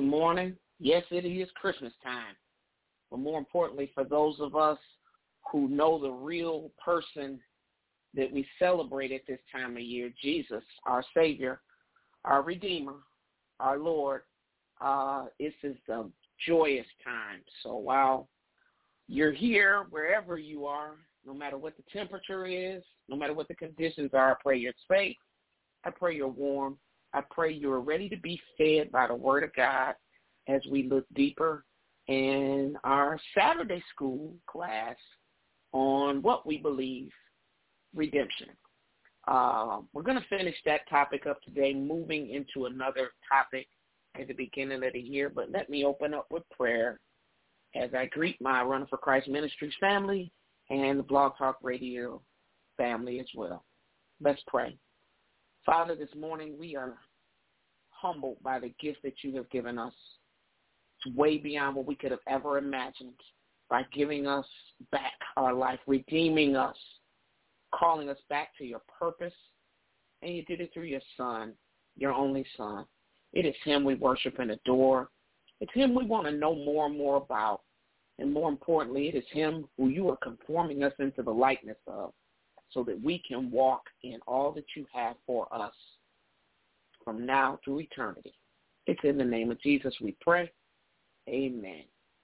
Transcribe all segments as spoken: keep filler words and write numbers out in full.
morning. Yes, it is Christmas time. But more importantly, for those of us who know the real person that we celebrate at this time of year, Jesus, our Savior, our Redeemer, our Lord, uh, this is a joyous time. So while you're here, wherever you are, no matter what the temperature is, no matter what the conditions are, I pray you're safe. I pray you're warm. I pray you're ready to be fed by the Word of God as we look deeper in our Saturday school class on what we believe, redemption. Uh, we're going to finish that topic up today, moving into another topic at the beginning of the year, but let me open up with prayer as I greet my Running for Christ Ministries family and the Blog Talk Radio family as well. Let's pray. Father, this morning we are humbled by the gift that you have given us. It's way beyond what we could have ever imagined, by giving us back our life, redeeming us, calling us back to your purpose, and you did it through your Son, your only Son. It is him we worship and adore. It's him we want to know more and more about. And more importantly, it is him who you are conforming us into the likeness of, so that we can walk in all that you have for us from now to eternity. It's in the name of Jesus we pray. Amen.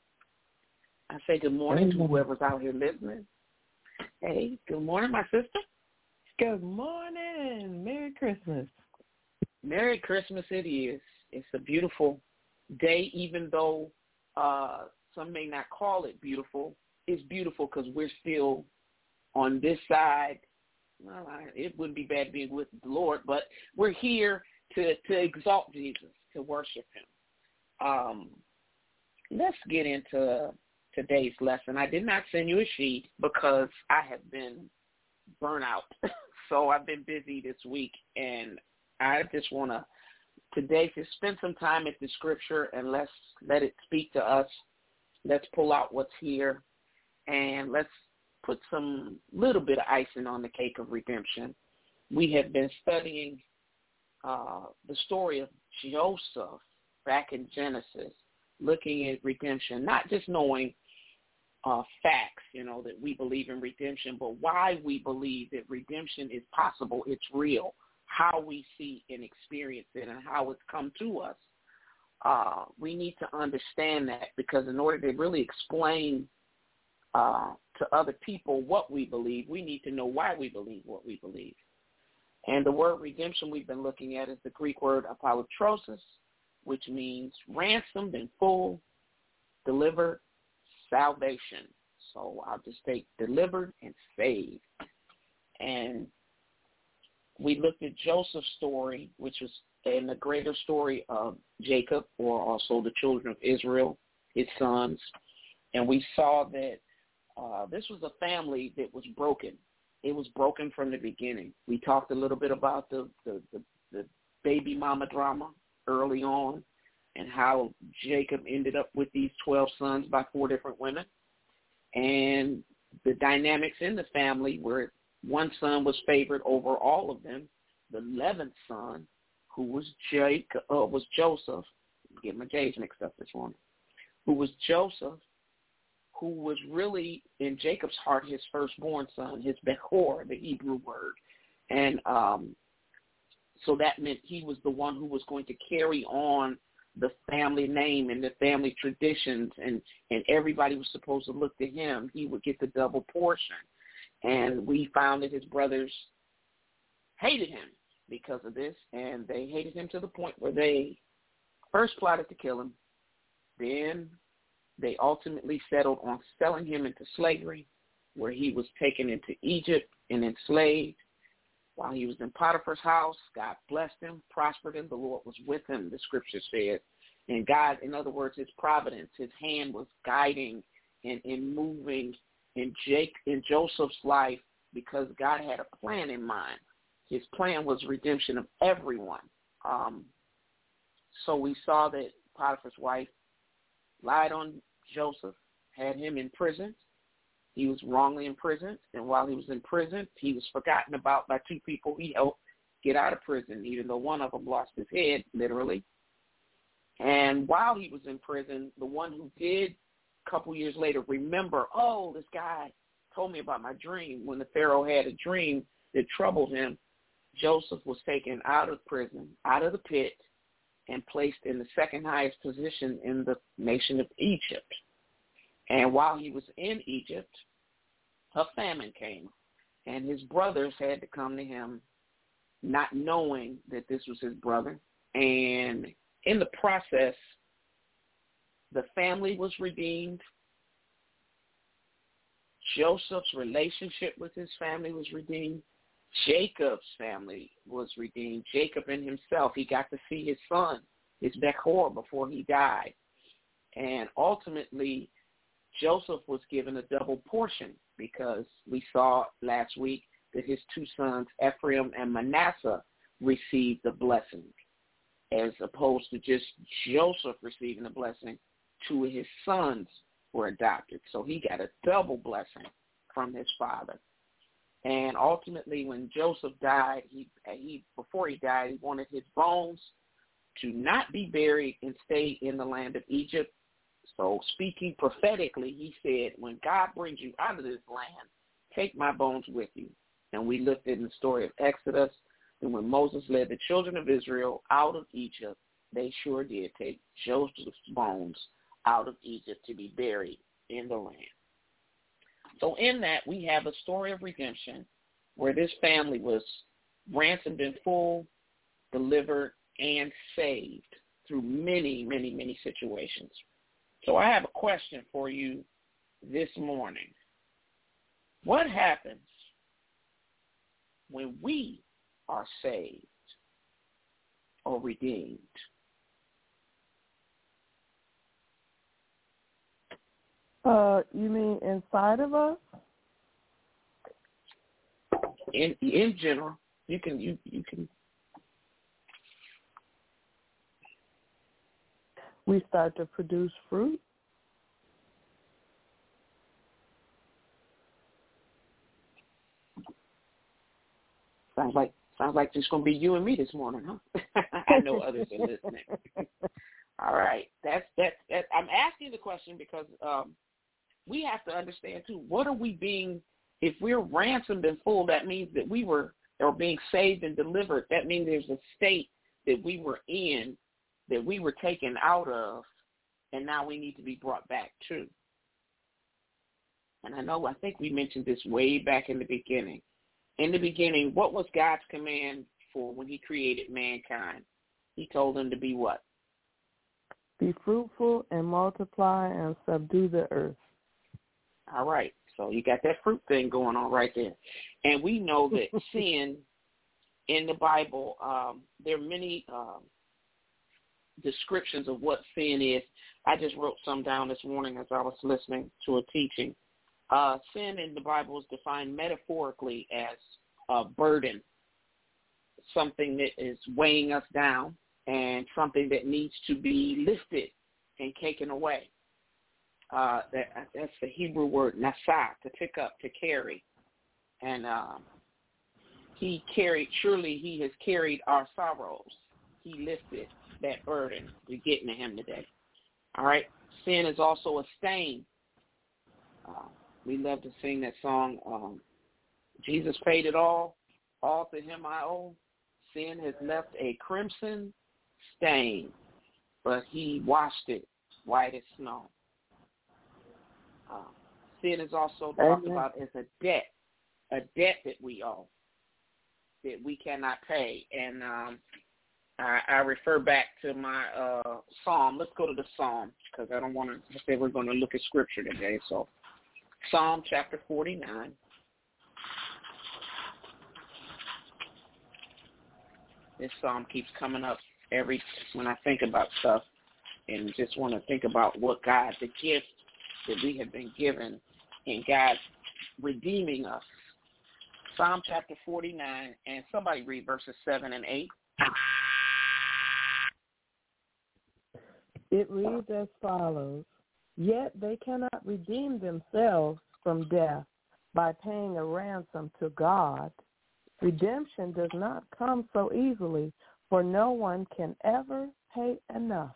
I say good morning to whoever's out here listening. Hey, good morning, my sister. Good morning. Merry Christmas. Merry Christmas it is. It's a beautiful day, even though uh, some may not call it beautiful. It's beautiful because we're still on this side. Well, I, it wouldn't be bad being with the Lord, but we're here to, to exalt Jesus, to worship him. Um, let's get into today's lesson. I did not send you a sheet because I have been burnt out. So I've been busy this week, and I just want to today to spend some time at the scripture and let's let it speak to us. Let's pull out what's here, and let's put some little bit of icing on the cake of redemption. We have been studying uh, the story of Joseph back in Genesis, looking at redemption, not just knowing uh, facts, you know, that we believe in redemption, but why we believe that redemption is possible, it's real, how we see and experience it, and how it's come to us. Uh, we need to understand that, because in order to really explain uh, to other people what we believe, we need to know why we believe what we believe. And the word redemption we've been looking at is the Greek word apolutrosis, which means ransomed in full, delivered, salvation. So I'll just take delivered and saved. And we looked at Joseph's story, which was in the greater story of Jacob, or also the children of Israel, his sons. And we saw that uh, this was a family that was broken. It was broken from the beginning. We talked a little bit about the, the, the, the baby mama drama early on, and how Jacob ended up with these twelve sons by four different women, and the dynamics in the family where one son was favored over all of them. The eleventh son, who was Jacob, uh, was Joseph, get my J's mixed up this morning, who was Joseph, who was really in Jacob's heart his firstborn son, his Bechor, the Hebrew word. And um, so that meant he was the one who was going to carry on the family name and the family traditions, and, and everybody was supposed to look to him. He would get the double portion. And we found that his brothers hated him because of this, and they hated him to the point where they first plotted to kill him. Then they ultimately settled on selling him into slavery, where he was taken into Egypt and enslaved. While he was in Potiphar's house, God blessed him, prospered him. The Lord was with him, the scripture says. And God, in other words, his providence, his hand was guiding and, and moving in Jake, in Joseph's life, because God had a plan in mind. His plan was redemption of everyone. Um, so we saw that Potiphar's wife lied on Joseph, had him in prison. He was wrongly imprisoned, and while he was in prison, he was forgotten about by two people he helped get out of prison, even though one of them lost his head, literally. And while he was in prison, the one who did a couple years later remember, oh, this guy told me about my dream. When the Pharaoh had a dream that troubled him, Joseph was taken out of prison, out of the pit, and placed in the second highest position in the nation of Egypt. And while he was in Egypt, a famine came, and his brothers had to come to him, not knowing that this was his brother. And in the process, the family was redeemed. Joseph's relationship with his family was redeemed. Jacob's family was redeemed. Jacob and himself, he got to see his son, his Bechor, before he died. And ultimately, Joseph was given a double portion because we saw last week that his two sons, Ephraim and Manasseh, received the blessing, as opposed to just Joseph receiving the blessing. Two of his sons were adopted. So he got a double blessing from his father. And ultimately, when Joseph died, he, he before he died, he wanted his bones to not be buried and stay in the land of Egypt. So speaking prophetically, he said, when God brings you out of this land, take my bones with you. And we looked at in the story of Exodus, and when Moses led the children of Israel out of Egypt, they sure did take Joseph's bones out of Egypt to be buried in the land. So in that, we have a story of redemption where this family was ransomed in full, delivered, and saved through many, many, many situations. So I have a question for you this morning. What happens when we are saved or redeemed? Uh, you mean inside of us? In in general, you can you you can. We start to produce fruit. Sounds like sounds like it's going to be you and me this morning, huh? I know others are listening. All right, that's that's that. I'm asking the question because um, we have to understand too. What are we being? If we're ransomed in full, that means that we were or being saved and delivered. That means there's a state that we were in, that we were taken out of, and now we need to be brought back to. And I know, I think we mentioned this way back in the beginning. In the beginning, what was God's command for when he created mankind? He told them to be what? Be fruitful and multiply and subdue the earth. All right. So you got that fruit thing going on right there. And we know that sin in the Bible, um, there are many um, descriptions of what sin is. I just wrote some down this morning as I was listening to a teaching. Uh, sin in the Bible is defined metaphorically as a burden, something that is weighing us down and something that needs to be lifted and taken away. Uh, that, that's the Hebrew word nasa, to pick up, to carry. And um, he carried, surely he has carried our sorrows. He lifted that burden. We're getting to him today. All right. Sin is also a stain. Uh, we love to sing that song, um, Jesus paid it all, all to him I owe. Sin has left a crimson stain, but he washed it white as snow. Uh, sin is also talked Amen. about as a debt, a debt that we owe, that we cannot pay. And um, I, I refer back to my uh, Psalm. Let's go to the Psalm because I don't want to say we're going to look at Scripture today. So Psalm chapter forty-nine. This Psalm keeps coming up every when I think about stuff and just want to think about what God, the gift that we have been given and God redeeming us. Psalm chapter forty-nine, and somebody read verses seven and eight. It reads as follows: Yet they cannot redeem themselves from death by paying a ransom to God. Redemption does not come so easily, for no one can ever pay enough.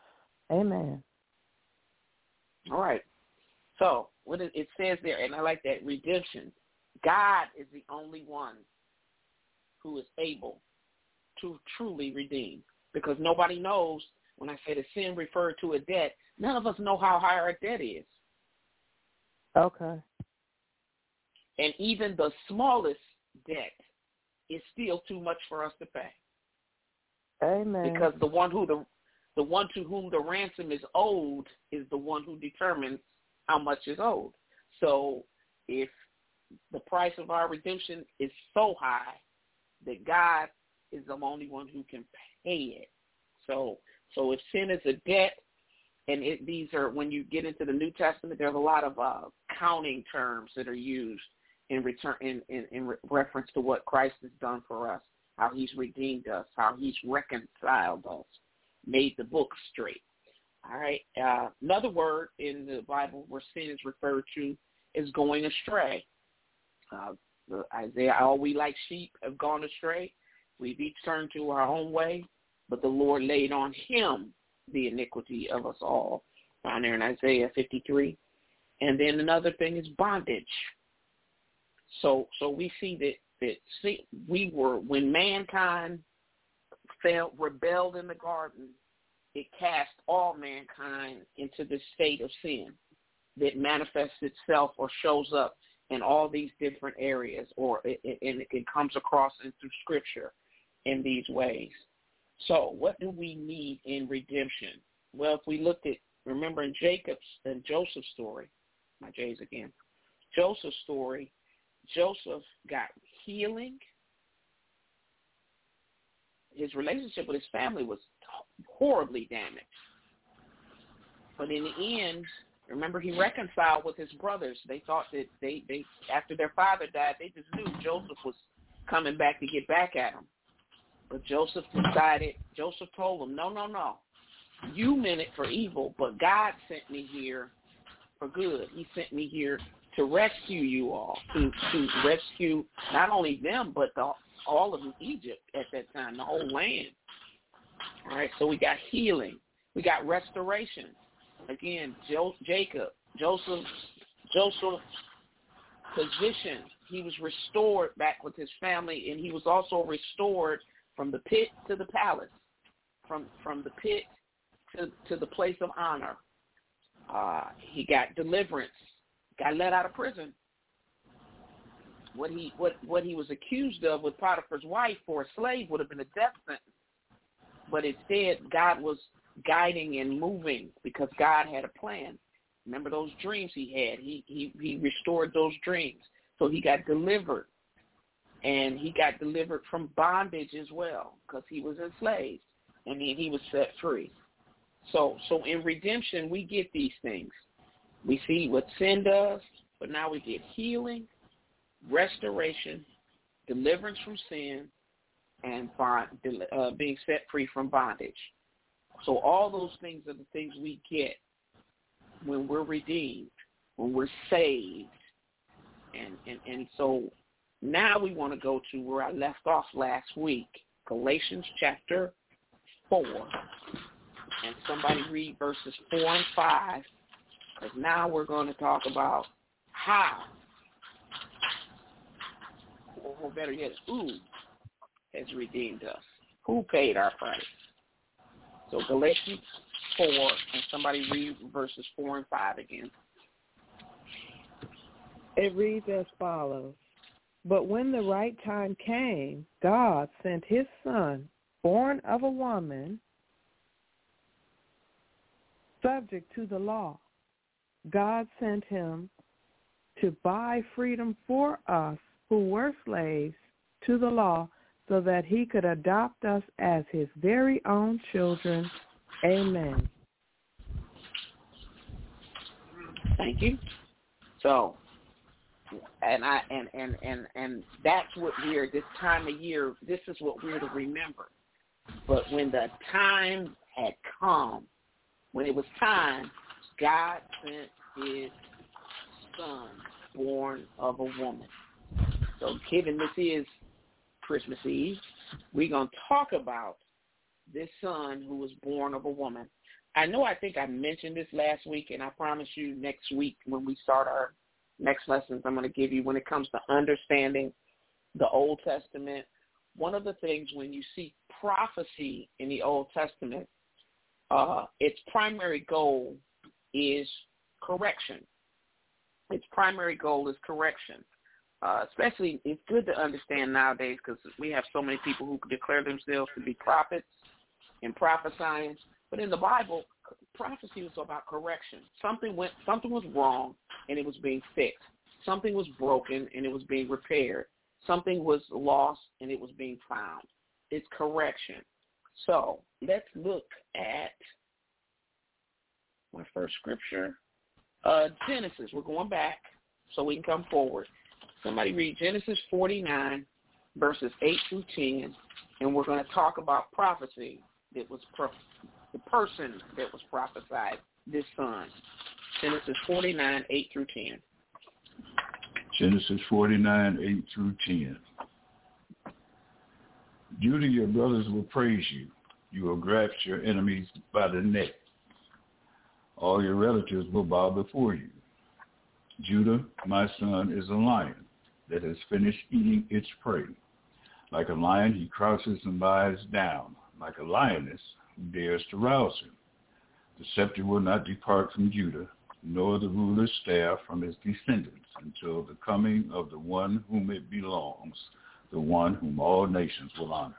Amen. All right. So what it, it says there, and I like that, redemption. God is the only one who is able to truly redeem, because nobody knows. When I say the sin referred to a debt, none of us know how high our debt is. Okay. And even the smallest debt is still too much for us to pay. Amen. Because the one who the the one to whom the ransom is owed is the one who determines how much is owed. So if the price of our redemption is so high that God is the only one who can pay it. So so if sin is a debt, and it, these are, when you get into the New Testament, there's a lot of uh, counting terms that are used in return in, in, in re- reference to what Christ has done for us, how he's redeemed us, how he's reconciled us, made the book straight. All right. Uh, another word in the Bible where sin is referred to is going astray. Uh, Isaiah, all we like sheep have gone astray. We've each turned to our own way, but the Lord laid on him the iniquity of us all. Down there in Isaiah fifty-three. And then another thing is bondage. So so we see that, that see, we were, when mankind fell, rebelled in the garden, it cast all mankind into this state of sin that manifests itself or shows up in all these different areas, or it, it, and it comes across into Scripture in these ways. So what do we need in redemption? Well, if we looked at, remember in Jacob's and Joseph's story, my J's again, Joseph's story, Joseph got healing. His relationship with his family was horribly damaged. But in the end, remember, he reconciled with his brothers. They thought that they, they after their father died, they just knew Joseph was coming back to get back at him. But Joseph decided, Joseph told them, no, no, no. You meant it for evil, but God sent me here for good. He sent me here to rescue you all, to, to rescue not only them, but the, all of Egypt at that time, the whole land. All right, so we got healing. We got restoration. Again, jo- Jacob, Joseph, Joseph's position, he was restored back with his family, and he was also restored from the pit to the palace, from from the pit to, to the place of honor. Uh, he got deliverance, got let out of prison. What he what, what he was accused of with Potiphar's wife for a slave would have been a death sentence. But instead, God was guiding and moving because God had a plan. Remember those dreams he had? He he, he restored those dreams. So he got delivered. And he got delivered from bondage as well because he was enslaved. And then he was set free. So so in redemption, we get these things. We see what sin does, but now we get healing, restoration, deliverance from sin, and bond, uh, being set free from bondage. So all those things are the things we get when we're redeemed, when we're saved. And, and, and so now we want to go to where I left off last week, Galatians chapter four. And somebody read verses four and five, because now we're going to talk about how, or better yet, who has redeemed us. Who paid our price? So Galatians four, and somebody read verses four and five again. It reads as follows. But when the right time came, God sent his son, born of a woman, subject to the law. God sent him to buy freedom for us who were slaves to the law, so that he could adopt us as his very own children. Amen. Thank you. So, and I and, and, and, and that's what we're, this time of year, this is what we're to remember. But when the time had come, when it was time, God sent his son, born of a woman. So given this is Christmas Eve, we're going to talk about this son who was born of a woman. I know I think I mentioned this last week, and I promise you next week when we start our next lessons, I'm going to give you when it comes to understanding the Old Testament. One of the things when you see prophecy in the Old Testament, uh, its primary goal is correction. Its primary goal is correction. Uh, especially, it's good to understand nowadays because we have so many people who declare themselves to be prophets and prophesying. But in the Bible, prophecy was about correction. Something went, something was wrong, and it was being fixed. Something was broken, and it was being repaired. Something was lost, and it was being found. It's correction. So let's look at my first scripture, uh, Genesis. We're going back so we can come forward. Somebody read Genesis forty-nine, verses eight through ten, and we're going to talk about prophecy that was pro- the person that was prophesied, this son. Genesis forty-nine, eight through ten. Genesis forty-nine, eight through ten. Judah, your brothers will praise you. You will grasp your enemies by the neck. All your relatives will bow before you. Judah, my son, is a lion that has finished eating its prey. Like a lion, he crouches and lies down. Like a lioness, who dares to rouse him. The scepter will not depart from Judah, nor the ruler's staff from his descendants, until the coming of the one whom it belongs, the one whom all nations will honor.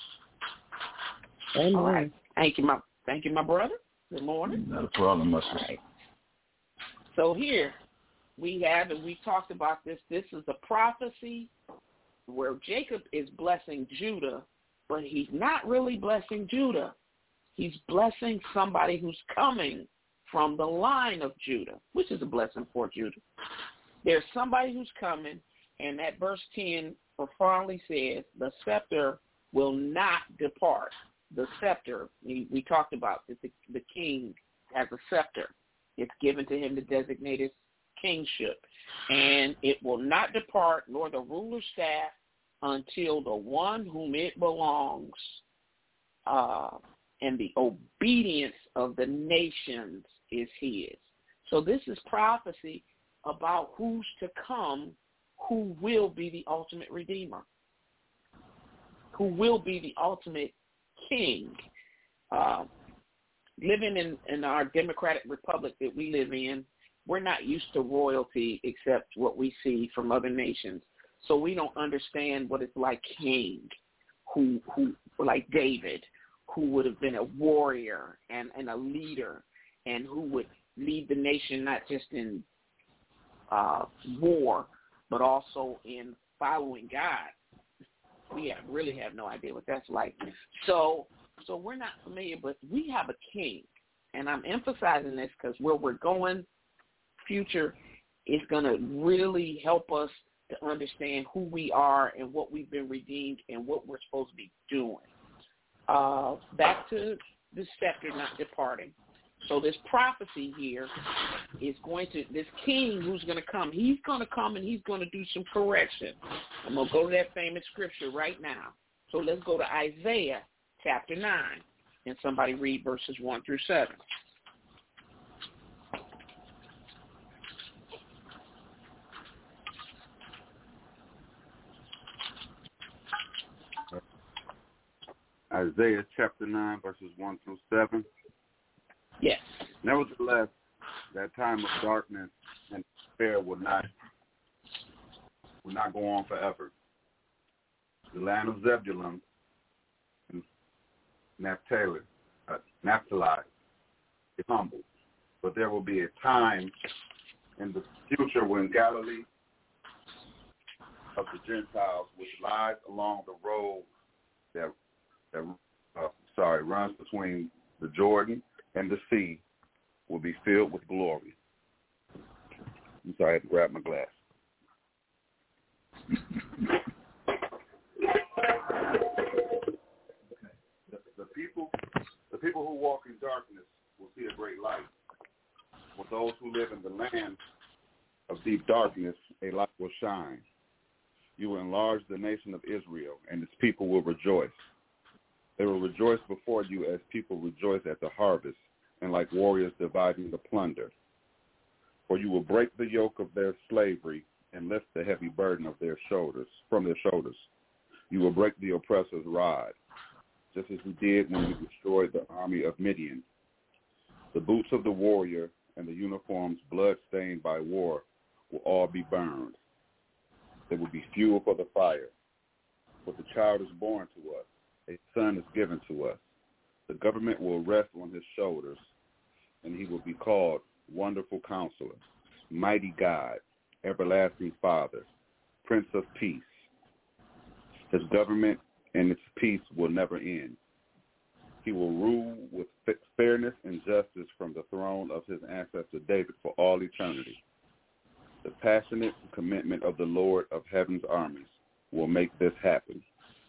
Amen. All right. Thank you, my thank you, my brother. Good morning. Not a problem, my sister. Right. So here we have, and we talked about this, this is a prophecy where Jacob is blessing Judah, but he's not really blessing Judah. He's blessing somebody who's coming from the line of Judah, which is a blessing for Judah. There's somebody who's coming, and that verse ten profoundly says, the scepter will not depart. The scepter, we, we talked about that the, the king has a scepter. It's given to him to designate his kingship. And it will not depart, nor the ruler's staff, until the one whom it belongs uh, and the obedience of the nations is his. So this is prophecy about who's to come, who will be the ultimate redeemer, who will be the ultimate king. Uh, living in, in our democratic republic that we live in, we're not used to royalty except what we see from other nations. So we don't understand what it's like king, who, who like David, who would have been a warrior and, and a leader, and who would lead the nation not just in uh, war, but also in following God. We have, really have no idea what that's like. So so we're not familiar, but we have a king. And I'm emphasizing this because where we're going, future, is going to really help us to understand who we are and what we've been redeemed and what we're supposed to be doing. Uh, back to the scepter not departing. So this prophecy here is going to, this king who's going to come, he's going to come and he's going to do some correction. I'm going to go to that famous scripture right now. So let's go to Isaiah chapter nine, and somebody read verses one through seven. Isaiah chapter nine, verses one through seven. Yes. Nevertheless, that time of darkness and despair will not will not go on forever. The land of Zebulun and Naphtali, uh, Naphtali is humble, but there will be a time in the future when Galilee of the Gentiles, which lies along the road that that uh, sorry runs between the Jordan and the sea, will be filled with glory. I'm sorry, I had to grab my glass. the, the people, the people who walk in darkness will see a great light. For those who live in the land of deep darkness, a light will shine. You will enlarge the nation of Israel, and its people will rejoice. They will rejoice before you as people rejoice at the harvest, and like warriors dividing the plunder. For you will break the yoke of their slavery and lift the heavy burden of their shoulders from their shoulders. You will break the oppressor's rod, just as we did when we destroyed the army of Midian. The boots of the warrior and the uniforms blood-stained by war will all be burned. They will be fuel for the fire. For the child is born to us, a son is given to us. The government will rest on his shoulders, and he will be called Wonderful Counselor, Mighty God, Everlasting Father, Prince of Peace. His government and its peace will never end. He will rule with fairness and justice from the throne of his ancestor David for all eternity. The passionate commitment of the Lord of heaven's armies will make this happen.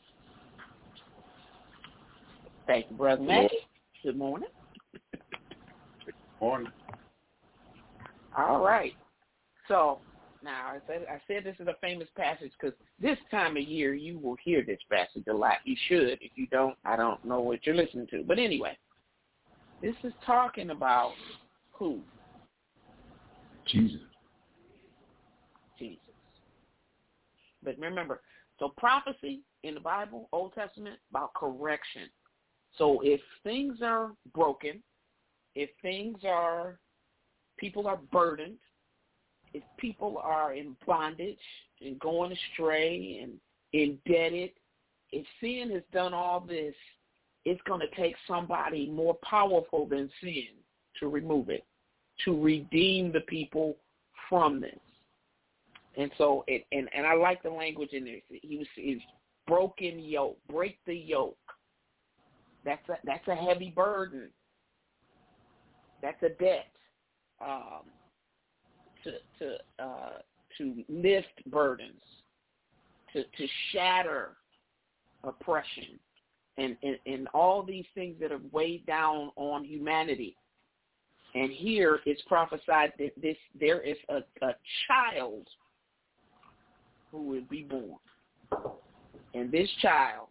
Thank you, Brother Mackey. Good morning. Good morning. All right. So now I said, I said this is a famous passage because this time of year you will hear this passage a lot. You should. If you don't, I don't know what you're listening to. But anyway, this is talking about who? Jesus. Jesus. But remember, so prophecy in the Bible, Old Testament, about correction. So if things are broken, if things are, people are burdened, if people are in bondage and going astray and indebted, if sin has done all this, it's going to take somebody more powerful than sin to remove it, to redeem the people from this. And so, it, and, and I like the language in there. He was is broken yoke, break the yoke. That's a, that's a heavy burden. That's a debt. Um, to to uh, to lift burdens, to to shatter oppression, and, and, and all these things that are weighed down on humanity. And here it's prophesied that this there is a, a child who will be born, and this child,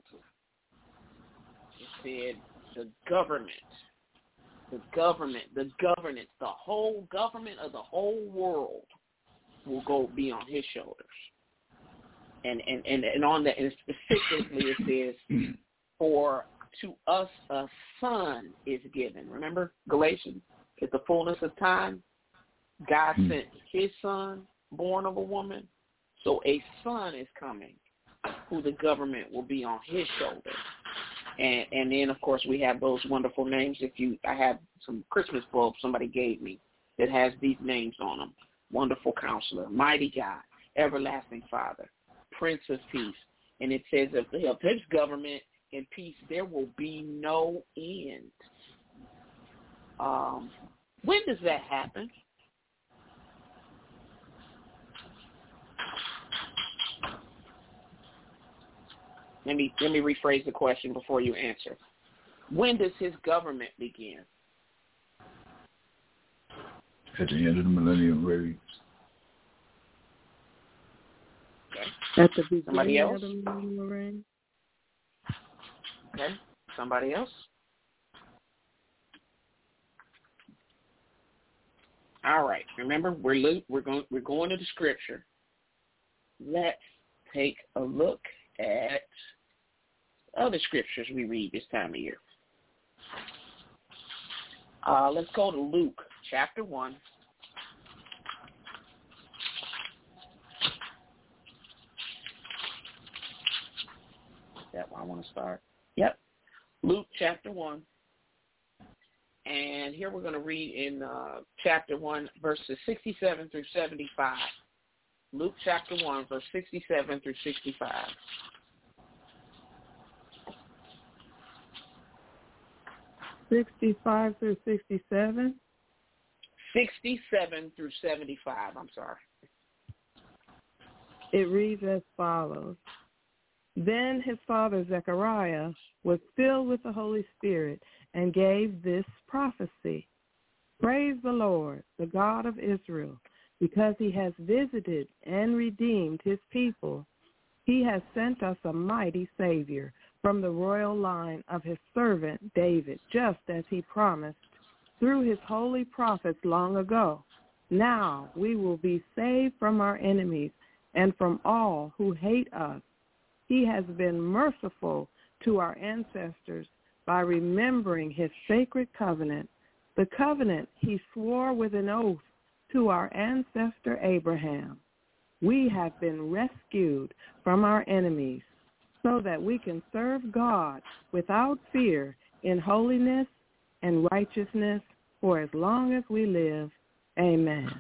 it said, the government. The government, the governance, the whole government of the whole world will go be on his shoulders. And and, and, and on that, and specifically it says, for to us a son is given. Remember Galatians? At the fullness of time, God sent his son, born of a woman. So a son is coming, who the government will be on his shoulders. And, and then, of course, we have those wonderful names. If you, I have some Christmas bulbs somebody gave me that has these names on them. Wonderful Counselor, Mighty God, Everlasting Father, Prince of Peace. And it says of his government and peace, there will be no end. Um, when does that happen? Let me let me rephrase the question before you answer. When does his government begin? At the end of the millennium reign. Okay. At the beginning Somebody else? of the millennium reign. Okay. Somebody else? All right. Remember, we're lo- we're going we're going to the scripture. Let's take a look at other scriptures we read this time of year. Uh, let's go to Luke chapter one. Is that where I want to start? Yep. Luke chapter one. And here we're going to read in uh, chapter one, verses sixty-seven through seventy-five. Luke chapter one, verse sixty-seven through sixty-five. sixty-five through sixty-seven? sixty-seven through seventy-five, I'm sorry. It reads as follows. Then his father Zechariah was filled with the Holy Spirit and gave this prophecy. Praise the Lord, the God of Israel, because he has visited and redeemed his people. He has sent us a mighty Savior from the royal line of his servant David, just as he promised through his holy prophets long ago. Now we will be saved from our enemies and from all who hate us. He has been merciful to our ancestors by remembering his sacred covenant, the covenant he swore with an oath to our ancestor Abraham. We have been rescued from our enemies so that we can serve God without fear in holiness and righteousness for as long as we live. Amen.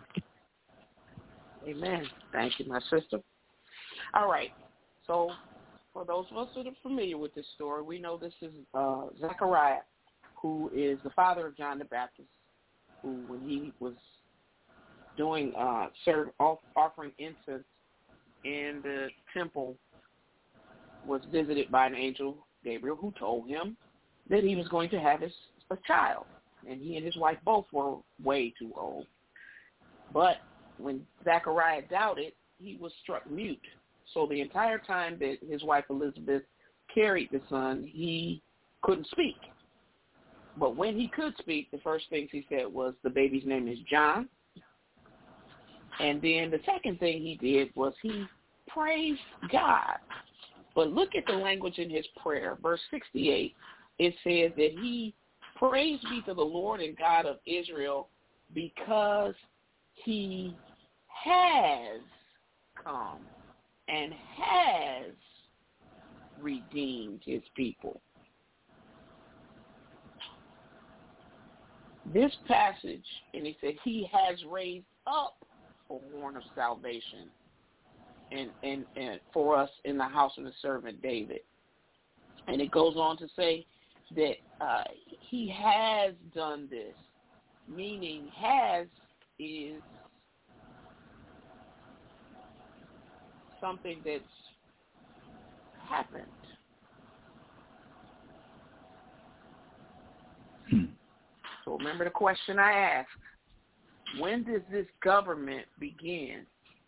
Amen. Thank you, my sister. All right. So for those of us that are familiar with this story, we know this is uh, Zechariah, who is the father of John the Baptist, who, when he was doing uh, serve, offering incense in the temple, was visited by an angel, Gabriel, who told him that he was going to have his, a child. And he and his wife both were way too old. But when Zechariah doubted, he was struck mute. So the entire time that his wife Elizabeth carried the son, he couldn't speak. But when he could speak, the first things he said was, the baby's name is John. And then the second thing he did was he praised God. But look at the language in his prayer. Verse sixty-eight, it says that he praised be to the Lord and God of Israel because he has come and has redeemed his people. This passage, and he said he has raised up a horn of salvation and, and, and for us in the house of the servant David. And it goes on to say that uh, he has done this, meaning has is something that's happened. Hmm. So remember the question I asked. When does this government begin?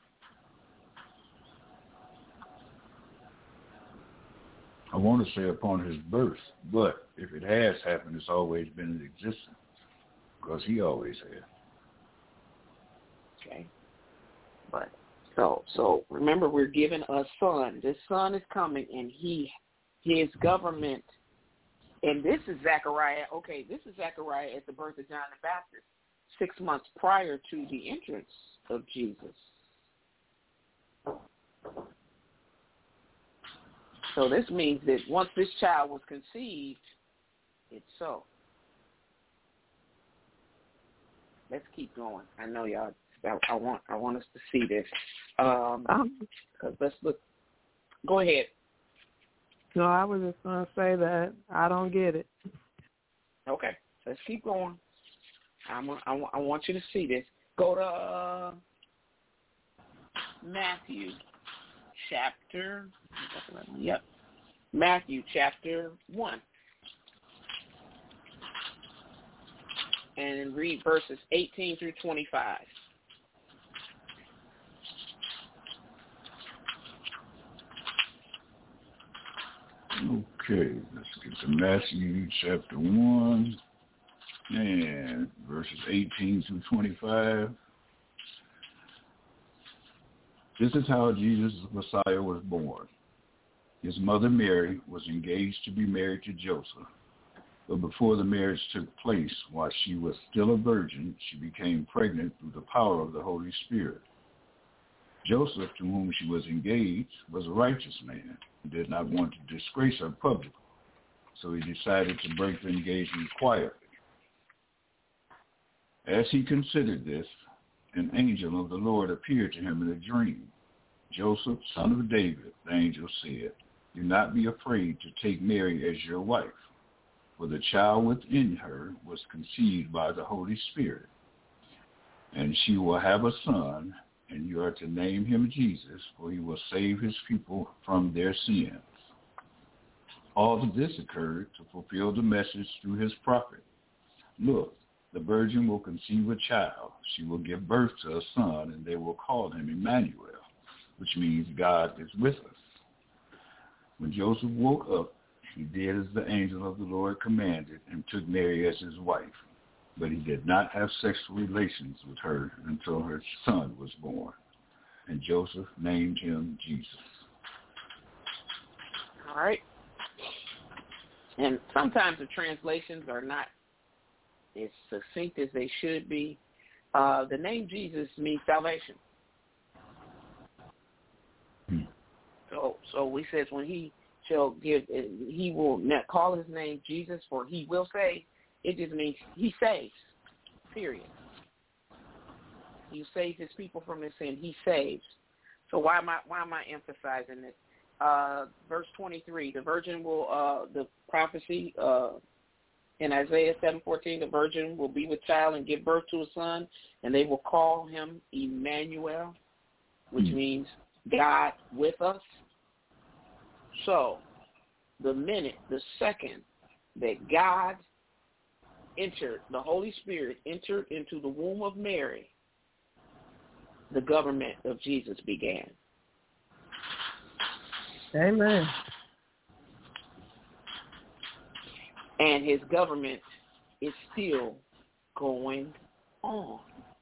I want to say upon his birth, but if it has happened, it's always been in existence, because he always had. Okay. But so so remember, we're given a son. This son is coming, and he his government, and this is Zechariah. Okay, this is Zechariah at the birth of John the Baptist, six months prior to the entrance of Jesus. So this means that once this child was conceived, it's so. Let's keep going. I know y'all. I want. I want us to see this. Um, Um, let's look. Go ahead. no, I was just going to say that I don't get it. Okay. Let's keep going. I'm. I, I want you to see this. Go to uh, Matthew chapter. Yep. Matthew chapter one. And read verses eighteen through twenty-five. Okay, let's get to Matthew chapter one and verses eighteen through twenty-five. This is how Jesus, Messiah, was born. His mother Mary was engaged to be married to Joseph. But before the marriage took place, while she was still a virgin, she became pregnant through the power of the Holy Spirit. Joseph, to whom she was engaged, was a righteous man and did not want to disgrace her publicly, so he decided to break the engagement quietly. As he considered this, an angel of the Lord appeared to him in a dream. Joseph, son of David, the angel said, do not be afraid to take Mary as your wife, for the child within her was conceived by the Holy Spirit. And she will have a son, and you are to name him Jesus, for he will save his people from their sins. All of this occurred to fulfill the message through his prophet. Look, the virgin will conceive a child. She will give birth to a son, and they will call him Emmanuel, which means God is with us. When Joseph woke up, he did as the angel of the Lord commanded and took Mary as his wife. but he did not have sexual relations with her until her son was born, and Joseph named him Jesus. All right. And sometimes the translations are not as succinct as they should be. Uh, the name Jesus means salvation. Hmm. So, so we says when he shall give, he will not call his name Jesus, for he will save. It just means he saves. Period. He saves his people from their sin. He saves. So why am I why am I emphasizing this? Uh, verse twenty-three, the virgin will, uh, the prophecy uh, in Isaiah seven fourteen, the virgin will be with child and give birth to a son, and they will call him Emmanuel, which mm. means God with us. So the minute, the second that God entered, the Holy Spirit entered into the womb of Mary, the government of Jesus began. Amen. And his government is still going on.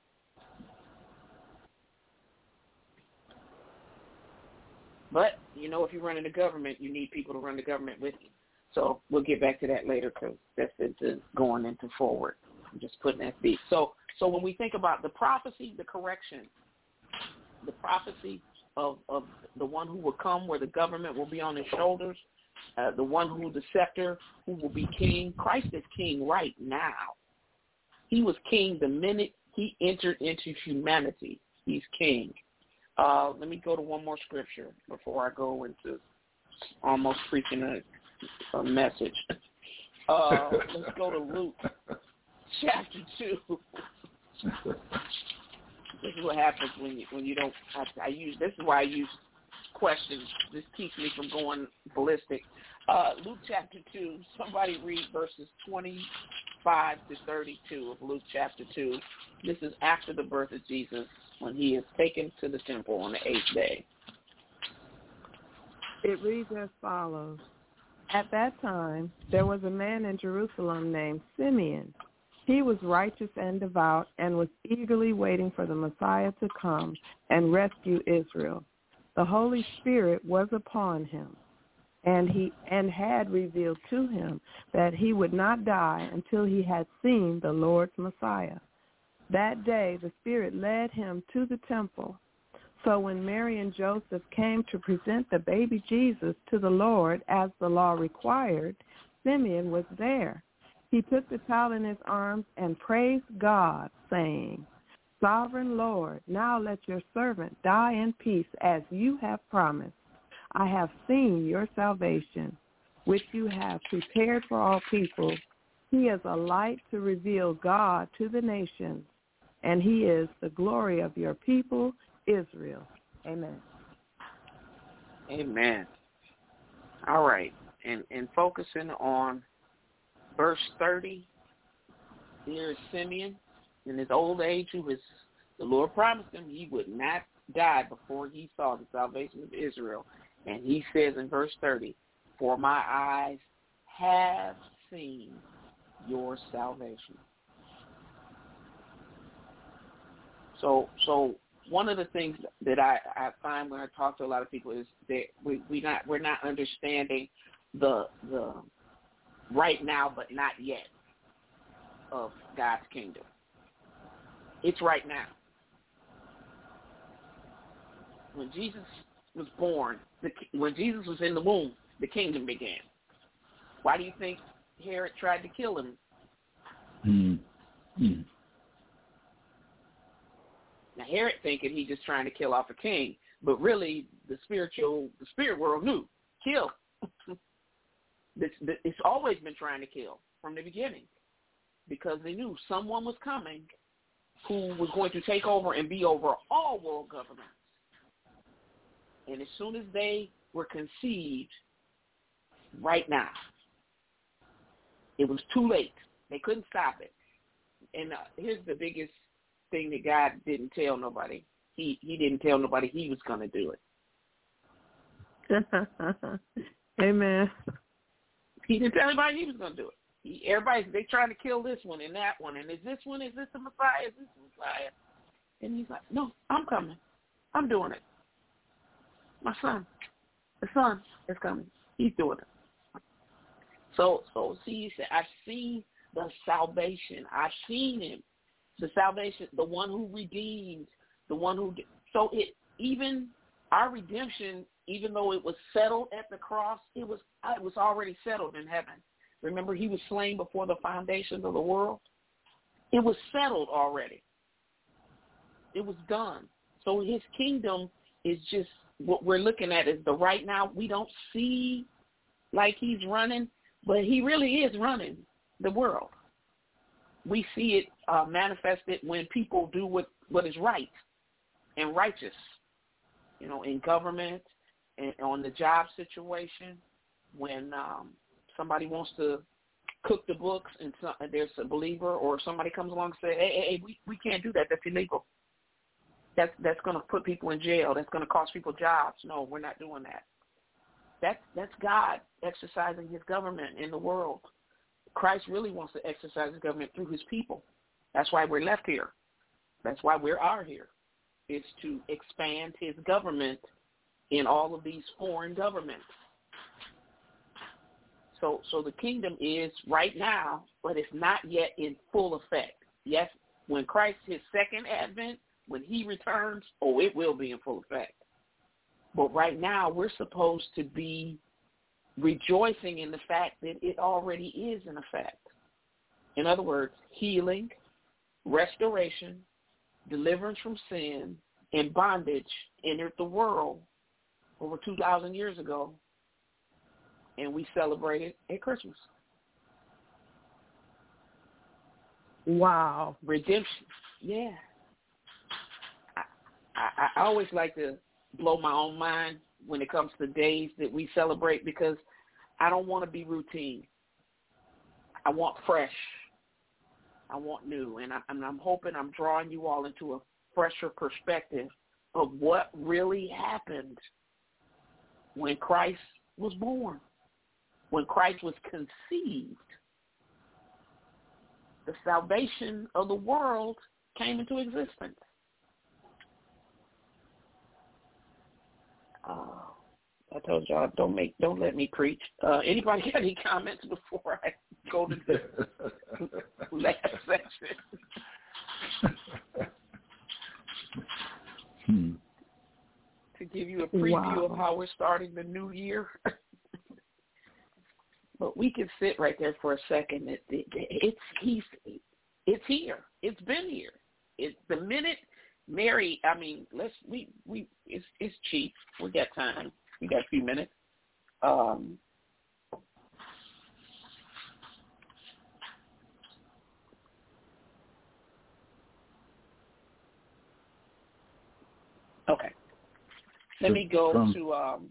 But, you know, if you're running the government, you need people to run the government with you. So we'll get back to that later because that's into going into forward. I'm just putting that deep. So, so when we think about the prophecy, the correction, the prophecy of, of the one who will come where the government will be on his shoulders, uh, the one who, the scepter, who will be king. Christ is king right now. He was king the minute he entered into humanity. He's king. Uh, let me go to one more scripture before I go into almost preaching a, a message. Uh, let's go to Luke chapter two. This is what happens when you when you don't. I, I use this is why I use questions. This keeps me from going ballistic. Uh, Luke chapter two. Somebody read verses twenty-five to thirty-two of Luke chapter two. This is after the birth of Jesus, when he is taken to the temple on the eighth day. It reads as follows. At that time, there was a man in Jerusalem named Simeon. He was righteous and devout and was eagerly waiting for the Messiah to come and rescue Israel. The Holy Spirit was upon him, and he and had revealed to him that he would not die until he had seen the Lord's Messiah. That day the Spirit led him to the temple. So when Mary and Joseph came to present the baby Jesus to the Lord as the law required, Simeon was there. He took the child in his arms and praised God, saying, Sovereign Lord, now let your servant die in peace as you have promised. I have seen your salvation, which you have prepared for all people. He is a light to reveal God to the nations, and he is the glory of your people, Israel. Amen. Amen. All right. And, and focusing on verse thirty, here is Simeon in his old age, who was, the Lord promised him he would not die before he saw the salvation of Israel. And he says in verse thirty, for my eyes have seen your salvation. So, so one of the things that I, I find when I talk to a lot of people is that we we not we're not understanding the the right now but not yet of God's kingdom. It's right now. When Jesus was born, the, when Jesus was in the womb, the kingdom began. Why do you think Herod tried to kill him? Mm-hmm. Now Herod thinking he's just trying to kill off a king, but really the spiritual, the spirit world knew, kill. It's, it's always been trying to kill from the beginning, because they knew someone was coming who was going to take over and be over all world governments. And as soon as they were conceived, right now, it was too late. They couldn't stop it. And uh, here's the biggest thing that God didn't tell nobody. He he didn't tell nobody he was going to do it. Amen. He didn't tell anybody he was going to do it. He, everybody's they trying to kill this one and that one, and is this one? Is this the Messiah? Is this the Messiah? And he's like, no, I'm coming. I'm doing it. My son, the son is coming. He's doing it. So, so see, he said, I see the salvation. I've seen him. The salvation, the one who redeemed, the one who. So it even our redemption, even though it was settled at the cross, it was it was already settled in heaven. Remember, he was slain before the foundations of the world. It was settled already. It was done. So his kingdom is just what we're looking at is the right now. We don't see like he's running, but he really is running the world. We see it uh, manifested when people do what, what is right and righteous, you know, in government and on the job situation, when um, somebody wants to cook the books and some, there's a believer or somebody comes along and says, hey, hey, hey we, we can't do that. That's illegal. That's, that's going to put people in jail. That's going to cost people jobs. No, we're not doing that. That's, that's God exercising his government in the world. Christ really wants to exercise his government through his people. That's why we're left here. That's why we are here, is to expand his government in all of these foreign governments. So so the kingdom is right now, but it's not yet in full effect. Yes, when Christ, his second advent, when he returns, oh, it will be in full effect. But right now, we're supposed to be rejoicing in the fact that it already is in effect. In other words, healing, restoration, deliverance from sin, and bondage entered the world over two thousand years ago, and we celebrate it at Christmas. Wow. Redemption. Yeah. I, I, I always like to blow my own mind when it comes to days that we celebrate, because I don't want to be routine. I want fresh. I want new. And, I, and I'm hoping I'm drawing you all into a fresher perspective of what really happened when Christ was born, when Christ was conceived. The salvation of the world came into existence. Uh, I told y'all don't make, don't let me preach. Uh, anybody got any comments before I go to the last section? hmm. To give you a preview wow. of how we're starting the new year. But we can sit right there for a second. It, it, it's he's it's here. It's been here. It's the minute Mary. I mean, let's we we it's it's cheap. We got time. We got a few minutes. Um, okay. Let so me go from, to. Um,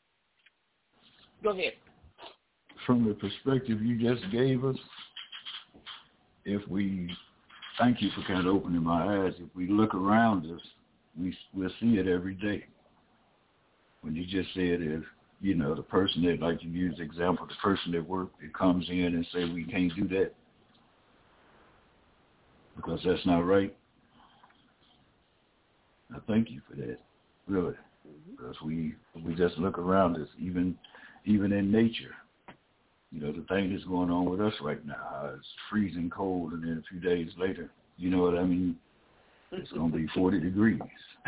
go ahead. From the perspective you just gave us, if we, thank you for kind of opening my eyes, if we look around us, we, we'll see it every day. When you just said, if, you know, the person that, like you use the example, the person that work that comes in and say we can't do that because that's not right, I thank you for that, really, mm-hmm. because we, we just look around us, even, even in nature. You know, the thing that's going on with us right now, how it's freezing cold, and then a few days later, you know what I mean? It's going to be forty degrees.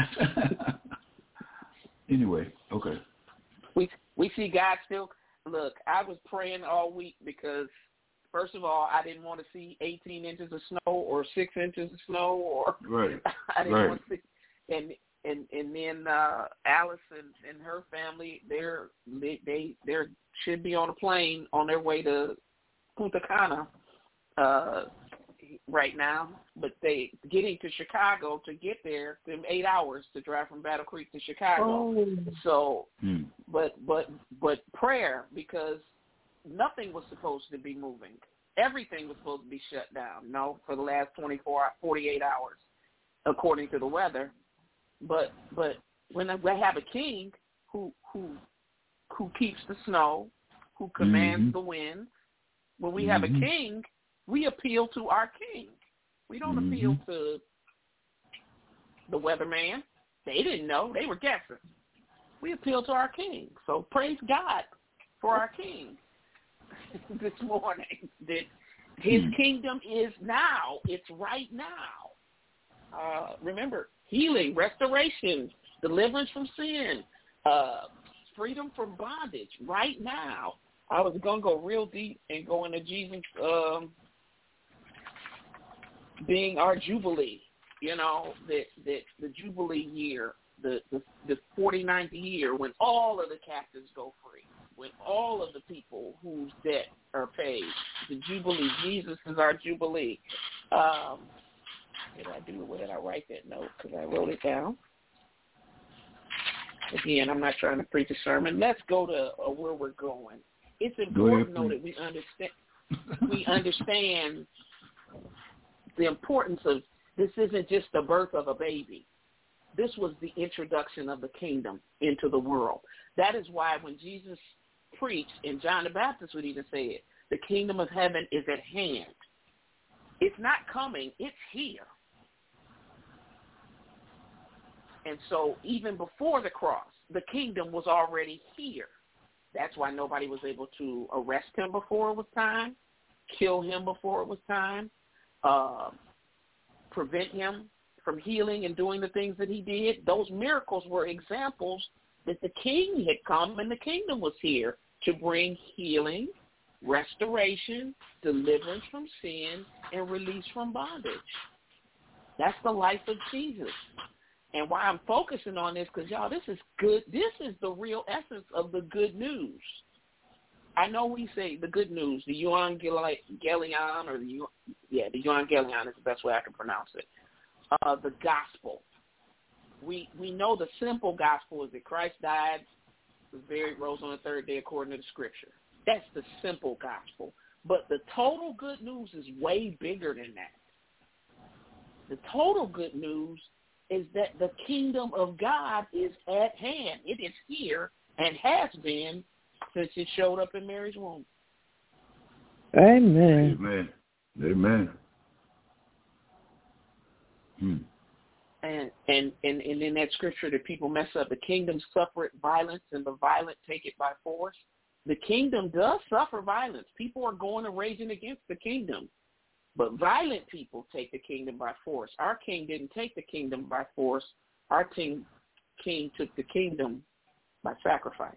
Anyway, okay. We we see God still. Look, I was praying all week because, first of all, I didn't want to see eighteen inches of snow or six inches of snow, or right. I didn't right. want to see. And and and then uh, Alice and, and her family, they're they they they're should be on a plane on their way to Punta Cana uh, right now, but they getting to Chicago to get there, them eight hours to drive from Battle Creek to Chicago. Oh. So, hmm. but but but prayer, because nothing was supposed to be moving. Everything was supposed to be shut down, you know, for the last twenty-four, forty-eight hours, according to the weather. But but when we have a king who who who keeps the snow, who commands mm-hmm. the wind, When we mm-hmm. have a king, we appeal to our king. We don't mm-hmm. appeal to the weatherman. They didn't know. They were guessing. We appeal to our king. So praise God for our king this morning. That his mm-hmm. kingdom is now. It's right now. Uh, remember, healing, restoration, deliverance from sin, uh, freedom from bondage right now. I was going to go real deep and go into Jesus um, being our Jubilee, you know, that the, the Jubilee year, the, the, the forty-ninth year when all of the captives go free, when all of the people whose debt are paid. The Jubilee, Jesus is our Jubilee. Um, what did I do? Where did I write that note? Because I wrote it down. Again, I'm not trying to preach a sermon. Let's go to uh, where we're going. It's important, though, that we understand we understand the importance of this isn't just the birth of a baby. This was the introduction of the kingdom into the world. That is why when Jesus preached, and John the Baptist would even say it, the kingdom of heaven is at hand. It's not coming. It's here. And so even before the cross, the kingdom was already here. That's why nobody was able to arrest him before it was time, kill him before it was time, uh, prevent him from healing and doing the things that he did. Those miracles were examples that the king had come and the kingdom was here to bring healing, restoration, deliverance from sin, and release from bondage. That's the life of Jesus. And why I'm focusing on this, because, y'all, this is good. This is the real essence of the good news. I know we say the good news, the Evangelion, or the, yeah, the Evangelion is the best way I can pronounce it. Uh, the gospel. We we know the simple gospel is that Christ died, was buried, rose on the third day according to the scripture. That's the simple gospel. But the total good news is way bigger than that. The total good news is that the kingdom of God is at hand. It is here and has been since it showed up in Mary's womb. Amen. Amen. Amen. Hmm. And, and and and in that scripture that people mess up, the kingdom suffereth violence and the violent take it by force. The kingdom does suffer violence. People are going and raging against the kingdom. But violent people take the kingdom by force. Our king didn't take the kingdom by force. Our king, king took the kingdom by sacrifice.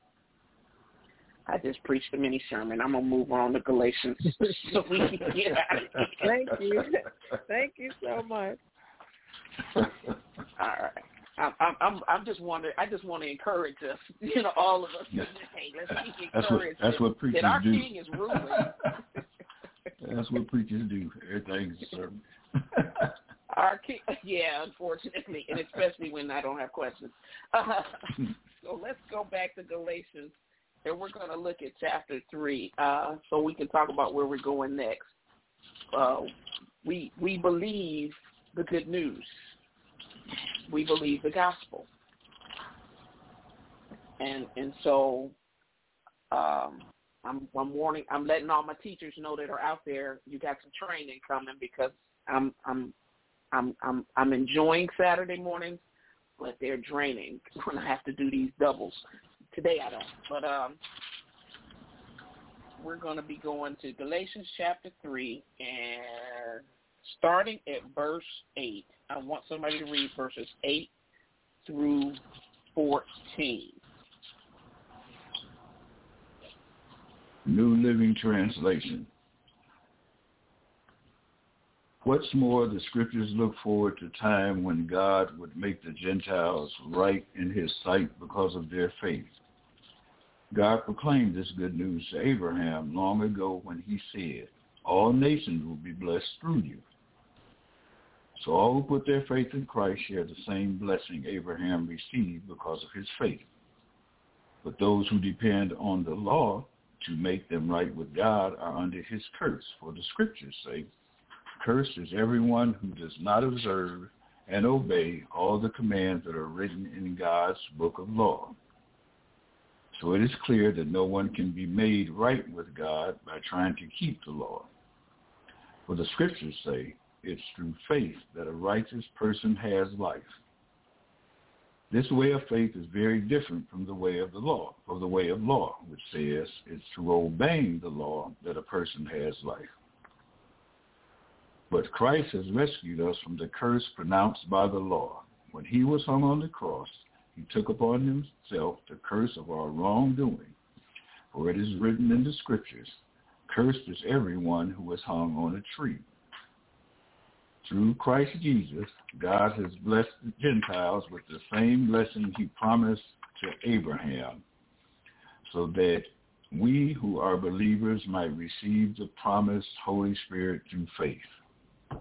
I just preached a mini sermon. I'm going to move on to Galatians so we can get out of here. Thank you. Thank you so much. All right. I'm, I'm, I'm just wondering. I just want to encourage us, you know, all of us. Hey, let's keep encouraged. That's what, that's what preachers that our do. king is ruling. That's what preachers do. Everything's a sermon. Our king, yeah, unfortunately, and especially when I don't have questions. Uh, so let's go back to Galatians, and we're going to look at chapter three, uh, so we can talk about where we're going next. Uh, we we believe the good news. We believe the gospel, and and so. Um, I'm, I'm warning. I'm letting all my teachers know that are out there. You got some training coming because I'm I'm I'm I'm I'm enjoying Saturday mornings, but they're draining when I have to do these doubles. Today I don't. But um, we're going to be going to Galatians chapter three and starting at verse eight. I want somebody to read verses eight through fourteen. New Living Translation. What's more, the scriptures look forward to time when God would make the Gentiles right in his sight because of their faith. God proclaimed this good news to Abraham long ago when he said, all nations will be blessed through you. So all who put their faith in Christ share the same blessing Abraham received because of his faith. But those who depend on the law to make them right with God are under his curse. For the scriptures say, cursed is everyone who does not observe and obey all the commands that are written in God's book of law. So it is clear that no one can be made right with God by trying to keep the law. For the scriptures say, it's through faith that a righteous person has life. This way of faith is very different from the way of the law, or the way of law, which says it's through obeying the law that a person has life. But Christ has rescued us from the curse pronounced by the law. When he was hung on the cross, he took upon himself the curse of our wrongdoing. For it is written in the scriptures, cursed is everyone who is hung on a tree. Through Christ Jesus, God has blessed the Gentiles with the same blessing he promised to Abraham, so that we who are believers might receive the promised Holy Spirit through faith.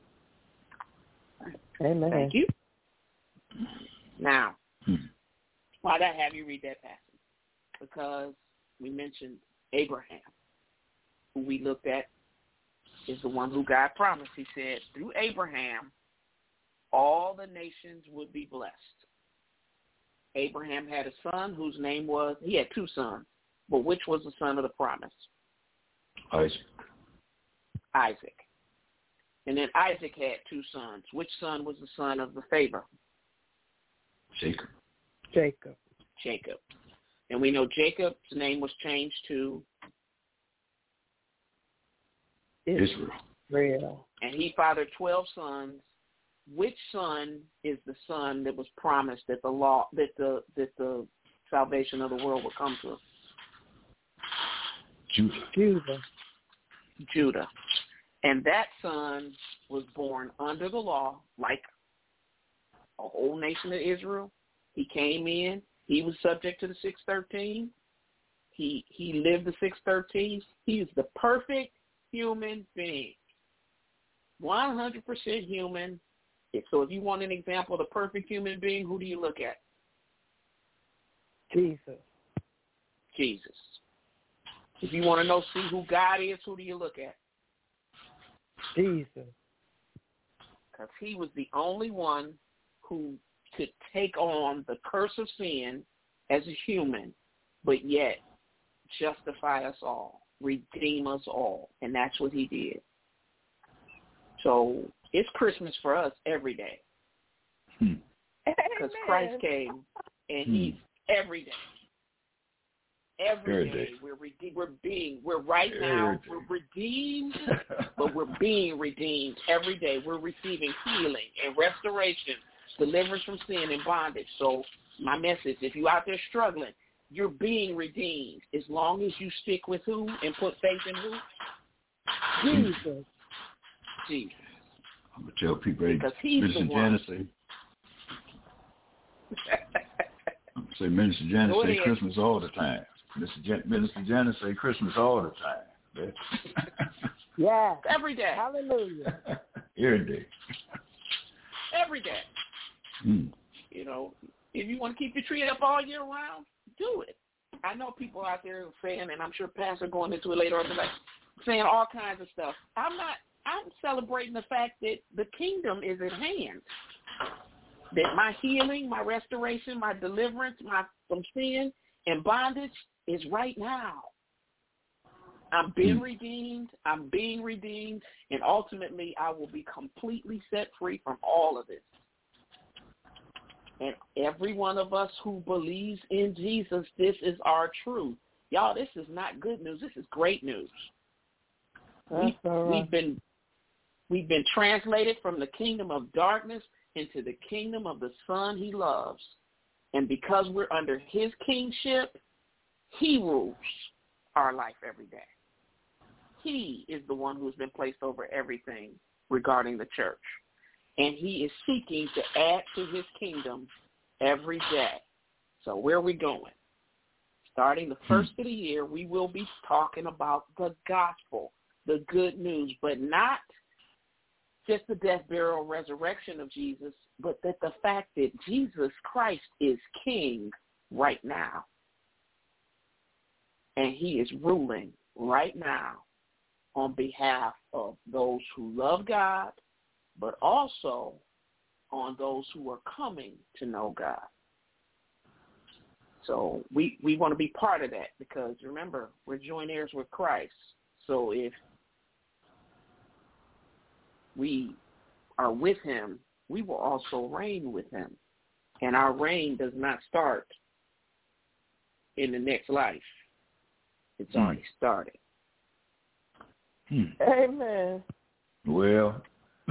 Amen. Thank you. Now, Hmm. why did I have you read that passage? Because we mentioned Abraham, who we looked at is the one who God promised. He said, through Abraham, all the nations would be blessed. Abraham had a son whose name was, he had two sons, but which was the son of the promise? Isaac. Isaac. And then Isaac had two sons. Which son was the son of the favor? Jacob. Jacob. Jacob. And we know Jacob's name was changed to Israel. Israel. And he fathered twelve sons. Which son is the son that was promised that the law, that the that the salvation of the world would come to? Judah. Judah. Judah. And that son was born under the law, like a whole nation of Israel. He came in. He was subject to the six thirteen. He he lived the six thirteen. He is the perfect human being, one hundred percent human. So if you want an example of the perfect human being, who do you look at? Jesus. Jesus. If you want to know, see who God is, who do you look at? Jesus. Because he was the only one who could take on the curse of sin as a human, but yet justify us all, redeem us all, and that's what he did. So it's Christmas for us every day, because Amen. Christ came, and Hmm. he's every day. Every, Every day, day. we're rede- we're being we're right Every now day. we're redeemed, but we're being redeemed every day. We're receiving healing and restoration, deliverance from sin and bondage. So my message: if you out there struggling, you're being redeemed as long as you stick with who and put faith in who? Jesus. Jesus. I'm going to tell people, hey, Because he's Minister the one. Janice say, I'm gonna say Minister Janice Go say ahead. Christmas all the time. Mister Jan- Minister Janice say Christmas all the time. Yes. Every day. Hallelujah. Every day. Every day. Hmm. You know, if you want to keep your tree up all year round, do it. I know people out there saying, and I'm sure Pastor going into it later on today, saying all kinds of stuff. I'm not. I'm celebrating the fact that the kingdom is at hand. That my healing, my restoration, my deliverance, my from sin and bondage is right now. I'm being redeemed. I'm being redeemed, and ultimately, I will be completely set free from all of this. And every one of us who believes in Jesus, this is our truth. Y'all, this is not good news. This is great news. That's We, all right. we've been we've been translated from the kingdom of darkness into the kingdom of the Son he loves. And because we're under his kingship, he rules our life every day. He is the one who's been placed over everything regarding the church. And he is seeking to add to his kingdom every day. So where are we going? Starting the first of the year, we will be talking about the gospel, the good news, but not just the death, burial, resurrection of Jesus, but that the fact that Jesus Christ is king right now. And he is ruling right now on behalf of those who love God, but also on those who are coming to know God. So we, we want to be part of that because, remember, we're joint heirs with Christ. So if we are with him, we will also reign with him. And our reign does not start in the next life. It's Hmm. already started. Hmm. Amen. Well.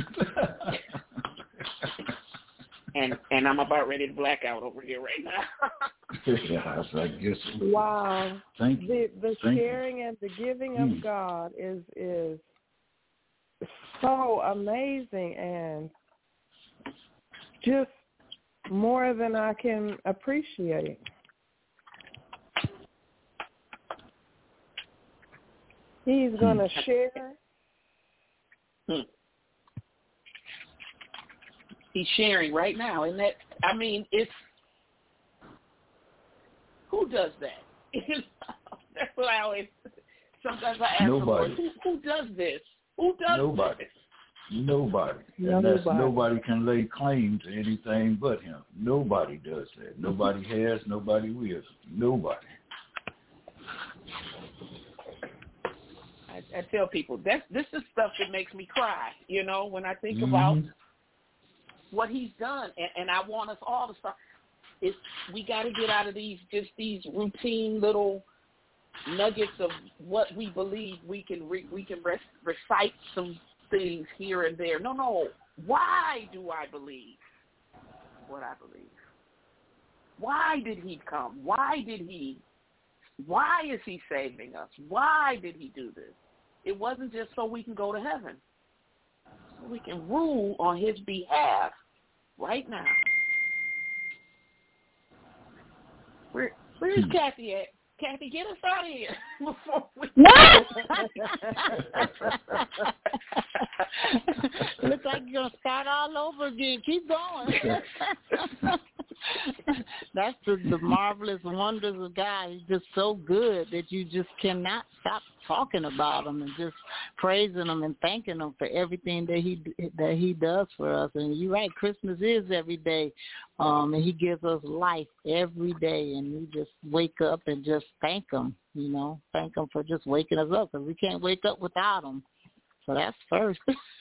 and and I'm about ready to black out over here right now. Yes, I guess. Wow. Thank you. The the Thank sharing you. and the giving Hmm. of God is is so amazing and just more than I can appreciate. He's going to share. Hmm. He's sharing right now, and that, I mean, it's, who does that? That's what I always, sometimes I ask Nobody. the Lord, who, who does this? Who does Nobody. this? Nobody. And Nobody. that's nobody can lay claim to anything but him. Nobody does that. Nobody has, nobody will. Nobody. I, I tell people, that's, this is stuff that makes me cry, you know, when I think Mm-hmm. about what he's done. And, and I want us all to start. It's, we got to get out of these, just these routine little nuggets of what we believe we can re, we can res, recite some things here and there. No, no. Why do I believe what I believe? Why did he come? Why did he? Why is he saving us? Why did he do this? It wasn't just so we can go to heaven. So we can rule on his behalf right now. Where, where's Hmm. Kathy at? Kathy, get us out of here before we. Looks like you're gonna start all over again. Keep going. That's the, the marvelous wonders of God. He's just so good that you just cannot stop talking about him and just praising him and thanking him for everything that he that he does for us. And you're right, Christmas is every day, um, and he gives us life every day, and we just wake up and just thank him. You know, thank him for just waking us up because we can't wake up without him. So that's first.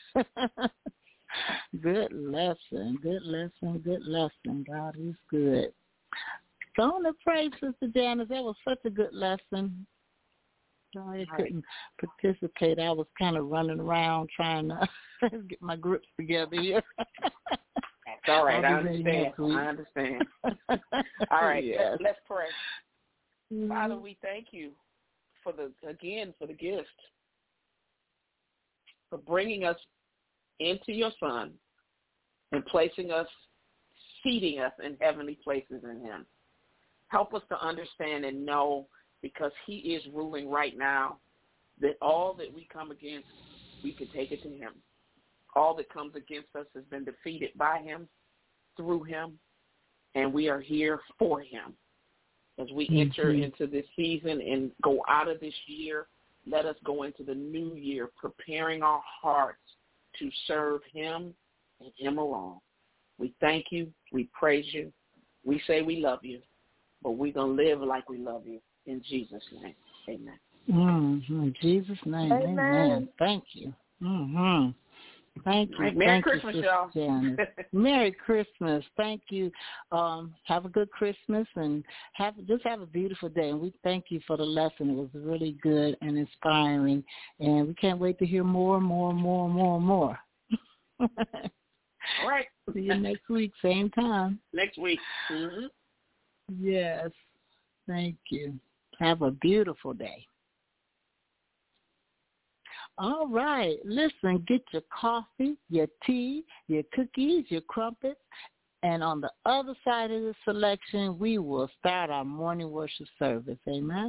Good lesson, good lesson, good lesson. God is good. So I want to pray, Sister Janice. That was such a good lesson. I couldn't participate. I was kind of running around trying to get my grips together here. That's all right. I understand. I understand. All right. Yes. Let's, let's pray. Mm-hmm. Father, we thank you for the, again, for the gift, for bringing us into your Son and placing us, seating us in heavenly places in him. Help us to understand and know, because he is ruling right now, that all that we come against, we can take it to him. All that comes against us has been defeated by him, through him, and we are here for him. As we mm-hmm. enter into this season and go out of this year, let us go into the new year preparing our hearts to serve him and him alone. We thank you. We praise you. We say we love you, but we're going to live like we love you. In Jesus' name, amen. Mm-hmm. In Jesus' name, amen. amen. Thank you. Mm-hmm. Thank you. Right. Merry Thank Christmas, you, y'all. Janice. Merry Christmas. Thank you. Um, have a good Christmas and have just have a beautiful day. And we thank you for the lesson. It was really good and inspiring. And we can't wait to hear more, more, more, more, more. All right. See you next week, same time. Next week. Mm-hmm. Yes. Thank you. Have a beautiful day. All right. Listen, get your coffee, your tea, your cookies, your crumpets. And on the other side of the selection, we will start our morning worship service. Amen.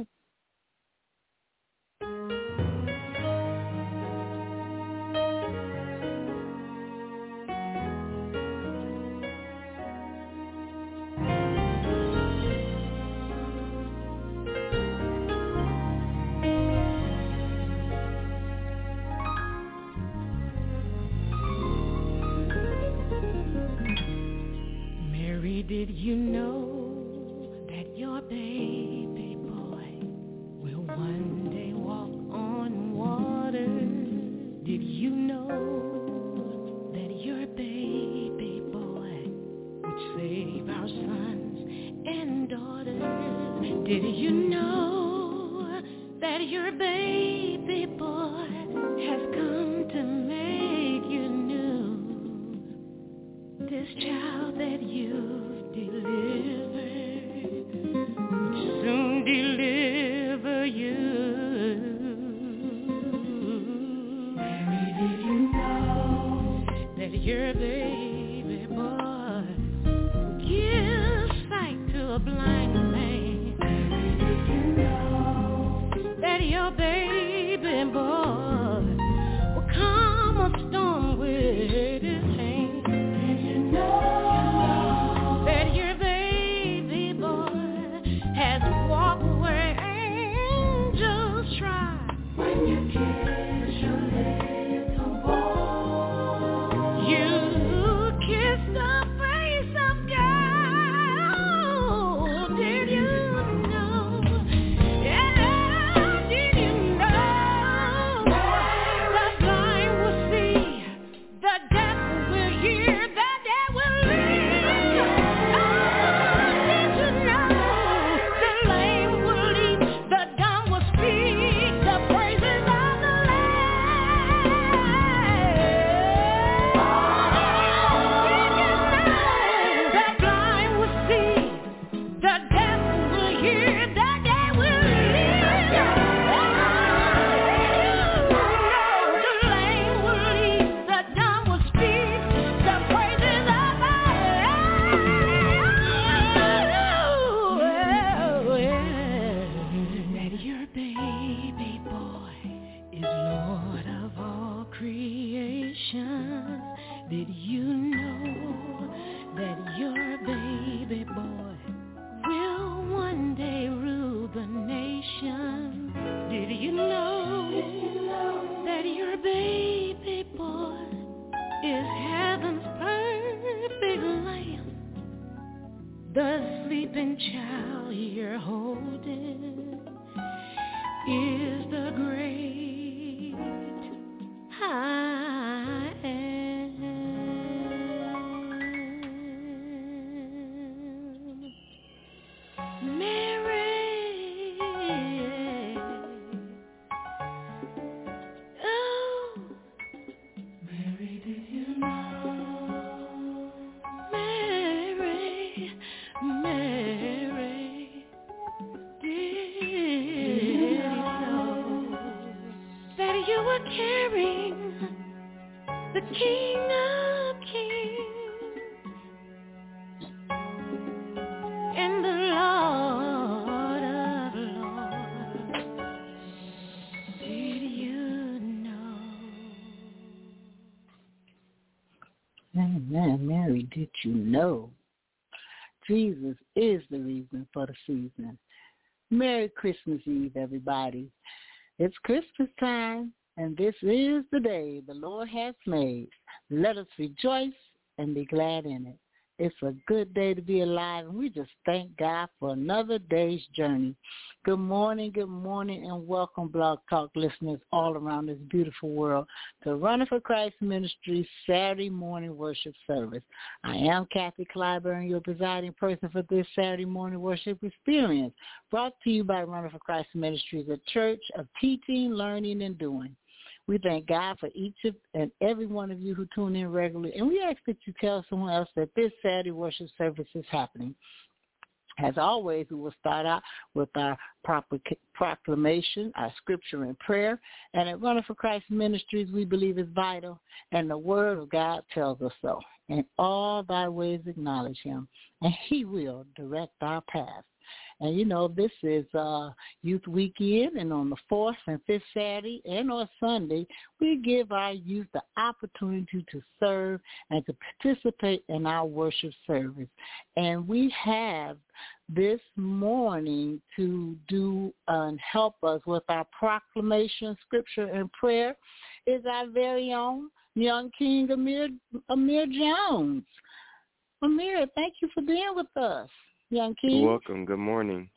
Did you know that your baby boy will one day walk on water. Did you know that your baby boy would save our sons and daughters? Did you know that your baby boy has come to make you new? This child that you've delivered will soon deliver you. Mary, did you know that your baby boy gives sight to a blind man? Mary, did you know that your baby boy will calm a storm with his hand? Did you know that your baby boy has walked where angels try? When you kiss your little boy, you kiss the face of God. Did you know? Yeah, did you know? The blind will see, the deaf will hear, the dead will live. Oh, did you know? The lame will leap, the dumb will speak, the praises of the Lamb. The blind will see, the deaf will hear, the dead will live. The lame will leap, the dumb will speak, the praises of the Lamb. That your baby boy is Lord of all creation. Did you know that your baby boy will one day rule the nation? Did you know that your baby boy is heaven's perfect lamb? The sleeping child you're holding is the great I am. Mary, oh, Mary, did you know? Mary, Mary, did you know that you were carrying the King of Kings and the Lord of Lords? Did you know? Amen. Mary, did you know? Jesus is the reason for the season. Merry Christmas Eve, everybody. It's Christmas time, and this is the day the Lord has made. Let us rejoice and be glad in it. It's a good day to be alive, and we just thank God for another day's journey. Good morning, good morning, and welcome, Blog Talk listeners all around this beautiful world to Running for Christ Ministries Saturday morning worship service. I am Kathy Clyburn, your presiding person for this Saturday morning worship experience, brought to you by Running for Christ Ministries, a church of teaching, learning, and doing. We thank God for each of and every one of you who tune in regularly, and we ask that you tell someone else that this Saturday worship service is happening. As always, we will start out with our proclamation, our scripture and prayer. And at Running for Christ Ministries, we believe is vital, and the Word of God tells us so. In all thy ways acknowledge him, and he will direct our path. And, you know, this is uh, Youth Weekend, and on the fourth and fifth Saturday and on Sunday, we give our youth the opportunity to serve and to participate in our worship service. And we have this morning to do uh, and help us with our proclamation, scripture, and prayer is our very own young King Amir, Amir Jones. Amir, thank you for being with us. Young King. You're welcome. Good morning.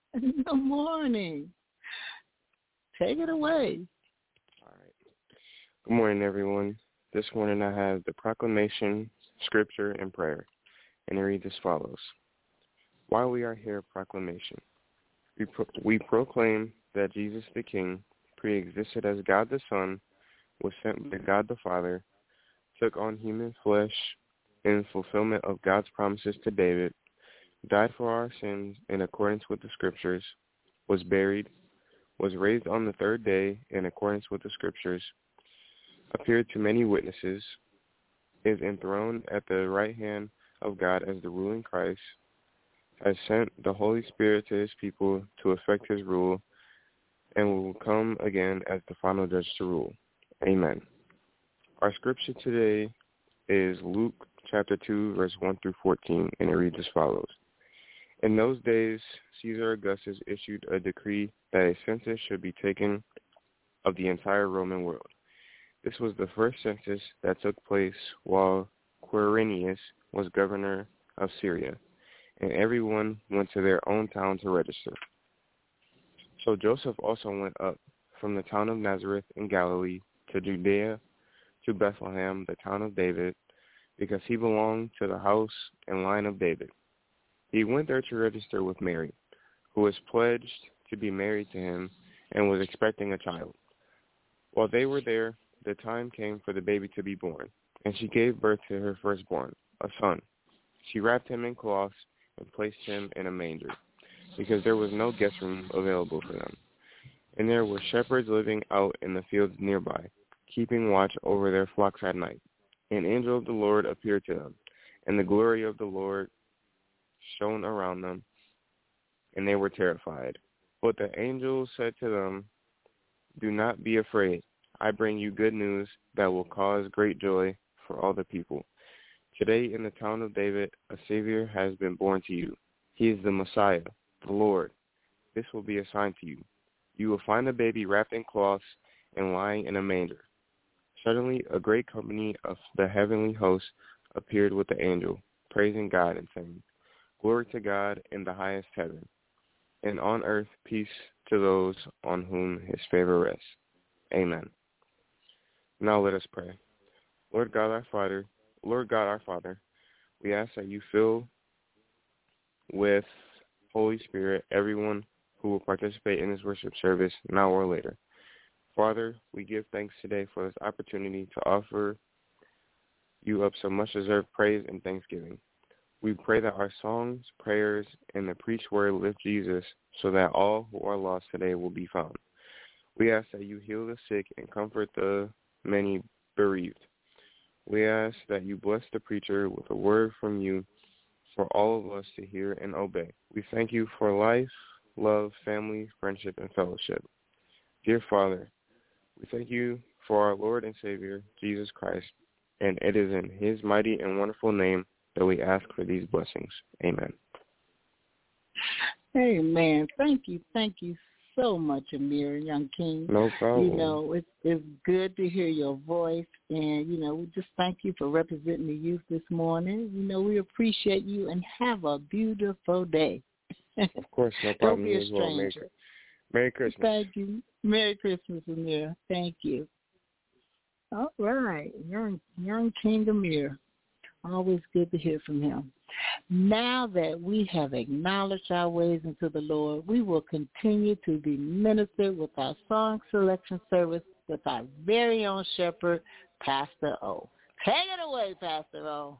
Good morning. Take it away. All right. Good morning, everyone. This morning I have the proclamation, scripture, and prayer, and it reads as follows. While we are here, proclamation. We, pro- we proclaim that Jesus the King pre-existed as God the Son, was sent by God the Father, took on human flesh in fulfillment of God's promises to David, died for our sins in accordance with the Scriptures, was buried, was raised on the third day in accordance with the Scriptures, appeared to many witnesses, is enthroned at the right hand of God as the ruling Christ, has sent the Holy Spirit to his people to effect his rule, and will come again as the final judge to rule. Amen. Our scripture today is Luke chapter two, verse one through fourteen, and it reads as follows. In those days, Caesar Augustus issued a decree that a census should be taken of the entire Roman world. This was the first census that took place while Quirinius was governor of Syria, and everyone went to their own town to register. So Joseph also went up from the town of Nazareth in Galilee to Judea, to Bethlehem, the town of David, because he belonged to the house and line of David. He went there to register with Mary, who was pledged to be married to him and was expecting a child. While they were there, the time came for the baby to be born, and she gave birth to her firstborn, a son. She wrapped him in cloths and placed him in a manger, because there was no guest room available for them. And there were shepherds living out in the fields nearby, keeping watch over their flocks at night. An angel of the Lord appeared to them, and the glory of the Lord shone around them, and they were terrified. But the angel said to them, "Do not be afraid. I bring you good news that will cause great joy for all the people. Today in the town of David, a Savior has been born to you. He is the Messiah, the Lord. This will be a sign to you. You will find a baby wrapped in cloths and lying in a manger." Suddenly a great company of the heavenly host appeared with the angel, praising God and saying, "Glory to God in the highest heaven, and on earth peace to those on whom his favor rests." Amen. Now let us pray. Lord God our Father, Lord God our Father, we ask that you fill with Holy Spirit everyone who will participate in this worship service now or later. Father, we give thanks today for this opportunity to offer you up some much-deserved praise and thanksgiving. We pray that our songs, prayers, and the preached word lift Jesus so that all who are lost today will be found. We ask that you heal the sick and comfort the many bereaved. We ask that you bless the preacher with a word from you for all of us to hear and obey. We thank you for life, love, family, friendship, and fellowship. Dear Father, we thank you for our Lord and Savior, Jesus Christ, and it is in his mighty and wonderful name that we ask for these blessings. Amen. Amen. Thank you. Thank you so much, Amir, Young King. No problem. You know, it's, it's good to hear your voice, and, you know, we just thank you for representing the youth this morning. You know, we appreciate you, and have a beautiful day. Of course, no Don't problem. be a as well. Merry, stranger. Merry Christmas. Thank you. Merry Christmas, Amir. Thank you. All right. Young, young King Amir. Always good to hear from him. Now that we have acknowledged our ways unto the Lord, we will continue to be ministered with our song selection service with our very own shepherd, Pastor O. Take it away, Pastor O.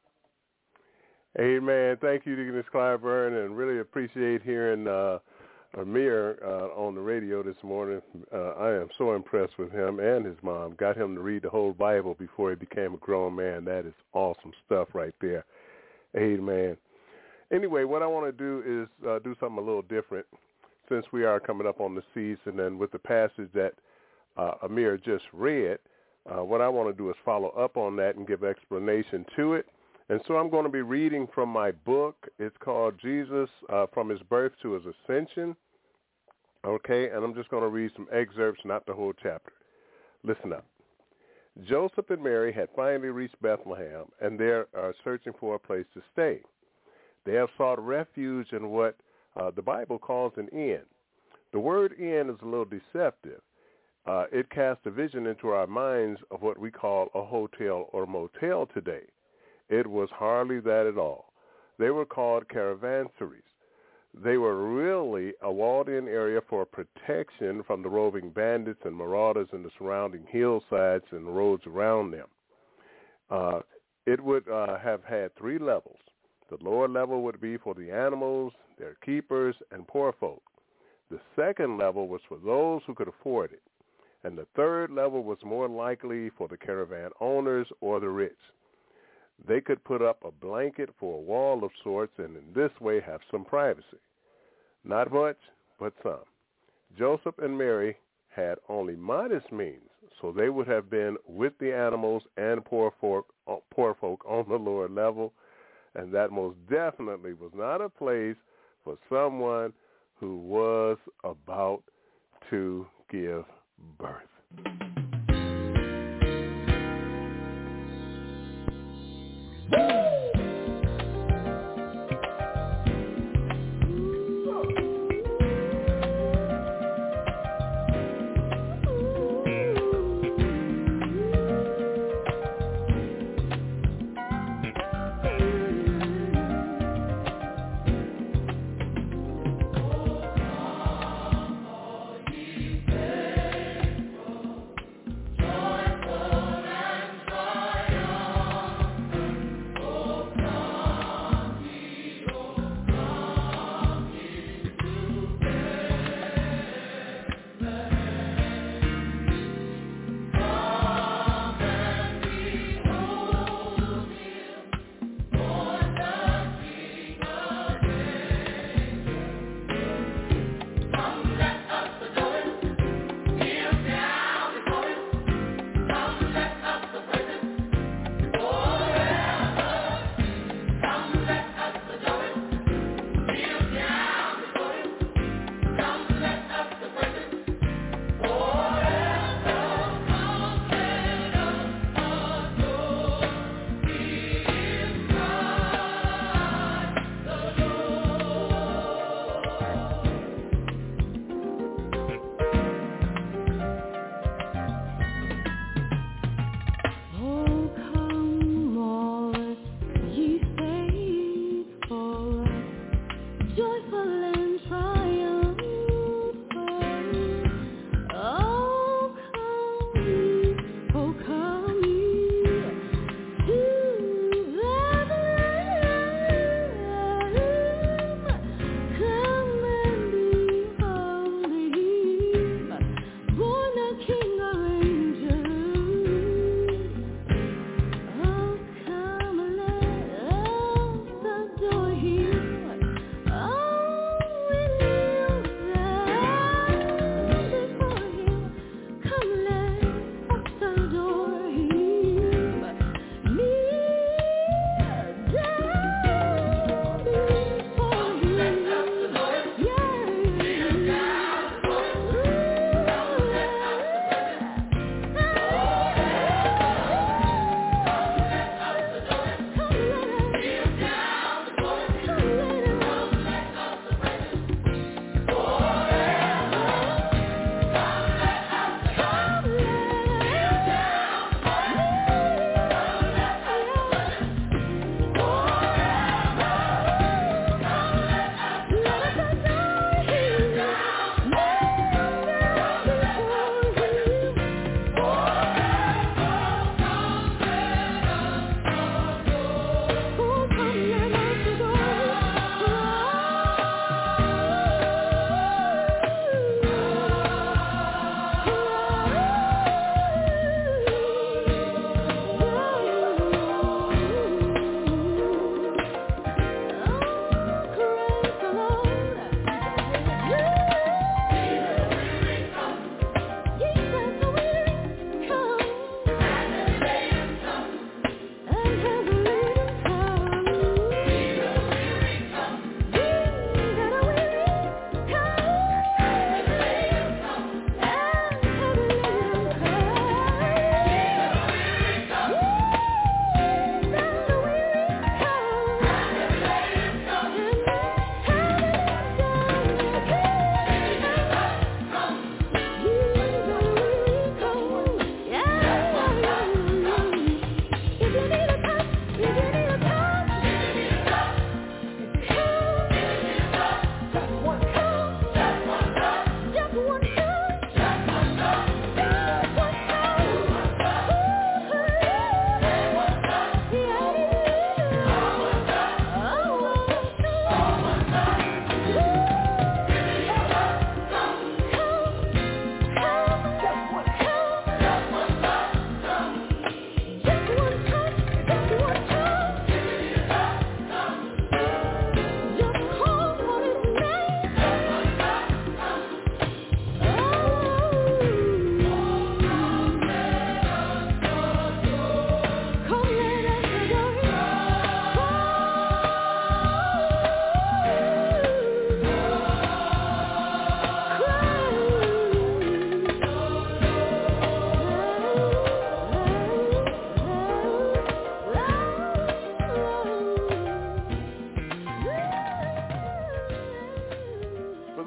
Amen. Thank you, Deaconess Clyburn, and really appreciate hearing uh, Amir uh, on the radio this morning. Uh, I am so impressed with him and his mom. Got him to read the whole Bible before he became a grown man. That is awesome stuff right there. Amen. Anyway, what I want to do is uh, do something a little different since we are coming up on the season, and with the passage that uh, Amir just read, uh, what I want to do is follow up on that and give explanation to it. And so I'm going to be reading from my book. It's called Jesus uh, from His Birth to His Ascension. Okay, and I'm just going to read some excerpts, not the whole chapter. Listen up. Joseph and Mary had finally reached Bethlehem, and they are searching for a place to stay. They have sought refuge in what uh, the Bible calls an inn. The word inn is a little deceptive. Uh, it casts a vision into our minds of what we call a hotel or motel today. It was hardly that at all. They were called caravanseries. They were really a walled-in area for protection from the roving bandits and marauders in the surrounding hillsides and the roads around them. Uh, it would uh, have had three levels. The lower level would be for the animals, their keepers, and poor folk. The second level was for those who could afford it. And the third level was more likely for the caravan owners or the rich. They could put up a blanket for a wall of sorts and in this way have some privacy. Not much, but some. Joseph and Mary had only modest means, so they would have been with the animals and poor folk, poor folk on the lower level, and that most definitely was not a place for someone who was about to give birth.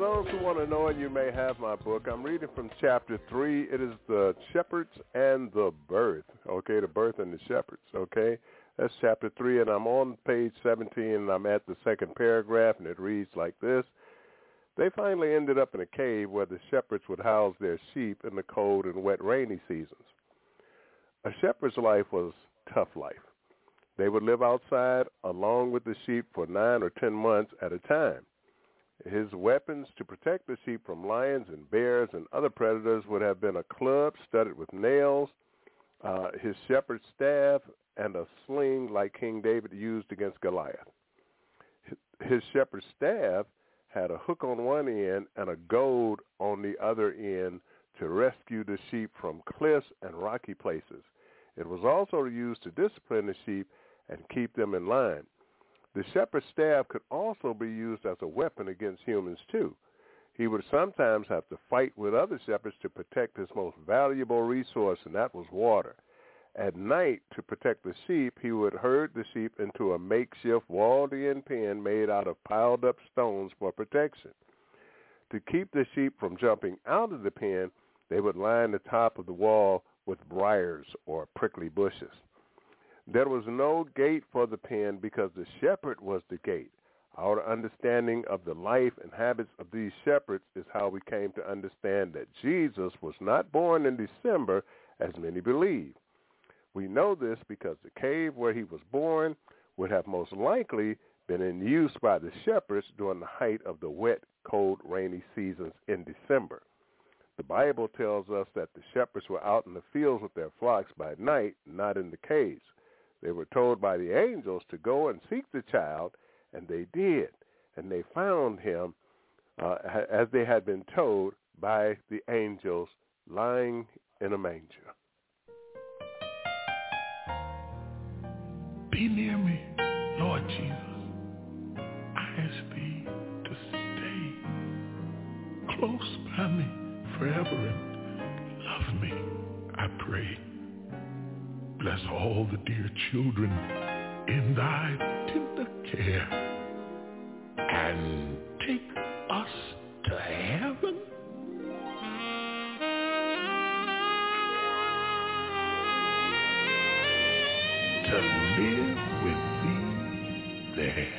those who want to know, and you may have my book, I'm reading from chapter three. It is the shepherds and the birth, okay, the birth and the shepherds, okay? That's chapter three, and I'm on page seventeen, and I'm at the second paragraph, and it reads like this. They finally ended up in a cave where the shepherds would house their sheep in the cold and wet rainy seasons. A shepherd's life was tough life. They would live outside along with the sheep for nine or ten months at a time. His weapons to protect the sheep from lions and bears and other predators would have been a club studded with nails, uh, his shepherd's staff, and a sling like King David used against Goliath. His shepherd's staff had a hook on one end and a goad on the other end to rescue the sheep from cliffs and rocky places. It was also used to discipline the sheep and keep them in line. The shepherd's staff could also be used as a weapon against humans too. He would sometimes have to fight with other shepherds to protect his most valuable resource, and that was water. At night, to protect the sheep, he would herd the sheep into a makeshift walled-in pen made out of piled-up stones for protection. To keep the sheep from jumping out of the pen, they would line the top of the wall with briars or prickly bushes. There was no gate for the pen because the shepherd was the gate. Our understanding of the life and habits of these shepherds is how we came to understand that Jesus was not born in December, as many believe. We know this because the cave where he was born would have most likely been in use by the shepherds during the height of the wet, cold, rainy seasons in December. The Bible tells us that the shepherds were out in the fields with their flocks by night, not in the caves. They were told by the angels to go and seek the child, and they did. And they found him, uh, as they had been told by the angels, lying in a manger. Be near me, Lord Jesus. I ask thee to stay close by me forever and love me, I pray. Bless all the dear children in thy tender care, and take us to heaven. To live with thee there.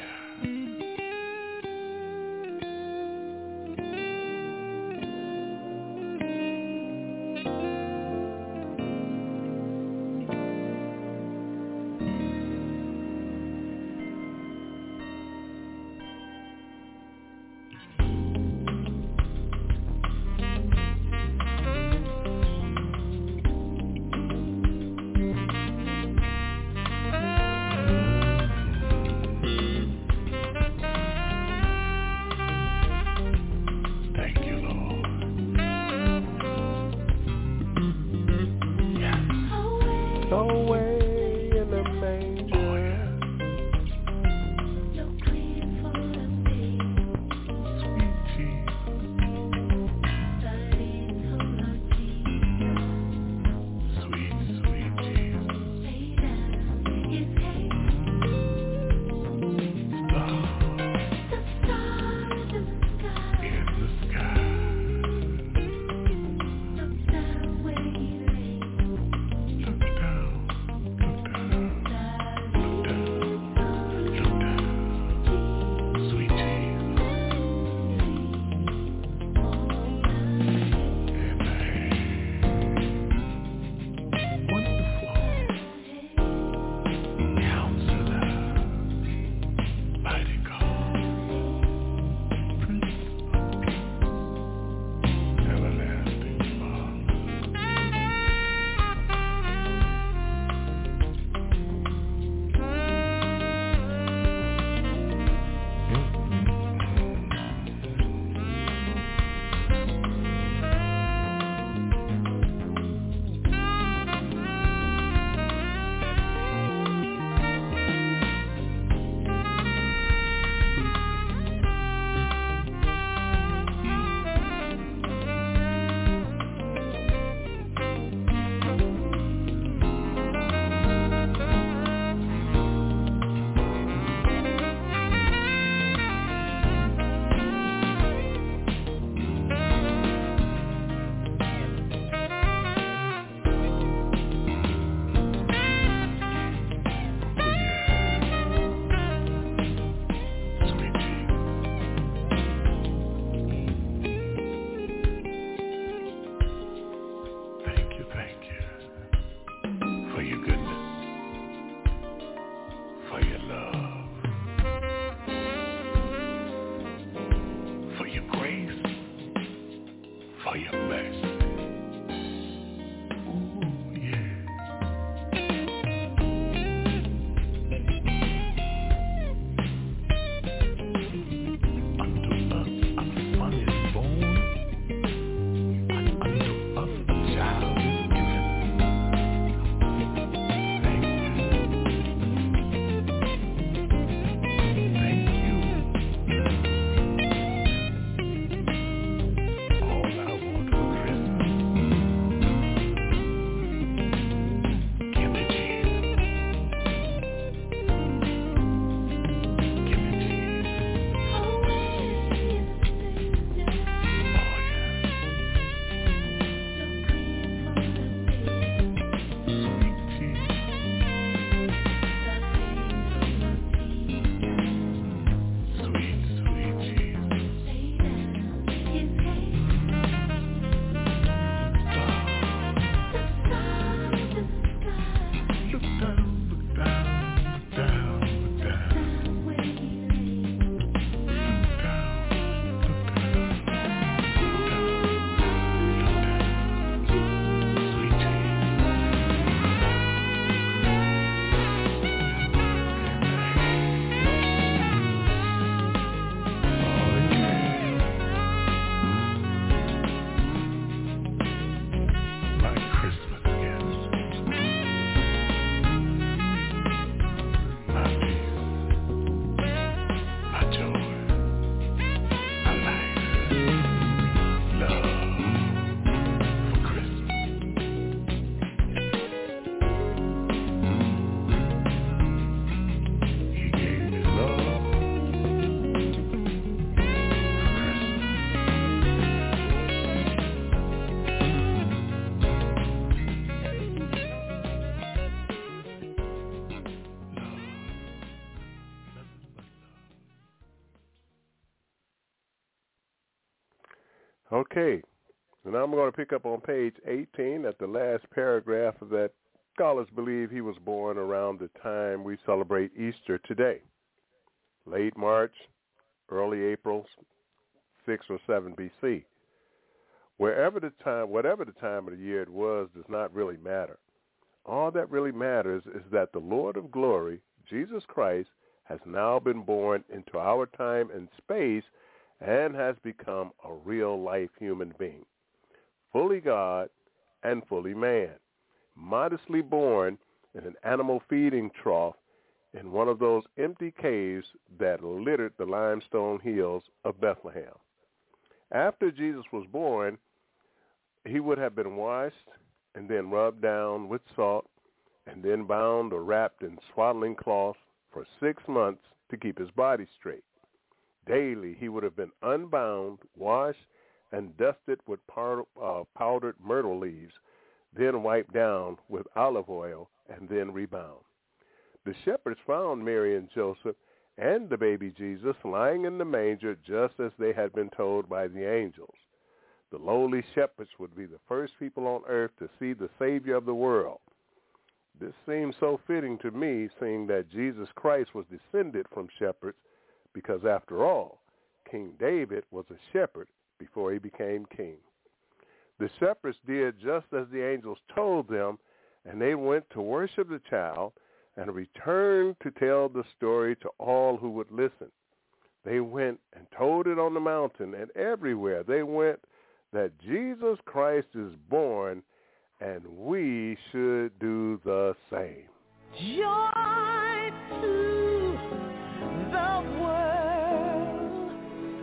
Okay, so now I'm going to pick up on page eighteen at the last paragraph of that. Scholars believe he was born around the time we celebrate Easter today, late March, early April, six or seven B C. Wherever the time, whatever the time of the year it was, does not really matter. All that really matters is that the Lord of glory, Jesus Christ, has now been born into our time and space and has become a real-life human being, fully God and fully man, modestly born in an animal feeding trough in one of those empty caves that littered the limestone hills of Bethlehem. After Jesus was born, he would have been washed and then rubbed down with salt and then bound or wrapped in swaddling cloth for six months to keep his body straight. Daily he would have been unbound, washed, and dusted with powder, uh, powdered myrtle leaves, then wiped down with olive oil, and then rebound. The shepherds found Mary and Joseph and the baby Jesus lying in the manger just as they had been told by the angels. The lowly shepherds would be the first people on earth to see the Savior of the world. This seems so fitting to me, seeing that Jesus Christ was descended from shepherds, because after all, King David was a shepherd before he became king. The shepherds did just as the angels told them, and they went to worship the child and returned to tell the story to all who would listen. They went and told it on the mountain, and everywhere they went, that Jesus Christ is born, and we should do the same. Joy to the world,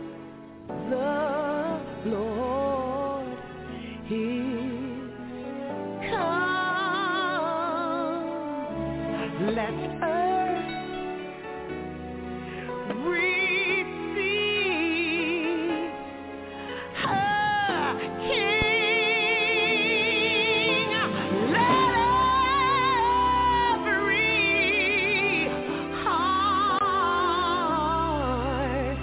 the Lord is come. Let earth receive her King. Let every heart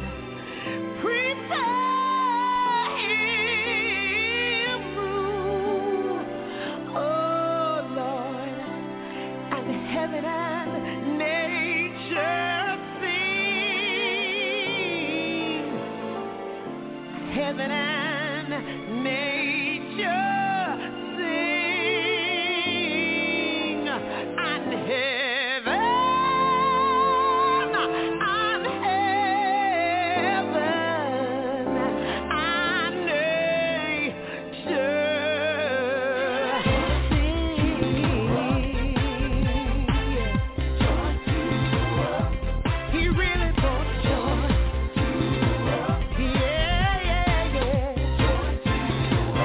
prepare him room. Oh Lord, and heaven and nature sing. Heaven and nature sing. And heaven and heaven and nature sing. He really brought joy. Yeah, yeah, yeah.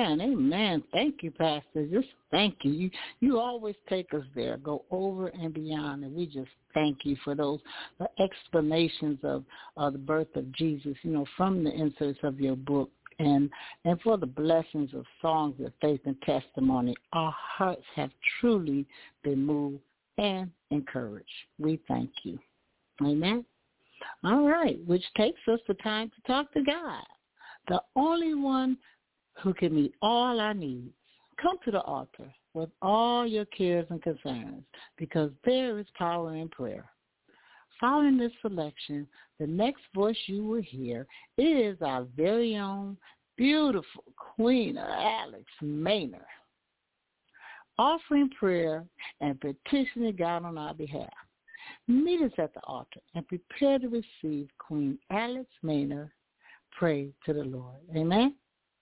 Amen. Amen. Thank you, Pastor. Just thank you. You you always take us there, go over and beyond, and we just thank you for those uh, explanations of uh, the birth of Jesus, you know, from the inserts of your book, and and for the blessings of songs of faith and testimony. Our hearts have truly been moved and encouraged. We thank you. Amen. All right, which takes us to time to talk to God, the only one who can meet all our needs. Come to the altar with all your cares and concerns, because there is power in prayer. Following this selection, the next voice you will hear is our very own beautiful Queen Alex Maynor, offering prayer and petitioning God on our behalf. Meet us at the altar and prepare to receive Queen Alex Maynor. Pray to the Lord. Amen.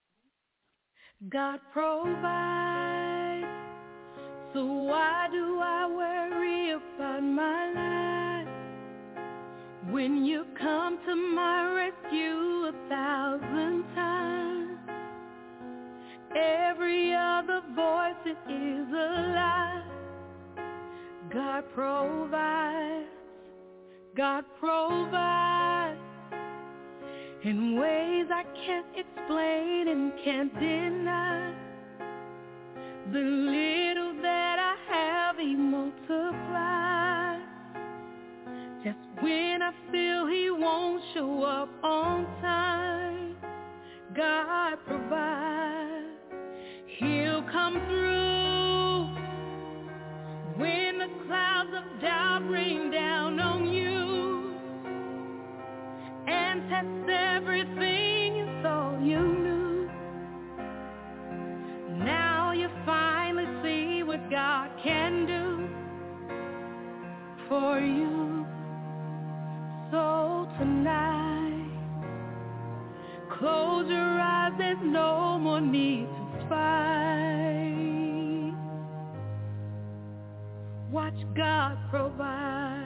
God provides, so why do I worry about my life? When you come to my rescue a thousand times, every other voice it is a lie. God provides, God provides in ways I can't explain and can't deny. The little that I have he multiplies. Just when I feel he won't show up on time, God provides. He'll come through when the clouds of doubt rain down on you and test everything you thought you knew. Now you finally see what God can do for you. So tonight, close your eyes, there's no more need to fight. Watch God provide.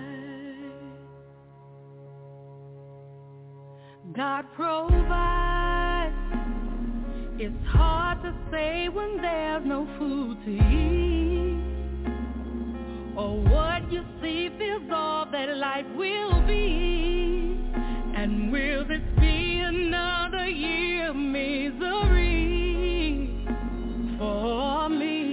God provides. It's hard to say when there's no food to eat, or what you see feels all that life will be. And will this be another year of misery for me?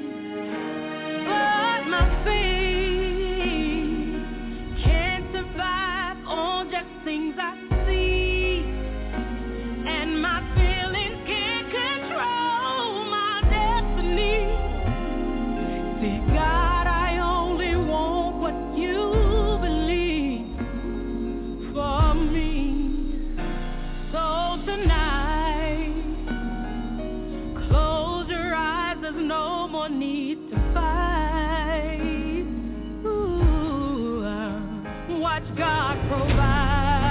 But my faith can't survive on just things I see, and my feelings can't control my destiny. See, God, I only want what you believe for me. So tonight, close your eyes, there's no more need to fight. Ooh, watch God provide.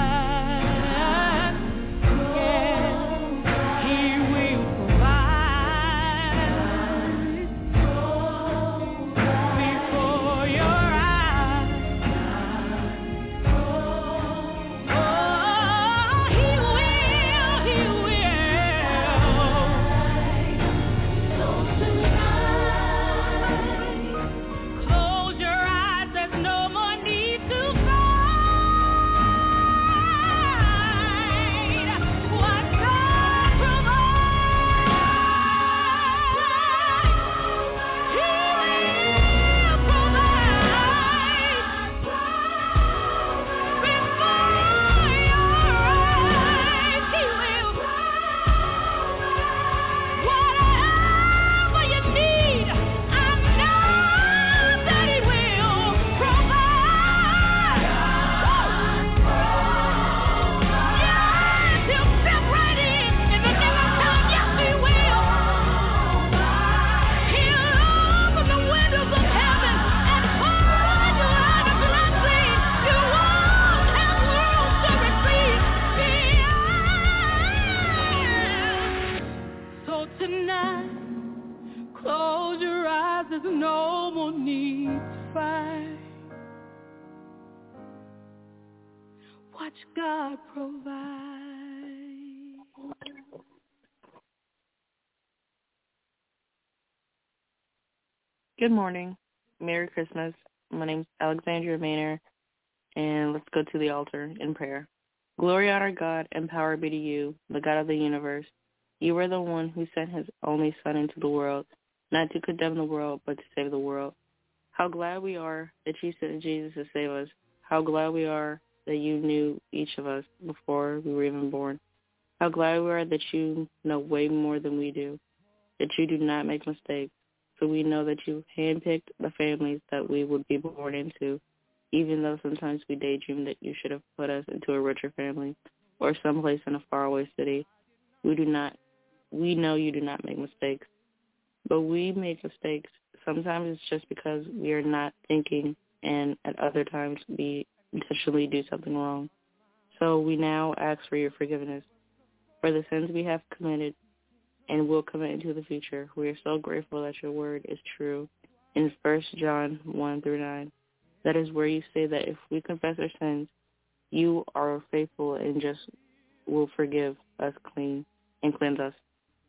God provide. Good morning. Merry Christmas. My name's Alexandria Maynor, and let's go to the altar in prayer. Glory, honor, God, and power be to you, the God of the universe. You are the one who sent his only Son into the world, not to condemn the world, but to save the world. How glad we are that you sent Jesus to save us. How glad we are that you knew each of us before we were even born. How glad we are that you know way more than we do, that you do not make mistakes. So we know that you handpicked the families that we would be born into, even though sometimes we daydream that you should have put us into a richer family or someplace in a faraway city. We do not, we know you do not make mistakes, but we make mistakes. Sometimes it's just because we are not thinking, and at other times we intentionally do something wrong. So we now ask for your forgiveness for the sins we have committed and will commit into the future. We are so grateful that your word is true. In First John one through nine, that is where you say that if we confess our sins, you are faithful and just will forgive us clean and cleanse us.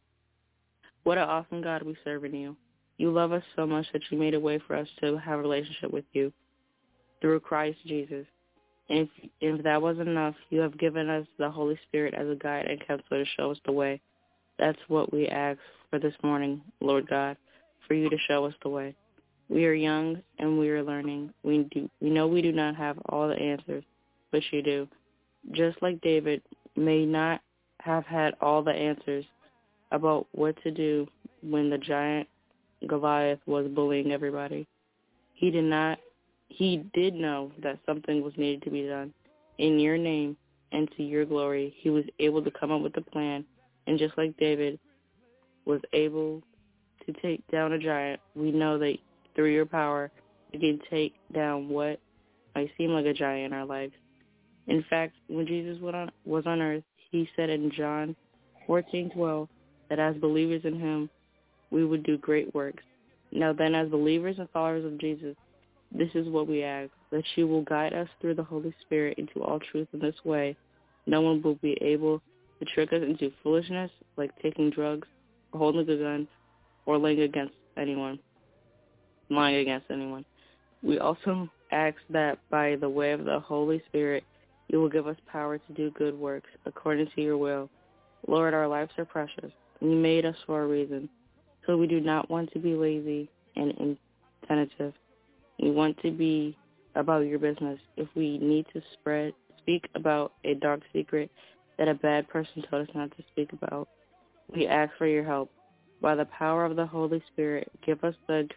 What an awesome God we serve in you. You love us so much that you made a way for us to have a relationship with you through Christ Jesus. And if, if that wasn't enough, you have given us the Holy Spirit as a guide and counselor to show us the way. That's what we ask for this morning, Lord God, for you to show us the way. We are young and we are learning. We do. We know we do not have all the answers, but you do. Just like David may not have had all the answers about what to do when the giant Goliath was bullying everybody. He did not. He did know that something was needed to be done. In your name and to your glory, he was able to come up with a plan. And just like David was able to take down a giant, we know that through your power, you can take down what might seem like a giant in our lives. In fact, when Jesus was on earth, he said in John fourteen twelve that as believers in him, we would do great works. Now then, as believers and followers of Jesus, this is what we ask, that you will guide us through the Holy Spirit into all truth in this way. No one will be able to trick us into foolishness like taking drugs or holding a gun or lying against anyone, lying against anyone. We also ask that by the way of the Holy Spirit, you will give us power to do good works according to your will. Lord, our lives are precious. You made us for a reason, so we do not want to be lazy and inattentive. We want to be about your business. If we need to spread, speak about a dark secret that a bad person told us not to speak about, we ask for your help. By the power of the Holy Spirit, give us the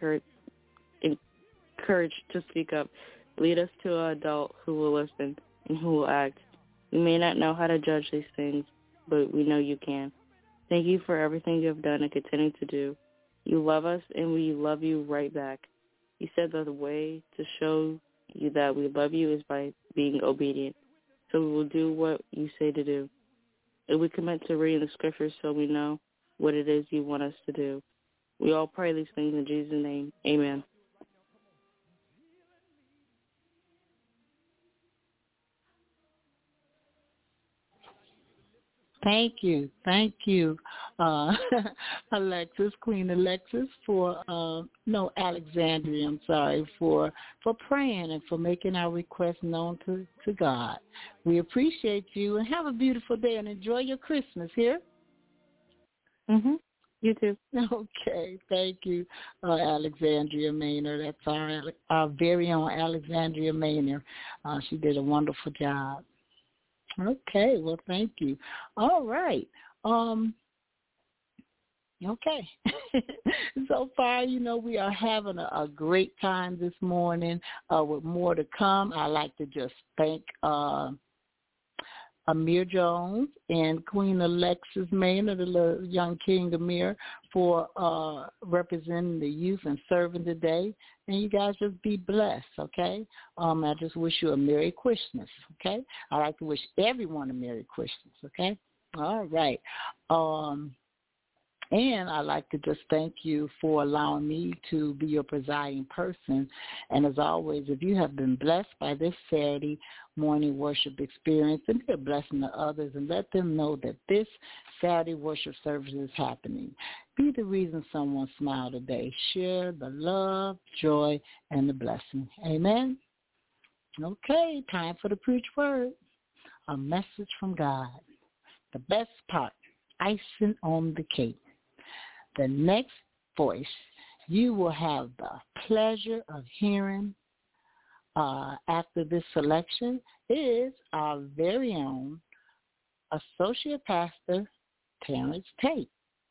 courage to speak up. Lead us to an adult who will listen and who will act. We may not know how to judge these things, but we know you can. Thank you for everything you have done and continue to do. You love us, and we love you right back. You said that the way to show you that we love you is by being obedient. So we will do what you say to do. And we commit to reading the scriptures so we know what it is you want us to do. We all pray these things in Jesus' name. Amen. Thank you. Thank you, uh, Alexis, Queen Alexis, for, uh, no, Alexandria, I'm sorry, for for praying and for making our request known to, to God. We appreciate you, and have a beautiful day, and enjoy your Christmas here. Mm-hmm. You too. Okay. Thank you, uh, Alexandria Maynor. That's our, our very own Alexandria Maynor. Uh, she did a wonderful job. Okay, well, thank you. All right. Um, okay. So far, you know, we are having a, a great time this morning uh, with more to come. I'd like to just thank uh, Amir Jones and Queen Alexis Maynor, the little young King Amir, for uh, representing the youth and serving today. And you guys just be blessed, okay? Um, I just wish you a Merry Christmas, okay? I'd like to wish everyone a Merry Christmas, okay? All right. Um, And I'd like to just thank you for allowing me to be your presiding person. And as always, if you have been blessed by this Saturday morning worship experience, then be a blessing to others and let them know that this Saturday worship service is happening. Be the reason someone smiled today. Share the love, joy, and the blessing. Amen? Okay, time for the preach word. A message from God. The best part, icing on the cake. The next voice you will have the pleasure of hearing uh, after this selection is our very own Associate Pastor Terrence Tate.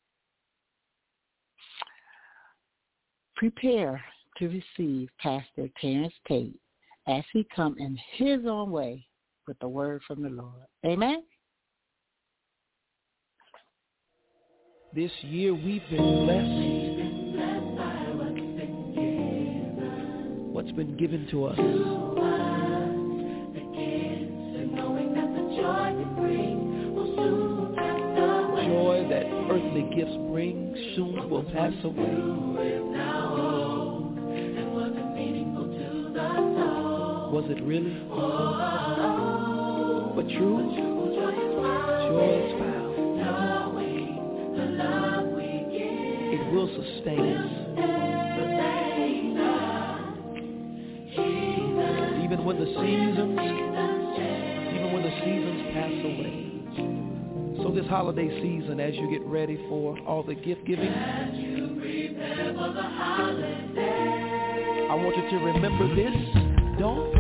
Prepare to receive Pastor Terrence Tate as he comes in his own way with the word from the Lord. Amen? This year we've been blessed. What's been given to us? Joy that earthly gifts bring soon will pass away. Was it really? But true, joy is found. It will sustain us. Even when the seasons, even when the seasons pass away. So this holiday season, as you get ready for all the gift giving, I want you to remember this. Don't,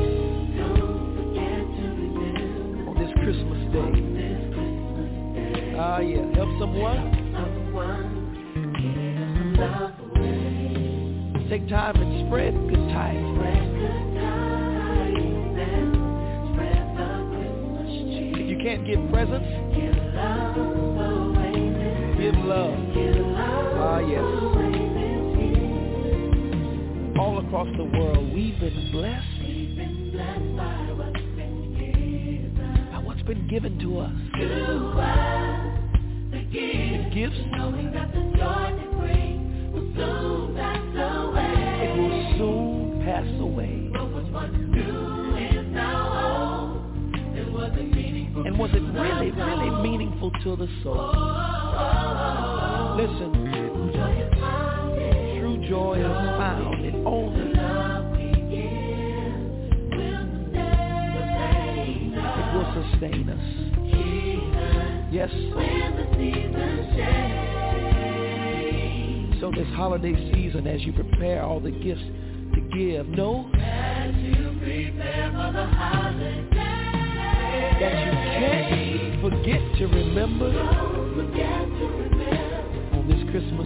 on this Christmas day. Ah, yeah. Help someone. Take time and spread good tidings. If you can't give presents, give love. Ah, yes. All across the world, we've been blessed by what's been given to us. The gifts, knowing that the joy they bring will soon pass away. It will soon pass away. But what's once new is now old. It wasn't meaningful. And was it really, really meaningful to the soul? Listen, true joy is found in only it will sustain us. Yes. So this holiday season, as you prepare all the gifts to give, know as you prepare for the holiday that you can't forget to remember, forget to remember on this Christmas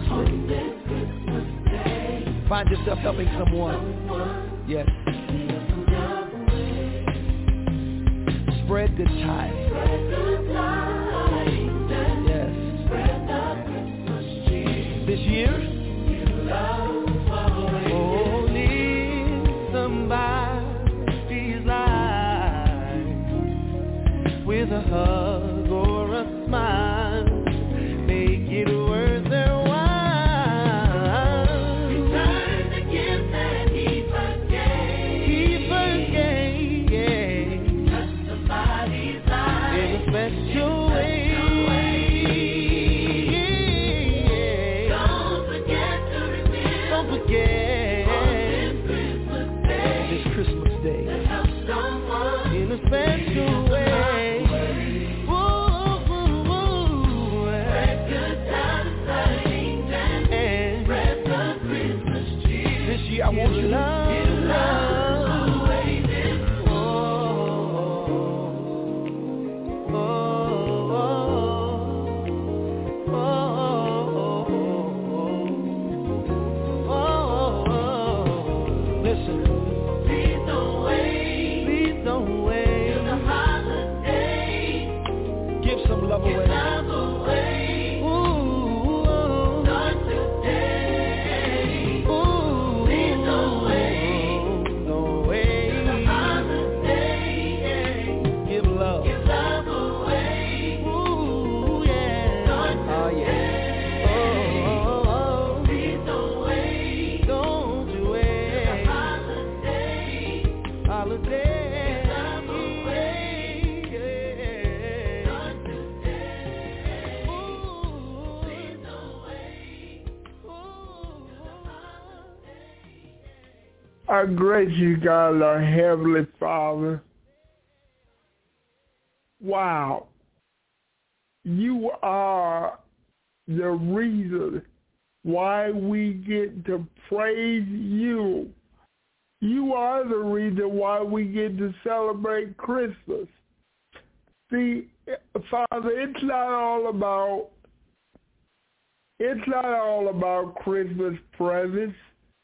day. Find yourself helping someone. Yes. Spread good tidings. Yes. This year, oh, live somebody's life with a hug or a smile. Make it worth their while. Return the gift that he first gave. He first gave, yeah. Touch somebody's life in a special way. I want you love, love. Oh, oh, oh, oh, oh, oh. Listen. Please don't wait. Please don't wait till the holiday. Give some love away. Give love away. Our gracious God, our Heavenly Father, wow, you are the reason why we get to praise you. You are the reason why we get to celebrate Christmas. See, Father, it's not all about, it's not all about Christmas presents.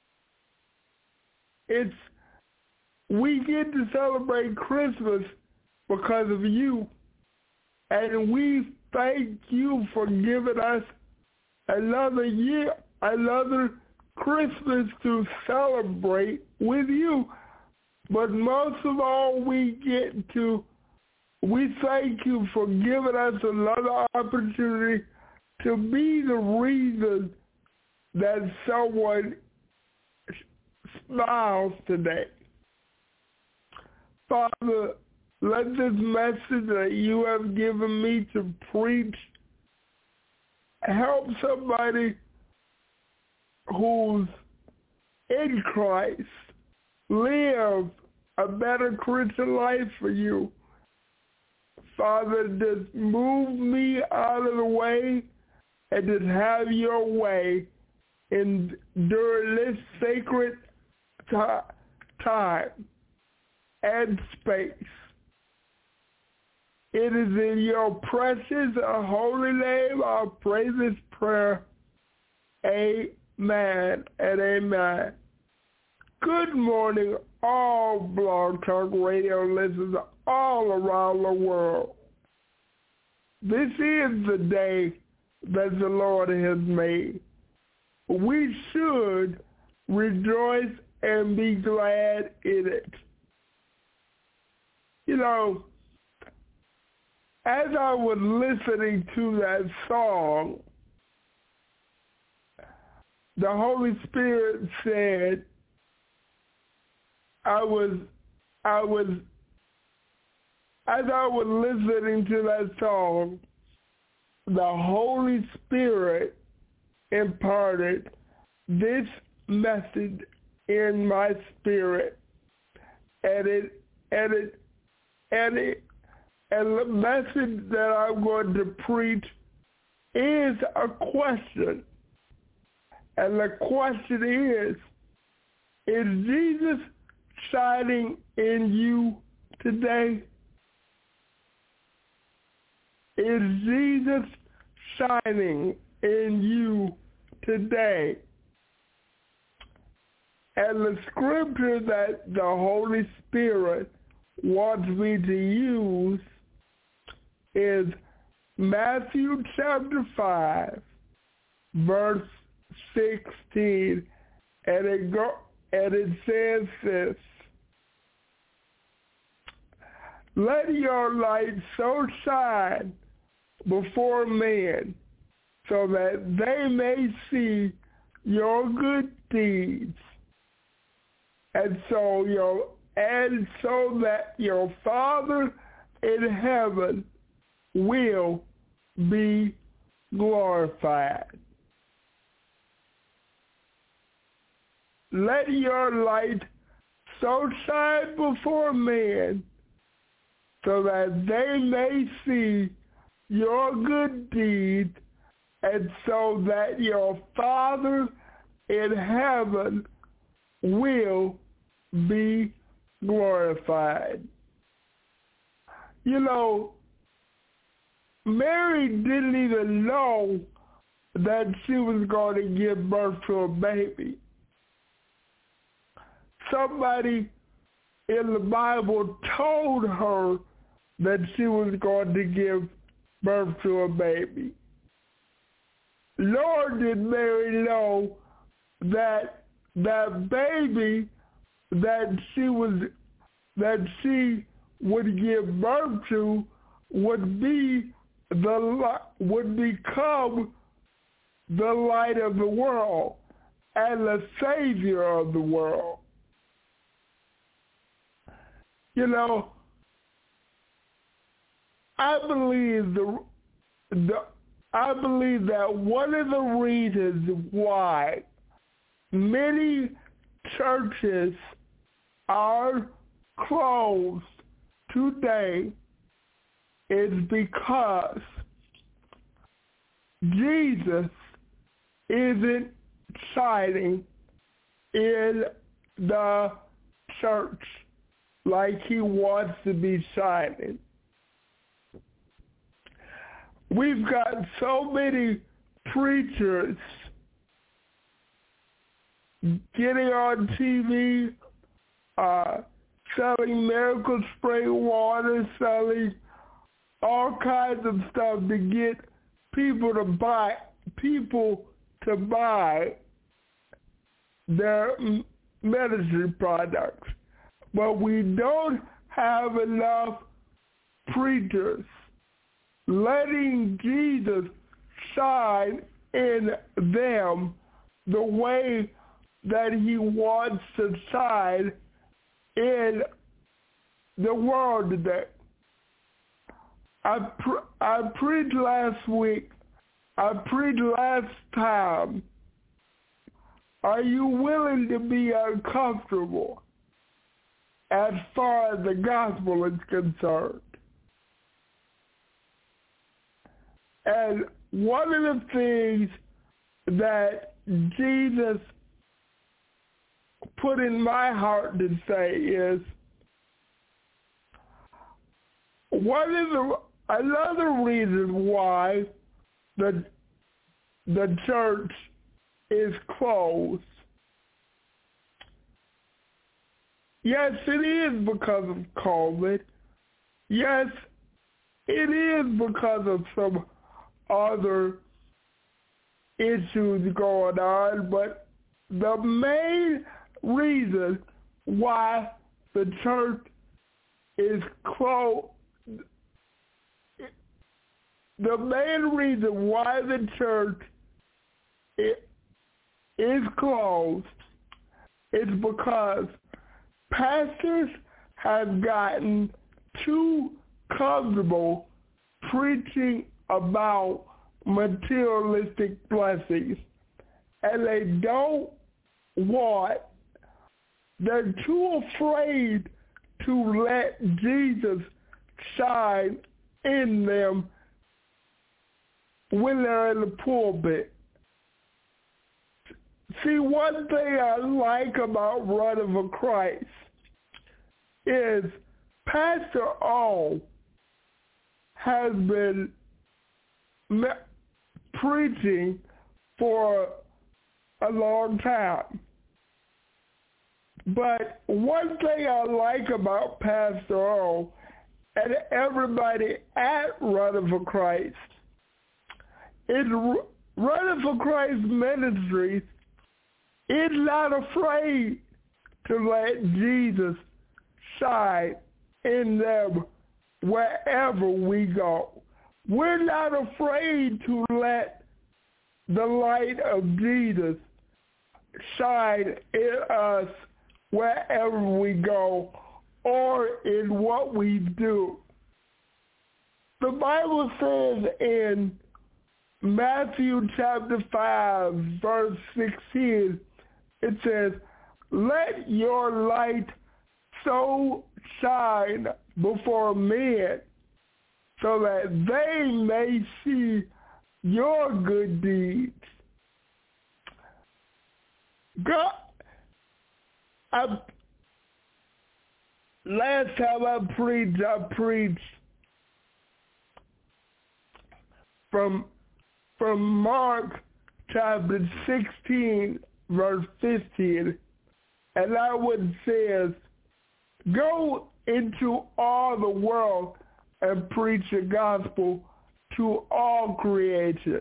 It's, we get to celebrate Christmas because of you. And we thank you for giving us another year, another Christmas to celebrate with you. But most of all, we get to, we thank you for giving us another opportunity to be the reason that someone smiles today. Father, let this message that you have given me to preach help somebody who's in Christ live a better Christian life for you. Father, just move me out of the way and just have your way in during this sacred time and space. It is in your precious and holy name I pray this prayer. Amen and amen. Good morning, all Blog Talk Radio listeners all around the world. This is the day that the Lord has made. We should rejoice and be glad in it. You know, as I was listening to that song, the Holy Spirit said, I was, I was, as I was listening to that song, the Holy Spirit imparted this message in my spirit, and it, and it, and it, and the message that I'm going to preach is a question. And the question is, is Jesus shining in you today? Is Jesus shining in you today? And the scripture that the Holy Spirit wants me to use is Matthew chapter five, verse sixteen, and it go and it says this: let your light so shine before men, so that they may see your good deeds, and so your and so that your Father in heaven will be glorified. Let your light so shine before men, so that they may see your good deeds, and so that your Father in heaven will be glorified. You know, Mary didn't even know that she was going to give birth to a baby. Somebody in the Bible told her that she was going to give birth to a baby. Nor did Mary know that that baby that she was that she would give birth to would be the would become the light of the world and the Savior of the world. You know, I believe the the I believe that one of the reasons why many churches are closed today is because Jesus isn't shining in the church like he wants to be shining. We've got so many preachers getting on T V, uh, selling miracle spray water, selling all kinds of stuff to get people to buy people to buy their medicine products. But we don't have enough preachers letting Jesus shine in them the way that he wants to shine in the world today. I pre- I preached last week. I preached last time. Are you willing to be uncomfortable as far as the gospel is concerned? And one of the things that Jesus put in my heart to say is, what is the, another reason why the the church is closed? Yes, it is because of COVID. Yes, it is because of some other issues going on, but the main reason why the church is closed, the main reason why the church is closed is because pastors have gotten too comfortable preaching about materialistic blessings, and they don't want, they're too afraid to let Jesus shine in them when they're in the pulpit. See, one thing I like about Running for Christ is Pastor O has been me- preaching for a long time. But one thing I like about Pastor O and everybody at Running for Christ is Running for Christ Ministries is not afraid to let Jesus shine in them wherever we go. We're not afraid to let the light of Jesus shine in us wherever we go or in what we do. The Bible says in Matthew chapter five, verse sixteen, it says, "Let your light so shine before men so that they may see your good deeds." God, I, last time I preached, I preached from from Mark chapter sixteen, verse fifteen, and that one says, "Go into all the world and preach the gospel to all creation."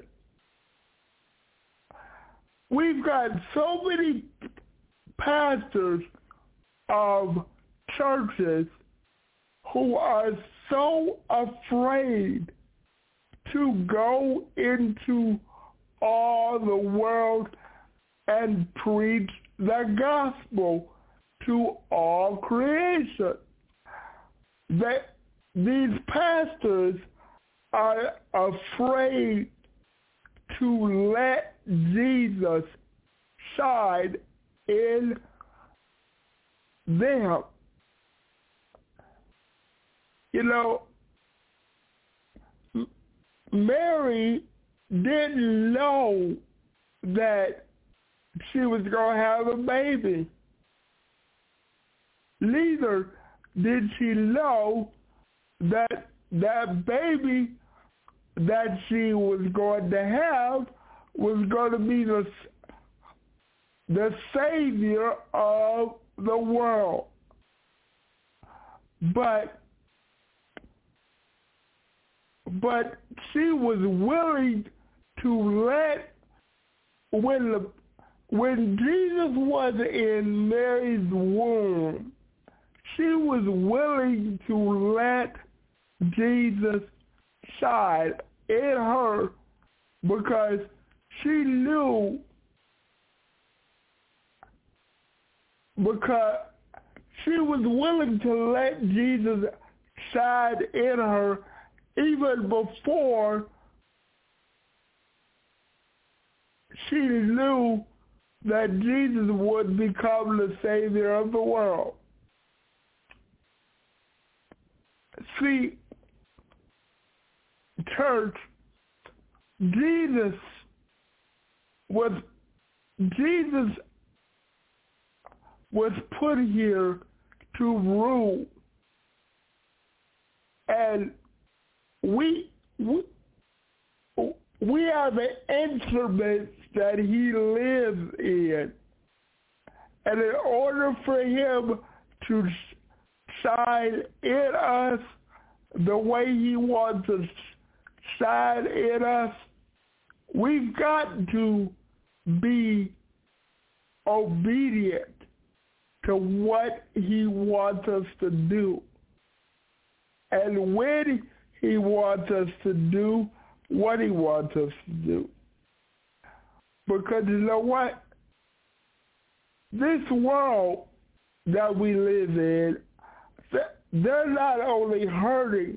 We've got so many pastors of churches who are so afraid to go into all the world and preach the gospel to all creation. That these pastors are afraid to let Jesus shine in them. You know, Mary didn't know that she was going to have a baby. Neither did she know that that baby that she was going to have was going to be the, the Savior of the world. But but she was willing to let, when the when Jesus was in Mary's womb, she was willing to let Jesus shine in her because she knew, because she was willing to let Jesus shine in her even before she knew that Jesus would become the Savior of the world. See, church, Jesus was Jesus was put here to rule, and we we, we are the instruments that he lives in, and in order for him to shine in us the way he wants to shine in us, we've got to be obedient to what he wants us to do. And when he wants us to do what he wants us to do. Because you know what? This world that we live in, they're not only hurting,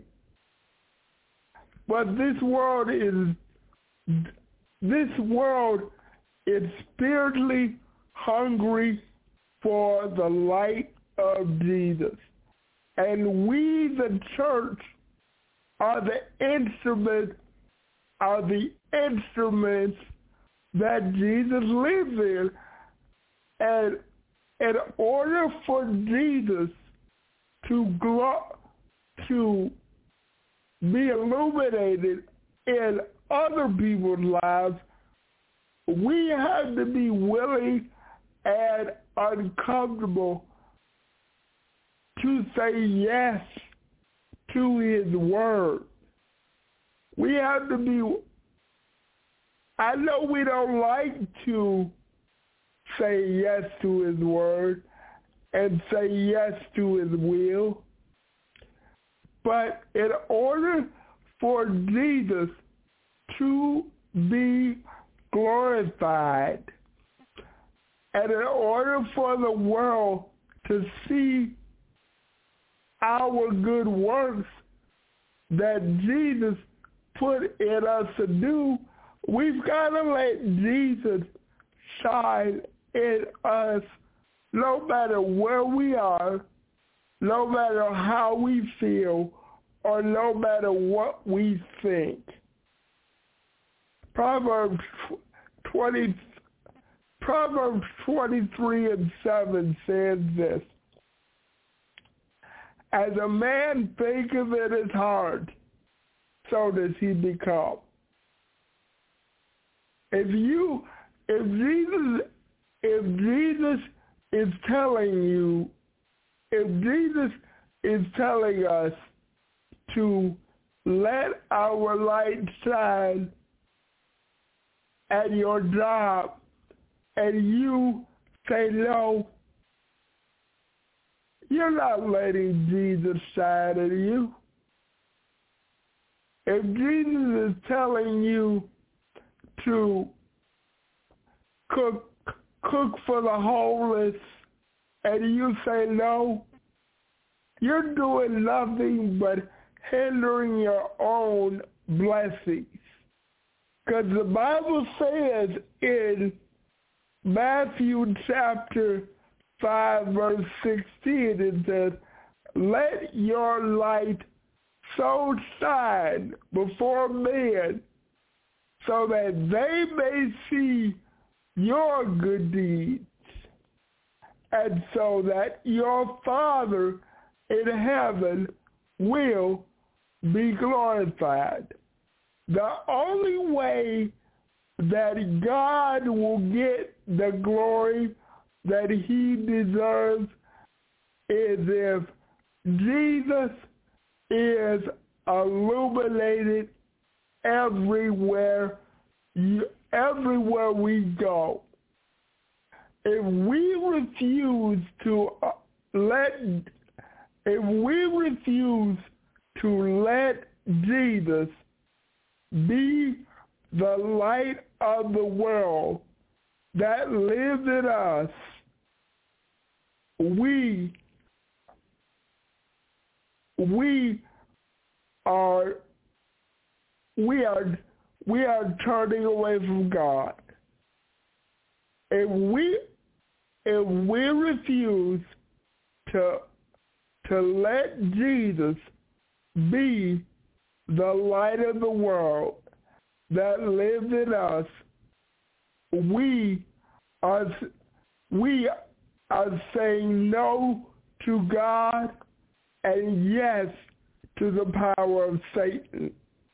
but this world is this world is spiritually hungry for the light of Jesus. And we, the church, are the instruments, are the instruments that Jesus lives in. And in order for Jesus to grow, to be illuminated in other people's lives, we have to be willing and uncomfortable to say yes to his word. We have to be, I know we don't like to say yes to his word and say yes to his will, but in order for Jesus to be glorified, and in order for the world to see our good works that Jesus put in us to do, we've got to let Jesus shine in us no matter where we are, no matter how we feel, or no matter what we think. Proverbs twenty, Proverbs twenty-three and seven says this: as a man thinketh in his heart, so does he become. If you, if Jesus, if Jesus is telling you, if Jesus is telling us to let our light shine at your job, and you say no, you're not letting Jesus shine in you. If Jesus is telling you to cook cook for the homeless and you say no, you're doing nothing but hindering your own blessings. Because the Bible says in Matthew chapter five, verse sixteen, it says, let your light so shine before men so that they may see your good deeds, and so that your Father in heaven will be glorified. The only way that God will get the glory that he deserves is if Jesus is illuminated everywhere, you, everywhere we go. If we refuse to let, if we refuse to let Jesus be the light of the world that lives in us, we we are we are we are turning away from God. If we if we refuse to to let Jesus be the light of the world that lives in us, we are we are saying no to God and yes to the power of Satan.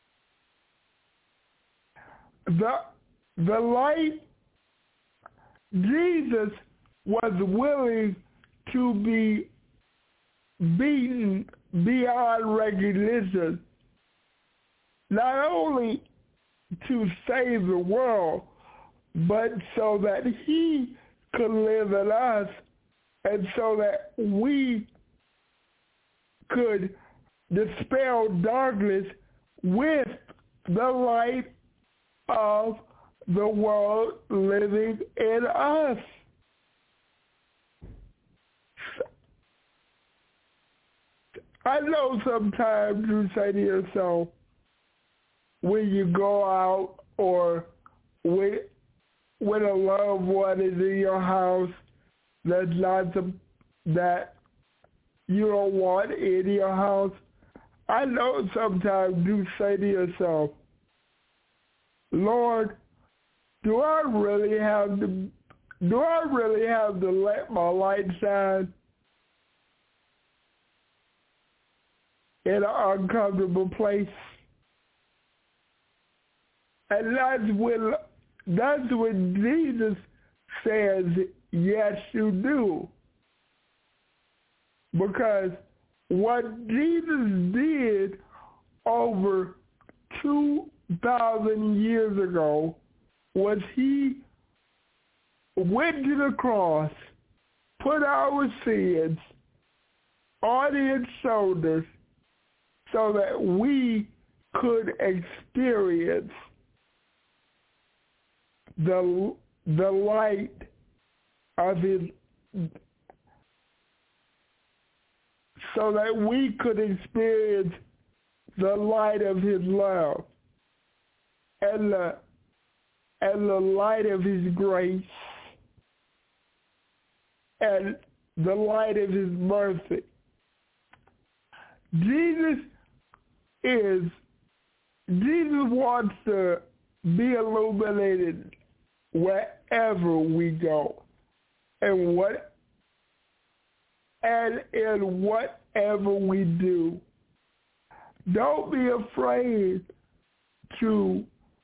The the light, Jesus was willing to be beaten beyond recognition, not only to save the world, but so that he could live in us and so that we could dispel darkness with the light of the world living in us. I know sometimes you say to yourself, when you go out or when, when a loved one is in your house that's not the, that you don't want in your house, I know sometimes you say to yourself, Lord, do I really have to, do I really have to let my light shine in an uncomfortable place? And that's when, that's when Jesus says, yes, you do. Because what Jesus did over two thousand years ago was he went to the cross, put our sins on his shoulders so that we could experience the the light of his, so that we could experience the light of his love and the and the light of his grace and the light of his mercy. Jesus is Jesus wants to be illuminated wherever we go, and what and in whatever we do. Don't be afraid to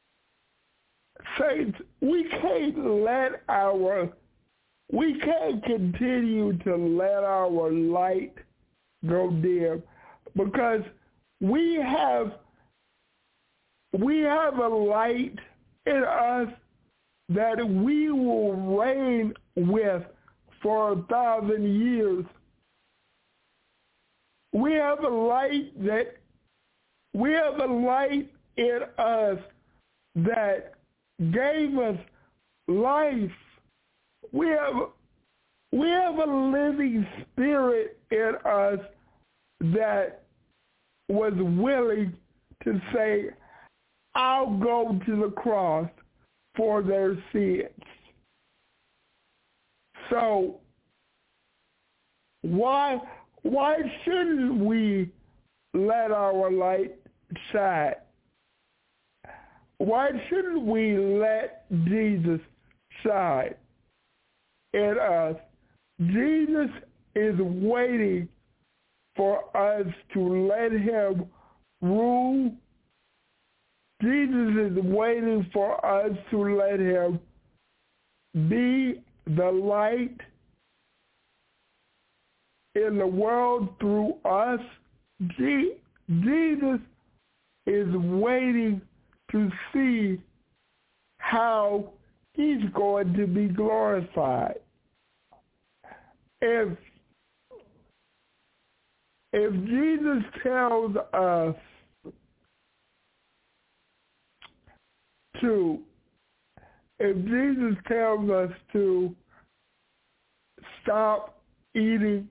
say, we can't let our we can't continue to let our light go dim, because we have we have a light in us that we will reign with for a thousand years. We have a light that we have a light in us that gave us life. We have we have a living spirit in us that was willing to say, I'll go to the cross for their sins. So Why, why shouldn't we let our light shine? Why shouldn't we let Jesus shine in us? Jesus is waiting for us to let him rule. Jesus is waiting for us to let him be the light in the world through us. Je- Jesus is waiting to see how he's going to be glorified. If if Jesus tells us to, if Jesus tells us to stop eating,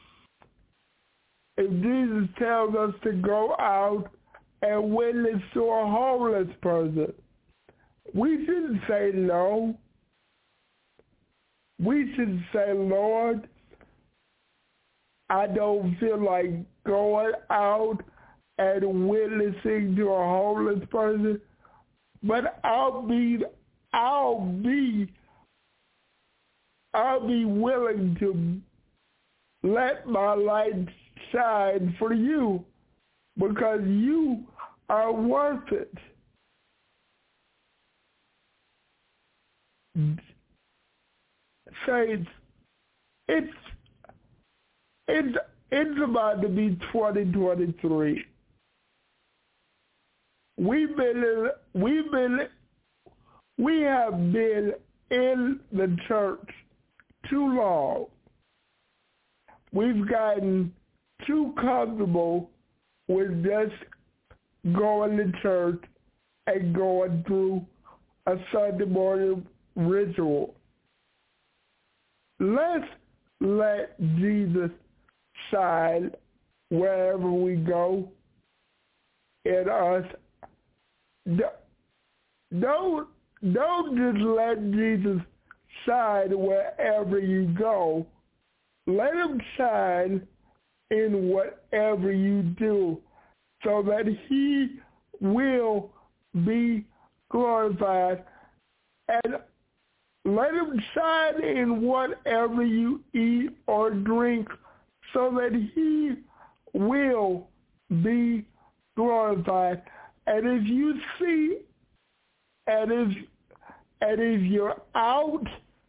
if Jesus tells us to go out and witness to a homeless person, we shouldn't say no. We should say, Lord, I don't feel like going out and witnessing to a homeless person, but I'll be, I'll be, I'll be willing to let my light shine for you because you are worth it. Saints, it's it's it's about to be twenty twenty-three. We've been in, we've been we have been in the church too long. We've gotten too comfortable with just going to church and going through a Sunday morning ritual. Let's let Jesus shine wherever we go in us. Don't, don't just let Jesus shine wherever you go. Let him shine in whatever you do so that he will be glorified. And let him shine in whatever you eat or drink so that he will be glorified. And if you see, and if, and if you're out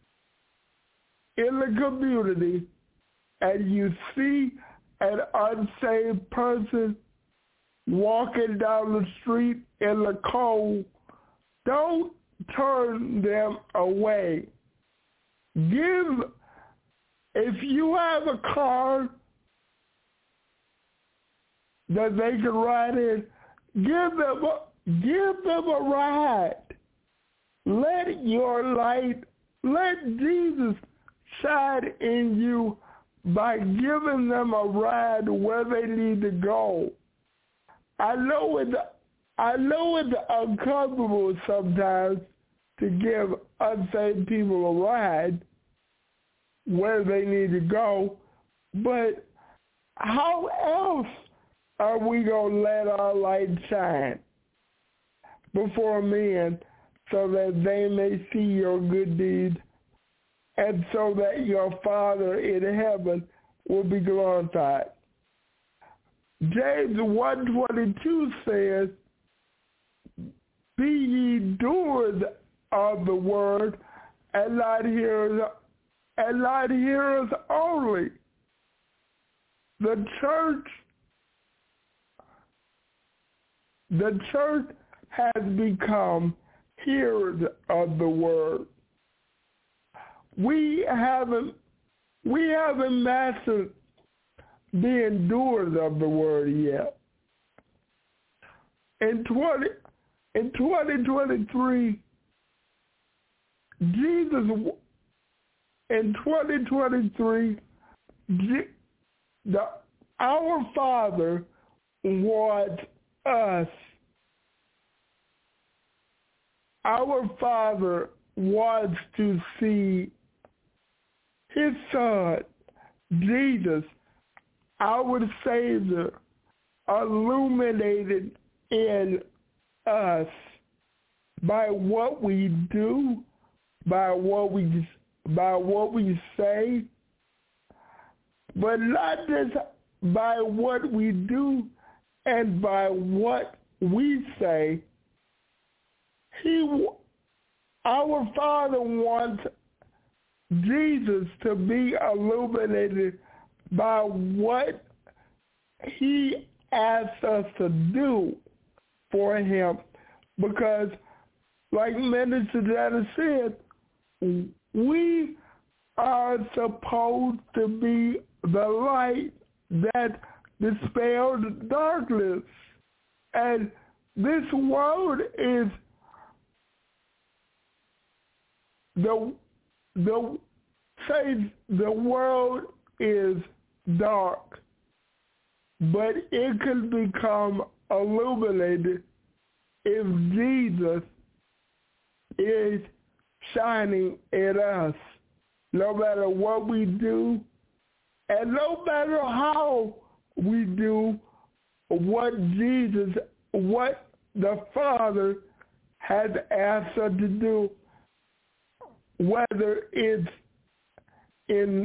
in the community and you see an unsaved person walking down the street in the cold, don't turn them away. Give, if you have a car that they can ride in, give them a, give them a ride. Let your light, let Jesus shine in you by giving them a ride where they need to go. I know it's, I know it's uncomfortable sometimes to give unsaved people a ride where they need to go, but how else are we going to let our light shine before men so that they may see your good deeds and so that your Father in heaven will be glorified? James one twenty-two says, be ye doers of the word and not hearers, and not hearers only. The church, the church has become hearers of the word. We haven't, we haven't mastered being doers of the word yet. In twenty in twenty twenty-three, Jesus in twenty twenty-three, the our Father wants us. Our Father wants to see his Son Jesus, our Savior, illuminated in us by what we do, by what we by what we say, but not just by what we do and by what we say. He, our Father wants Jesus to be illuminated by what he asks us to do for him. Because, like Minister Jana said, we are supposed to be the light that dispels darkness. And this world is the the say the world is dark, but it can become illuminated if Jesus is shining in us, no matter what we do, and no matter how we do what Jesus, what the Father has asked us to do, whether it's in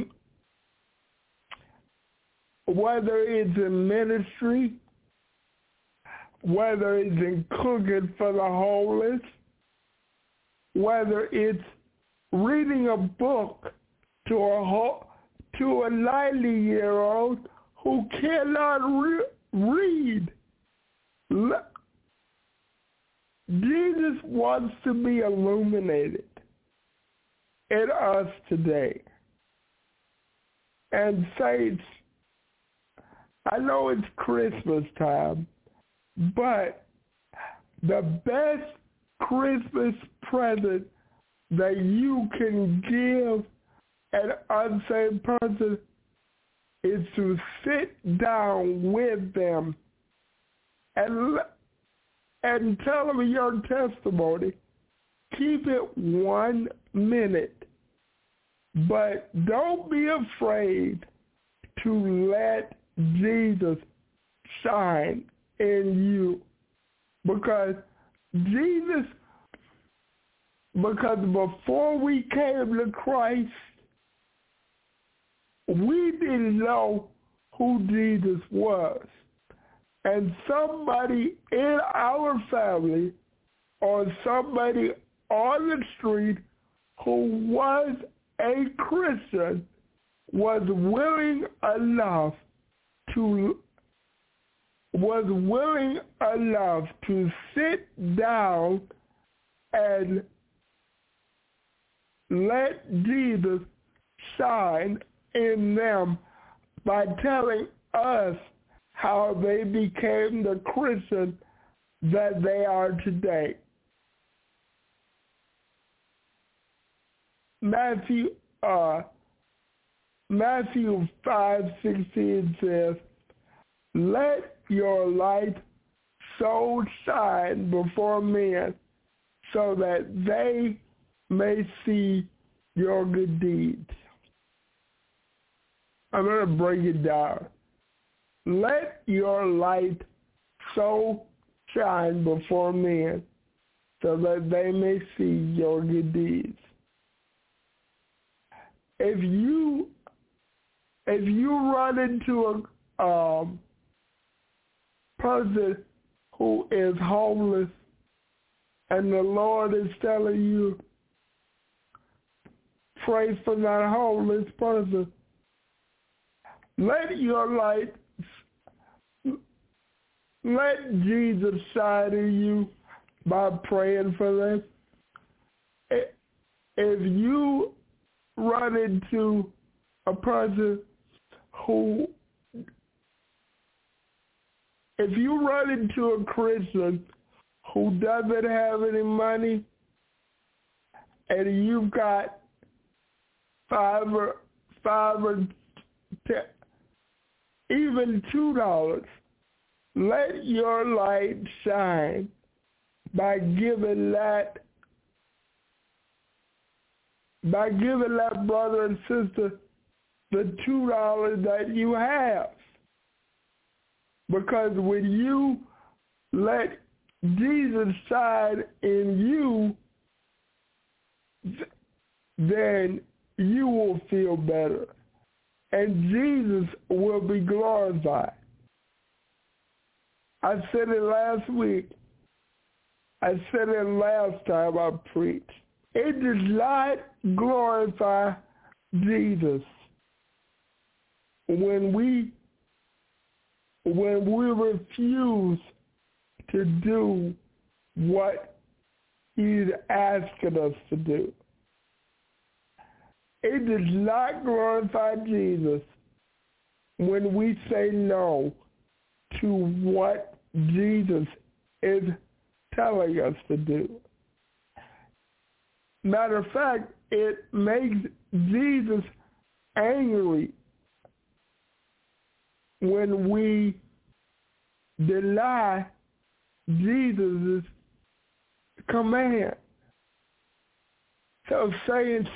whether it's in ministry, whether it's in cooking for the homeless, whether it's reading a book to a ho- to a ninety-year-old who cannot re- read. Le- Jesus wants to be illuminated in us today. And saints, I know it's Christmas time, but the best Christmas present that you can give an unsaved person is to sit down with them and and tell them your testimony. Keep it one minute, but don't be afraid to let Jesus shine in you, because Jesus, because before we came to Christ, we didn't know who Jesus was. And somebody in our family or somebody on the street who was a Christian was willing enough to was willing enough to sit down and let Jesus shine in them by telling us how they became the Christian that they are today. Matthew uh, Matthew five sixteen says, "Let your light so shine before men, so that they may see your good deeds." I'm going to break it down. Let your light so shine before men, so that they may see your good deeds. If you if you run into a um, person who is homeless and the Lord is telling you, pray for that homeless person, let your light, let Jesus shine in you by praying for them. If you run into a person who, if you run into a Christian who doesn't have any money and you've got five or five or ten, even two dollars, let your light shine by giving that by giving that brother and sister the two dollars that you have. Because when you let Jesus shine in you, then you will feel better. And Jesus will be glorified. I said it last week. I said it last time I preached. It does not glorify Jesus when we when we refuse to do what he's asking us to do. It does not glorify Jesus when we say no to what Jesus is telling us to do. Matter of fact, it makes Jesus angry when we deny Jesus' command. So saints,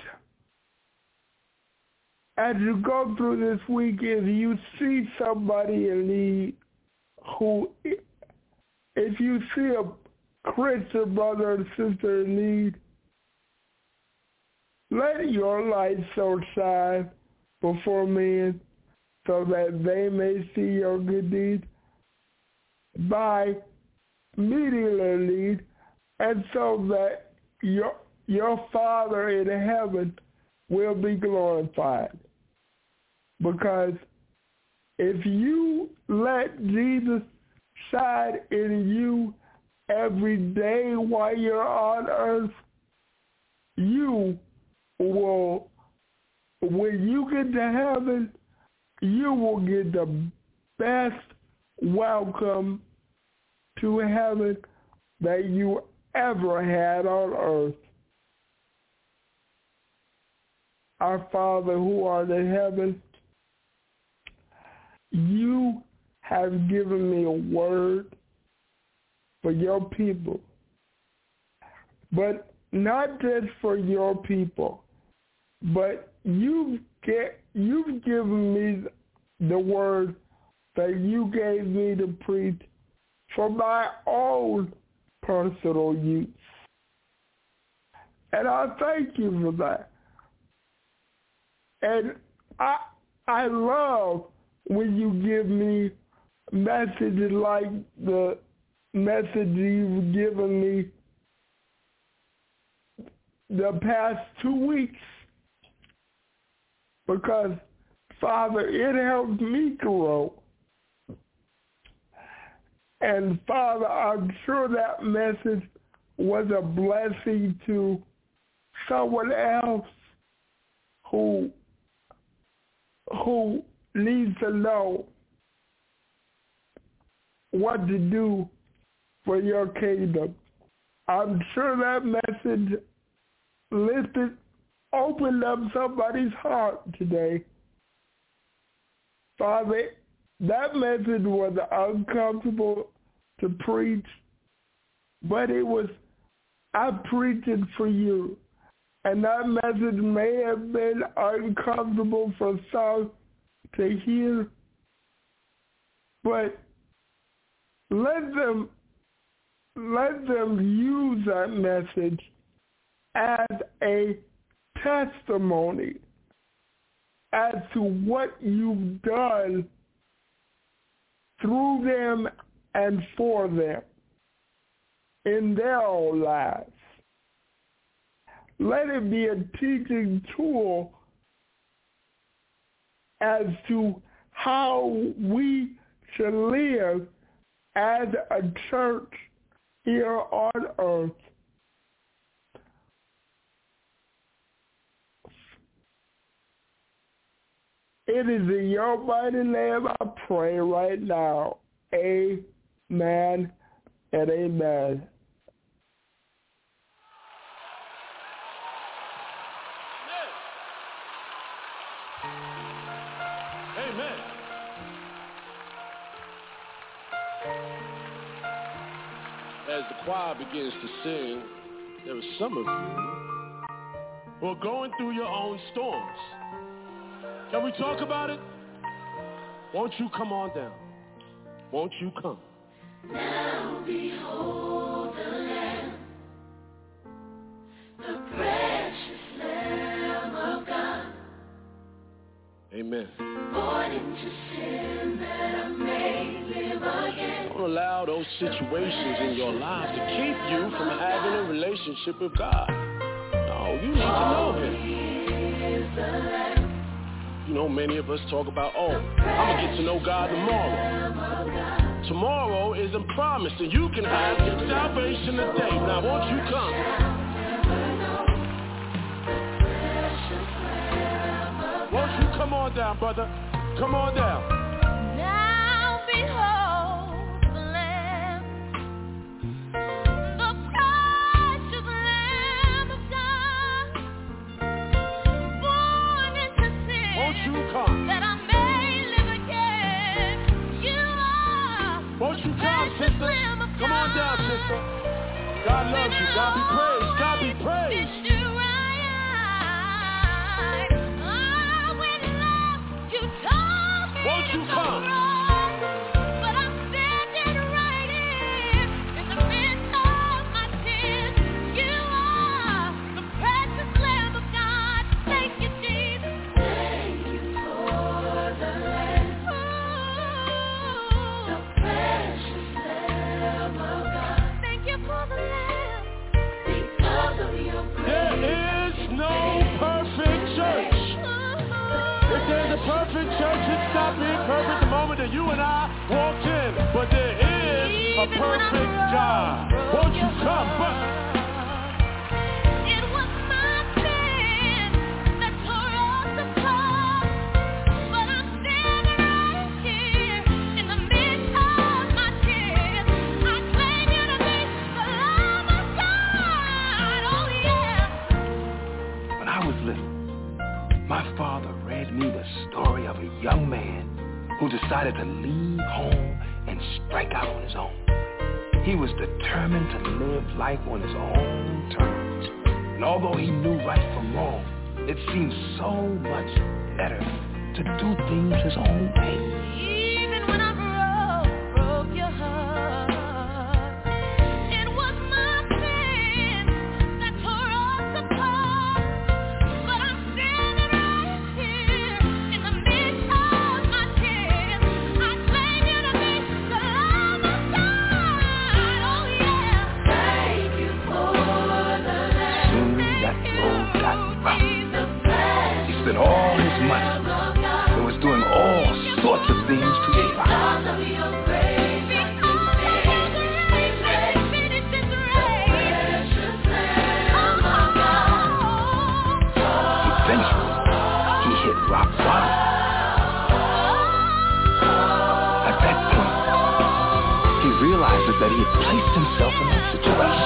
as you go through this weekend, you see somebody in need who, if you see a Christian brother and sister in need, let your light so shine before men so that they may see your good deeds by meeting their need, and so that your your Father in heaven will be glorified. Because if you let Jesus shine in you every day while you're on earth, you will, when you get to heaven, you will get the best welcome to heaven that you ever had on earth. Our Father who art in heaven, you have given me a word for your people, but not just for your people, but you've, get, you've given me the word that you gave me to preach for my own personal use. And I thank you for that. And I I love when you give me messages like the message you've given me the past two weeks. Because, Father, it helped me grow. And, Father, I'm sure that message was a blessing to someone else who who needs to know what to do for your kingdom. I'm sure that message lifted, opened up somebody's heart today. Father, that message was uncomfortable to preach, but it was, I preached it for you. And that message may have been uncomfortable for some to hear, but let them let them use that message as a testimony as to what you've done through them and for them in their own lives. Let it be a teaching tool as to how we should live as a church here on earth. It is in your mighty name I pray right now. Amen and amen. Amen. As the choir begins to sing, there are some of you who are going through your own storms. Can we talk about it? Won't you come on down? Won't you come? Now behold the Lamb, the precious Lamb of God. Amen. Born into sin that I may live again. Don't allow those situations in your life to keep you from having a relationship with God. No, you need to know Him. You know, many of us talk about, oh, I'm going to get to know God tomorrow. Tomorrow isn't promised, and you can have salvation today. Now, won't you come? Won't you come on down, brother? Come on down. Now behold the Lamb, the precious Lamb of God, born into sin. Won't you come? That I may live again. You are. Won't you come, sister? Come on down, sister. God loves you. God be praised. God be praised. Won't you come? But I'm standing right here in the midst of my sins. You are the precious Lamb of God. Thank you, Jesus. Thank you for the Lamb. Ooh, the precious Lamb of God. Thank you for the Lamb. Because of your grace. There is no perfect church. If there's a perfect church, it stopped being perfect the moment that you and I walked in. But there is a perfect God. Won't you come? But it was my sin that tore us apart. But I'm standing right here in the midst of my tears. I claim you to be the Lamb of God. Oh yeah. When I was little, my father read me the story of a young man who decided to leave home and strike out on his own. He was determined to live life on his own terms. And although he knew right from wrong, it seemed so much better to do things his own way. Even when I broke, broke your heart, it was my sin that tore us apart. But I'm standing right here in the midst of my tears. I claim you to be the Lamb of God. Oh yeah. Thank you for the Lamb. Soon that road got rough. He spent all his money and was doing all sorts of things to survive. Eventually, he hit rock bottom. At that point, he realizes that he had placed himself in that situation.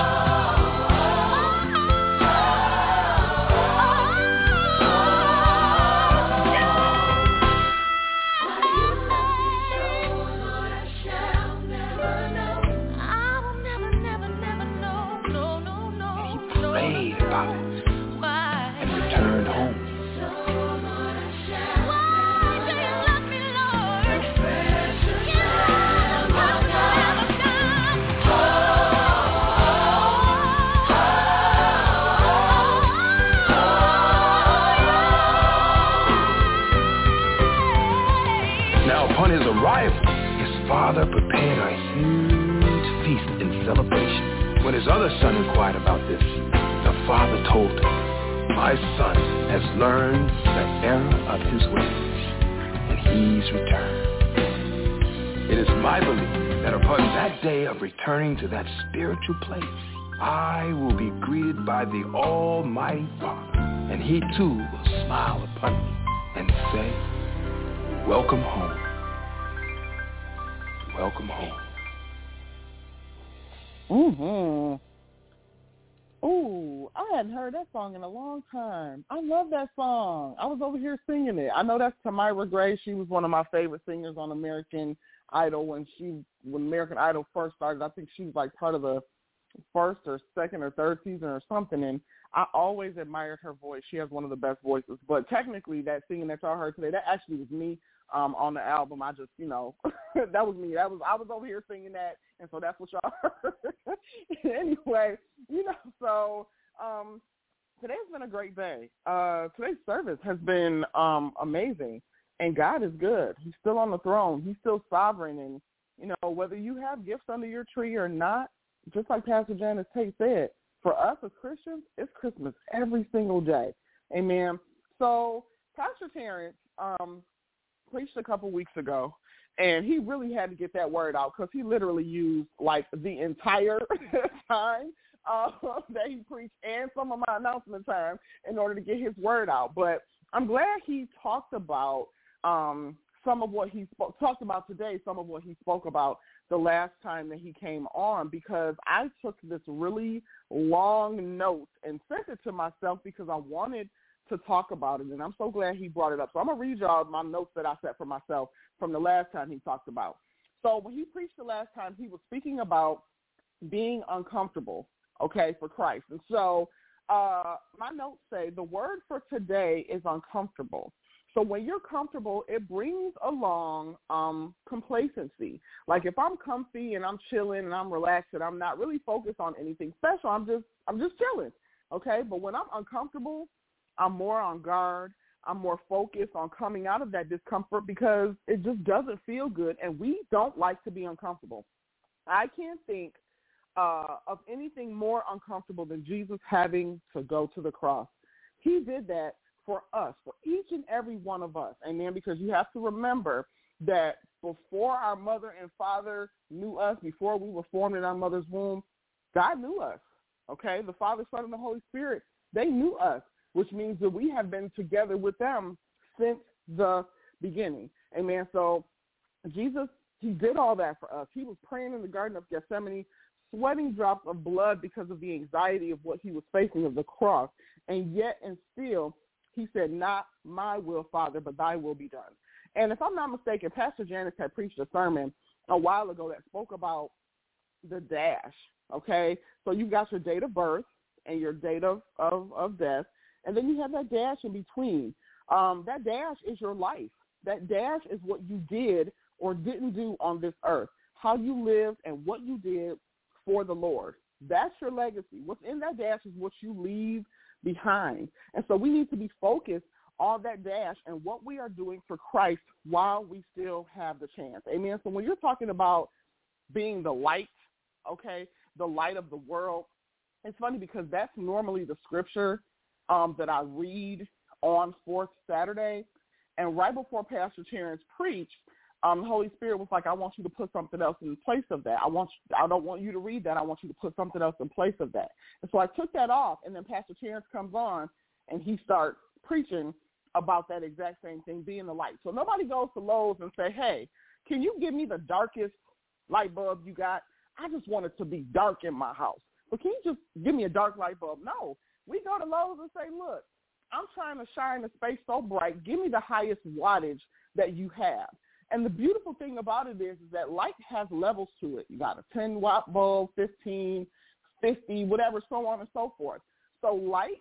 Prayed about it and returned home. Now upon his arrival, his father prepared a huge feast in celebration. When his other son inquired about this, the father told him, "My son has learned the error of his ways, and he's returned." It is my belief that upon that day of returning to that spiritual place, I will be greeted by the Almighty Father, and he too will smile upon me and say, "Welcome home. Welcome home." Mm-hmm. Ooh, I hadn't heard that song in a long time. I love that song. I was over here singing it. I know that's Tamira Gray. She was one of my favorite singers on American Idol when she when American Idol first started. I think she was like part of the first or second or third season or something, and I always admired her voice. She has one of the best voices. But technically, that singing that y'all heard today, that actually was me um, on the album. I just, you know, that was me. That was I was over here singing that, and so that's what y'all heard. Anyway, you know, so um, today's been a great day. Uh, today's service has been um, amazing, and God is good. He's still on the throne. He's still sovereign, and, you know, whether you have gifts under your tree or not, just like Pastor Janice Tate said, for us as Christians, it's Christmas every single day. Amen. So Pastor Terrence um, preached a couple weeks ago, and he really had to get that word out because he literally used, like, the entire time uh, that he preached and some of my announcement time in order to get his word out. But I'm glad he talked about um, some of what he spoke, talked about today, some of what he spoke about the last time that he came on, because I took this really long note and sent it to myself because I wanted to talk about it, and I'm so glad he brought it up. So I'm going to read y'all my notes that I set for myself from the last time he talked about. So when he preached the last time, he was speaking about being uncomfortable, okay, for Christ. And so uh, my notes say the word for today is uncomfortable. So when you're comfortable, it brings along um, complacency. Like if I'm comfy and I'm chilling and I'm relaxed and I'm not really focused on anything special, I'm just I'm just chilling, okay? But when I'm uncomfortable, I'm more on guard. I'm more focused on coming out of that discomfort because it just doesn't feel good, and we don't like to be uncomfortable. I can't think uh, of anything more uncomfortable than Jesus having to go to the cross. He did that for us, for each and every one of us. Amen. Because you have to remember that before our mother and father knew us, before we were formed in our mother's womb, God knew us. Okay? The Father, Son, and the Holy Spirit, they knew us, which means that we have been together with them since the beginning. Amen. So Jesus, he did all that for us. He was praying in the Garden of Gethsemane, sweating drops of blood because of the anxiety of what he was facing of the cross. And yet and still, he said, not my will, Father, but thy will be done. And if I'm not mistaken, Pastor Janice had preached a sermon a while ago that spoke about the dash, okay? So you got your date of birth and your date of, of, of death, and then you have that dash in between. Um, that dash is your life. That dash is what you did or didn't do on this earth, how you lived and what you did for the Lord. That's your legacy. What's in that dash is what you leave behind. And so we need to be focused on that dash and what we are doing for Christ while we still have the chance. Amen. So when you're talking about being the light, okay, the light of the world, it's funny because that's normally the scripture um, that I read on fourth Saturday. And right before Pastor Terrence preached, Um, the Holy Spirit was like, I want you to put something else in place of that. I want you, I don't want you to read that. I want you to put something else in place of that. And so I took that off, and then Pastor Terrence comes on, and he starts preaching about that exact same thing, being the light. So nobody goes to Lowe's and say, hey, can you give me the darkest light bulb you got? I just want it to be dark in my house. But can you just give me a dark light bulb? No. We go to Lowe's and say, look, I'm trying to shine the space so bright. Give me the highest wattage that you have. And the beautiful thing about it is, is that light has levels to it. You got a ten watt bulb, fifteen, fifty, whatever, so on and so forth. So light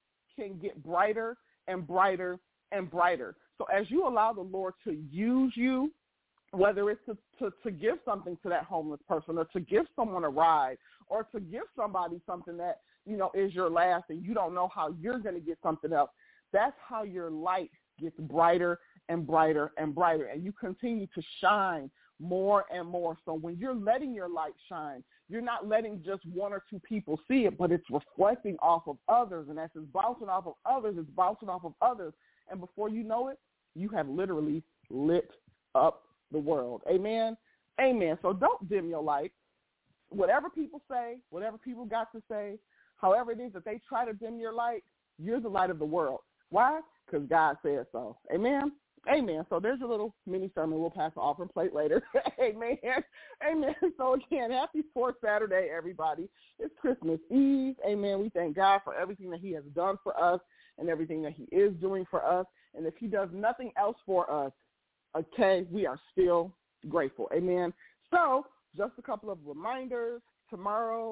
can get brighter and brighter and brighter. So as you allow the Lord to use you, whether it's to, to, to give something to that homeless person or to give someone a ride or to give somebody something that, you know, is your last and you don't know how you're going to get something else, that's how your light gets brighter and brighter and brighter, and you continue to shine more and more. So when you're letting your light shine, you're not letting just one or two people see it, but it's reflecting off of others, and as it's bouncing off of others, it's bouncing off of others, and before you know it, you have literally lit up the world. Amen? Amen. So don't dim your light. Whatever people say, whatever people got to say, however it is that they try to dim your light, you're the light of the world. Why? Because God said so. Amen? Amen. So there's a little mini sermon. We'll pass the offering plate later. Amen. Amen. So again, happy fourth Saturday, everybody. It's Christmas Eve. Amen. We thank God for everything that he has done for us and everything that he is doing for us. And if he does nothing else for us, okay, we are still grateful. Amen. So just a couple of reminders. Tomorrow,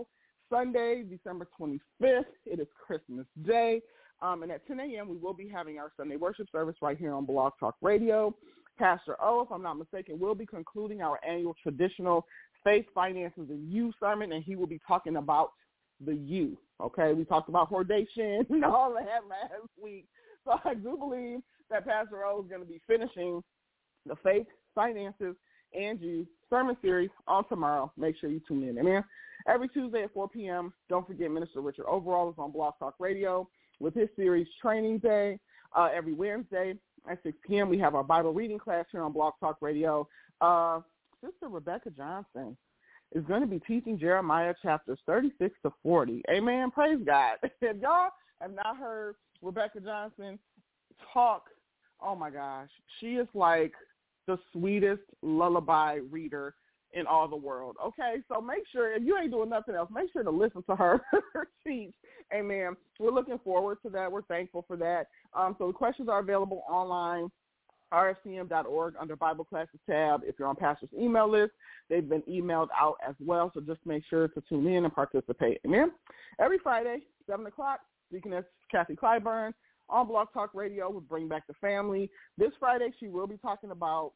Sunday, December twenty-fifth. It is Christmas Day. Um, and at ten a.m., we will be having our Sunday worship service right here on Blog Talk Radio. Pastor O, if I'm not mistaken, will be concluding our annual traditional Faith, Finances, and You sermon, and he will be talking about the you, okay? We talked about hordation and all that last week. So I do believe that Pastor O is going to be finishing the Faith, Finances, and You sermon series on tomorrow. Make sure you tune in. Amen. Every Tuesday at four p.m., don't forget Minister Richard Overall is on Blog Talk Radio with his series Training Day. Uh, every Wednesday at six p.m., we have our Bible reading class here on Blog Talk Radio. Uh, Sister Rebecca Johnson is going to be teaching Jeremiah chapters thirty-six to forty. Amen. Praise God. If y'all have not heard Rebecca Johnson talk, oh, my gosh, she is like the sweetest lullaby reader in all the world. Okay, so make sure, if you ain't doing nothing else, make sure to listen to her teach. Amen. We're looking forward to that. We're thankful for that. Um, so the questions are available online, R F C M dot org under Bible Classes tab. If you're on Pastor's email list, they've been emailed out as well, so just make sure to tune in and participate. Amen. Every Friday, seven o'clock, Deaconess Kathy Clyburn on Blog Talk Radio with Bring Back the Family. This Friday, she will be talking about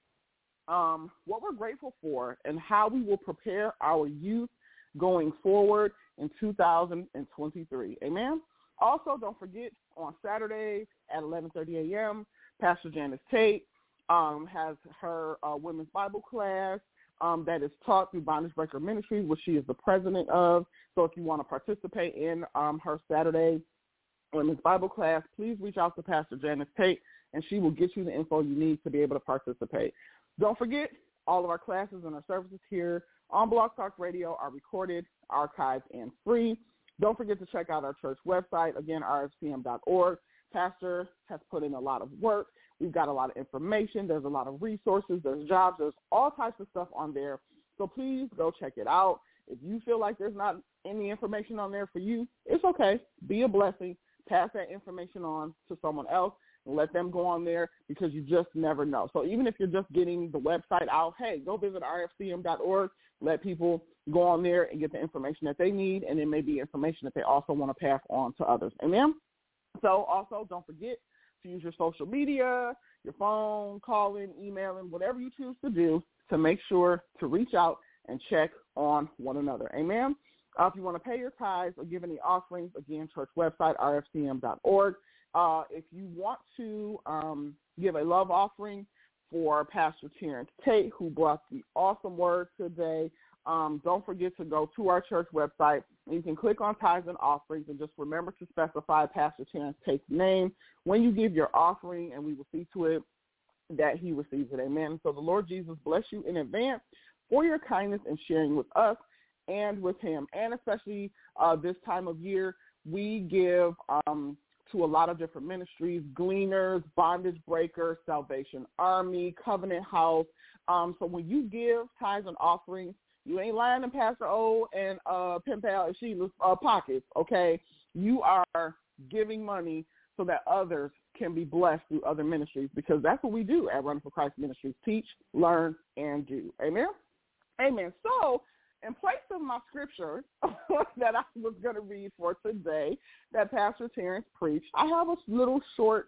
um, what we're grateful for and how we will prepare our youth going forward in two thousand twenty-three. Amen. Also, don't forget, on Saturdays at eleven thirty a.m., Pastor Janice Tate um, has her uh, women's Bible class um, that is taught through Bondage Breaker Ministries, which she is the president of. So if you want to participate in um, her Saturday women's Bible class, please reach out to Pastor Janice Tate, and she will get you the info you need to be able to participate. Don't forget, all of our classes and our services here on Blog Talk Radio are recorded, archived, and free. Don't forget to check out our church website, again, R F C M dot org. Pastor has put in a lot of work. We've got a lot of information. There's a lot of resources. There's jobs. There's all types of stuff on there. So please go check it out. If you feel like there's not any information on there for you, it's okay. Be a blessing. Pass that information on to someone else and let them go on there, because you just never know. So even if you're just getting the website out, hey, go visit R F C M dot org. Let people go on there and get the information that they need, and it may be information that they also want to pass on to others. Amen? So also don't forget to use your social media, your phone, calling, emailing, whatever you choose to do to make sure to reach out and check on one another. Amen? Uh, if you want to pay your tithes or give any offerings, again, church website, R F C M dot org. Uh, if you want to um, give a love offering for Pastor Terrence Tate, who brought the awesome word today, um, don't forget to go to our church website. You can click on tithes and offerings, and just remember to specify Pastor Terrence Tate's name when you give your offering, and we will see to it that he receives it. Amen. So the Lord Jesus bless you in advance for your kindness and sharing with us and with him. And especially uh, this time of year, we give um, to a lot of different ministries: Gleaners, Bondage Breaker, Salvation Army, Covenant House. Um, so when you give tithes and offerings, you ain't lying in Pastor O and uh, Pen Pal and Sheila's uh, pockets, okay? You are giving money so that others can be blessed through other ministries, because that's what we do at Running for Christ Ministries: teach, learn, and do. Amen? Amen. So in place of my scripture that I was going to read for today that Pastor Terrence preached, I have a little short,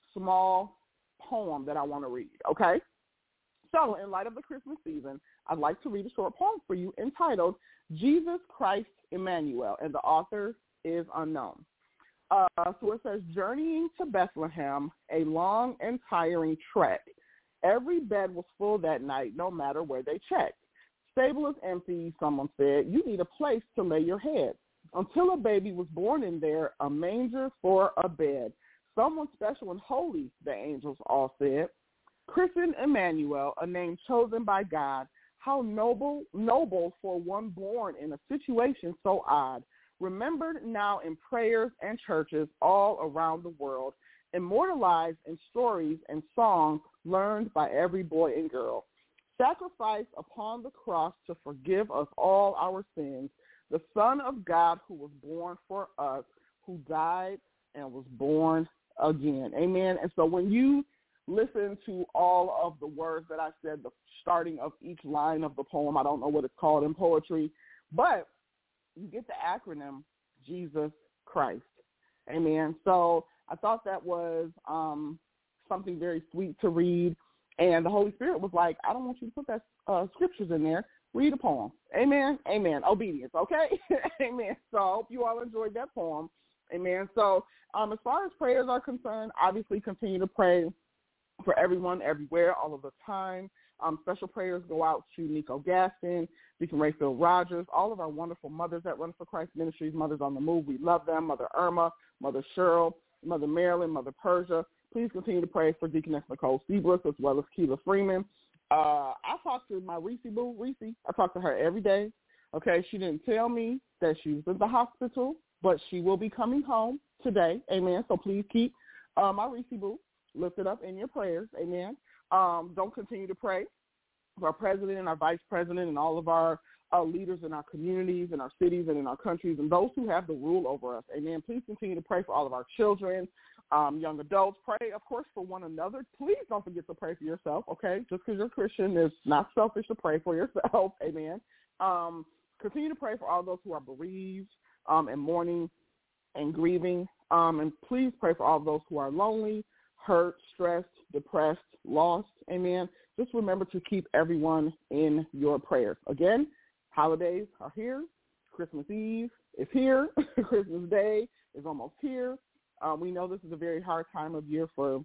small poem that I want to read, okay? So in light of the Christmas season, I'd like to read a short poem for you entitled Jesus Christ Emmanuel, and the author is unknown. Uh, so it says, journeying to Bethlehem, a long and tiring trek. Every bed was full that night, no matter where they checked. Stable is empty, someone said. You need a place to lay your head. Until a baby was born in there, a manger for a bed. Someone special and holy, the angels all said. Christen Emmanuel, a name chosen by God. How noble, noble for one born in a situation so odd. Remembered now in prayers and churches all around the world. Immortalized in stories and songs learned by every boy and girl. Sacrificed upon the cross to forgive us all our sins. The Son of God who was born for us, who died and was born again. Amen. And so when you listen to all of the words that I said, the starting of each line of the poem, I don't know what it's called in poetry, but you get the acronym Jesus Christ. Amen. So I thought that was um, something very sweet to read. And the Holy Spirit was like, I don't want you to put that uh, scriptures in there. Read a poem. Amen. Amen. Obedience. Okay. Amen. So I hope you all enjoyed that poem. Amen. So um, as far as prayers are concerned, obviously continue to pray for everyone, everywhere, all of the time. Um, special prayers go out to Nico Gaston, Deacon Rayfield Rogers, all of our wonderful mothers that Run for Christ Ministries, Mothers on the Move. We love them. Mother Irma, Mother Cheryl, Mother Marilyn, Mother Persia. Please continue to pray for Deaconess Nicole Seabrook as well as Keela Freeman. Uh, I talked to my Reese Boo, Reese. I talk to her every day. Okay, she didn't tell me that she was in the hospital, but she will be coming home today. Amen. So please keep uh, my Reese Boo lifted up in your prayers. Amen. Um, don't continue to pray for our president and our vice president and all of our uh, leaders in our communities, in our cities, and in our countries, and those who have the rule over us. Amen. Please continue to pray for all of our children, um, young adults. Pray, of course, for one another. Please don't forget to pray for yourself, okay? Just because you're a Christian, it's not selfish to pray for yourself. Amen. Um, continue to pray for all those who are bereaved um, and mourning and grieving. Um, and please pray for all those who are lonely, hurt, stressed, depressed, lost. Amen. Just remember to keep everyone in your prayers. Again, holidays are here. Christmas Eve is here. Christmas Day is almost here. Um, we know this is a very hard time of year for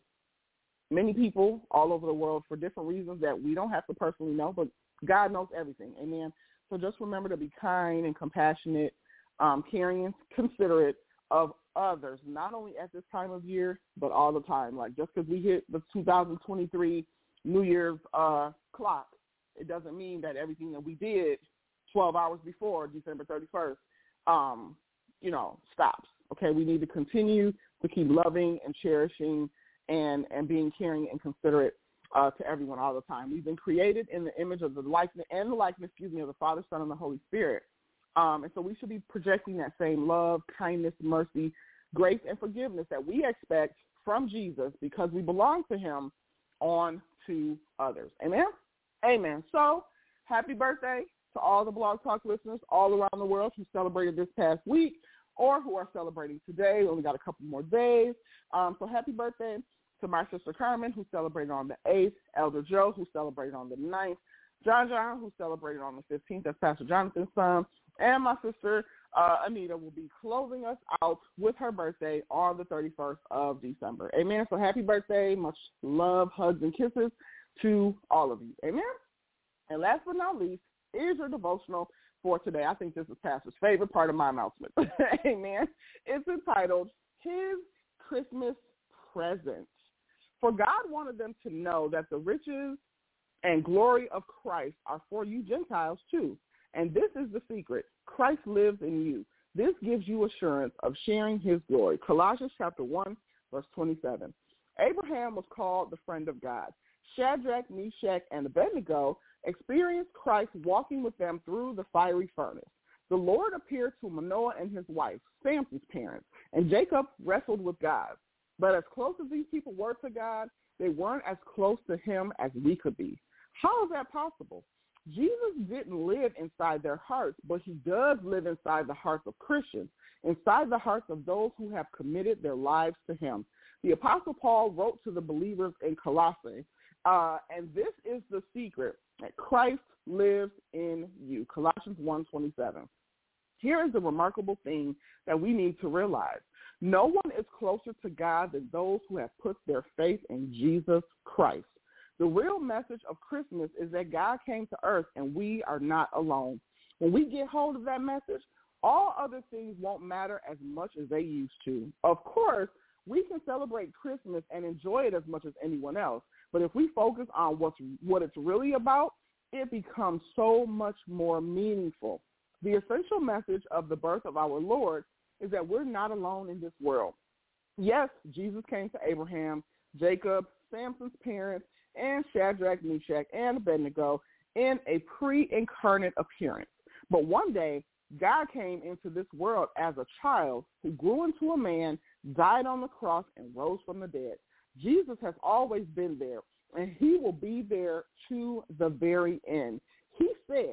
many people all over the world for different reasons that we don't have to personally know, but God knows everything. Amen. So just remember to be kind and compassionate, um, caring and considerate of others, not only at this time of year, but all the time. Like just because we hit the two thousand twenty-three New Year's uh, clock, it doesn't mean that everything that we did twelve hours before December thirty-first, um, you know, stops. Okay, we need to continue to keep loving and cherishing and, and being caring and considerate uh, to everyone all the time. We've been created in the image of the likeness and the likeness, excuse me, of the Father, Son, and the Holy Spirit. Um, and so we should be projecting that same love, kindness, mercy, grace, and forgiveness that we expect from Jesus because we belong to him on to others. Amen? Amen. So happy birthday to all the Blog Talk listeners all around the world who celebrated this past week or who are celebrating today. We only got a couple more days. Um, so happy birthday to my sister Carmen, who celebrated on the eighth, Elder Joe, who celebrated on the ninth, John John, who celebrated on the fifteenth. That's Pastor Jonathan's son. And my sister uh, Anita will be closing us out with her birthday on the thirty-first of December. Amen. So happy birthday. Much love, hugs, and kisses to all of you. Amen. And last but not least is your devotional for today. I think this is Pastor's favorite part of my announcement. Amen. It's entitled His Christmas Present. For God wanted them to know that the riches and glory of Christ are for you Gentiles too. And this is the secret. Christ lives in you. This gives you assurance of sharing his glory. Colossians chapter one, verse twenty-seven. Abraham was called the friend of God. Shadrach, Meshach, and Abednego experienced Christ walking with them through the fiery furnace. The Lord appeared to Manoah and his wife, Samson's parents, and Jacob wrestled with God. But as close as these people were to God, they weren't as close to him as we could be. How is that possible? Jesus didn't live inside their hearts, but he does live inside the hearts of Christians, inside the hearts of those who have committed their lives to him. The Apostle Paul wrote to the believers in Colossae, uh, and this is the secret, that Christ lives in you, Colossians one twenty-seven. Here is the remarkable thing that we need to realize. No one is closer to God than those who have put their faith in Jesus Christ. The real message of Christmas is that God came to earth and we are not alone. When we get hold of that message, all other things won't matter as much as they used to. Of course, we can celebrate Christmas and enjoy it as much as anyone else, but if we focus on what's, what it's really about, it becomes so much more meaningful. The essential message of the birth of our Lord is that we're not alone in this world. Yes, Jesus came to Abraham, Jacob, Samson's parents, and Shadrach, Meshach, and Abednego in a pre-incarnate appearance. But one day, God came into this world as a child who grew into a man, died on the cross, and rose from the dead. Jesus has always been there, and he will be there to the very end. He said,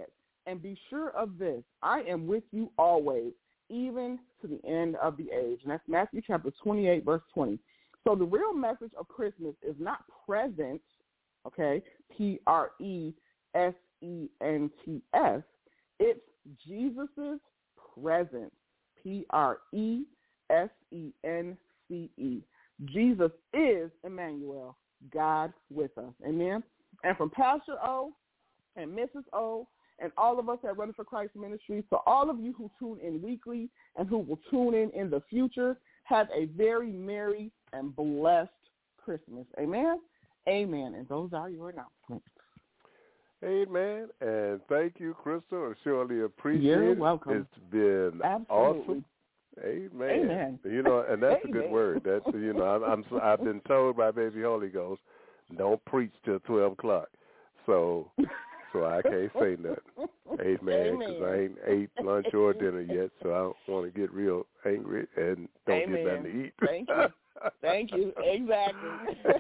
and be sure of this, I am with you always, even to the end of the age. And that's Matthew chapter twenty-eight, verse twenty. So the real message of Christmas is not presents, okay, P R E S E N T S. It's Jesus' presence, P R E S E N C E. Jesus is Emmanuel, God with us. Amen? And from Pastor O and Missus O and all of us at Running for Christ Ministries, to all of you who tune in weekly and who will tune in in the future, have a very merry and blessed Christmas. Amen? Amen. And those are your announcements. Amen. And thank you, Crystal. I surely appreciate You're it. welcome. It's been Absolutely. awesome. Amen. Amen. You know, and that's Amen. a good word. That's you know, I'm, I'm I've been told by Baby Holy Ghost, don't preach till twelve o'clock. So, so I can't say nothing. Amen. Because I ain't ate lunch or dinner yet, so I don't want to get real angry and don't Amen. get nothing to eat. Thank you. Thank you. Exactly.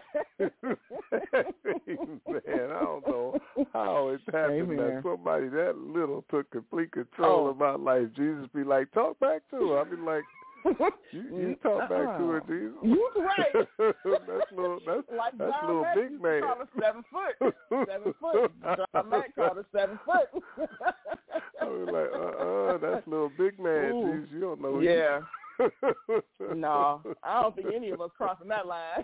Man, I don't know how it happened Amen. that somebody that little took complete control Oh. of my life. Jesus be like, talk back to her. I be like, you, you talk back to her, Jesus. You right. that's little, that's, like that's John little Mack big used man. to call her seven foot. Seven foot. John Mack called her seven foot. I was like, uh-uh, that's little big man, Ooh. Jesus. You don't know. Yeah. No, I don't think any of us crossing that line.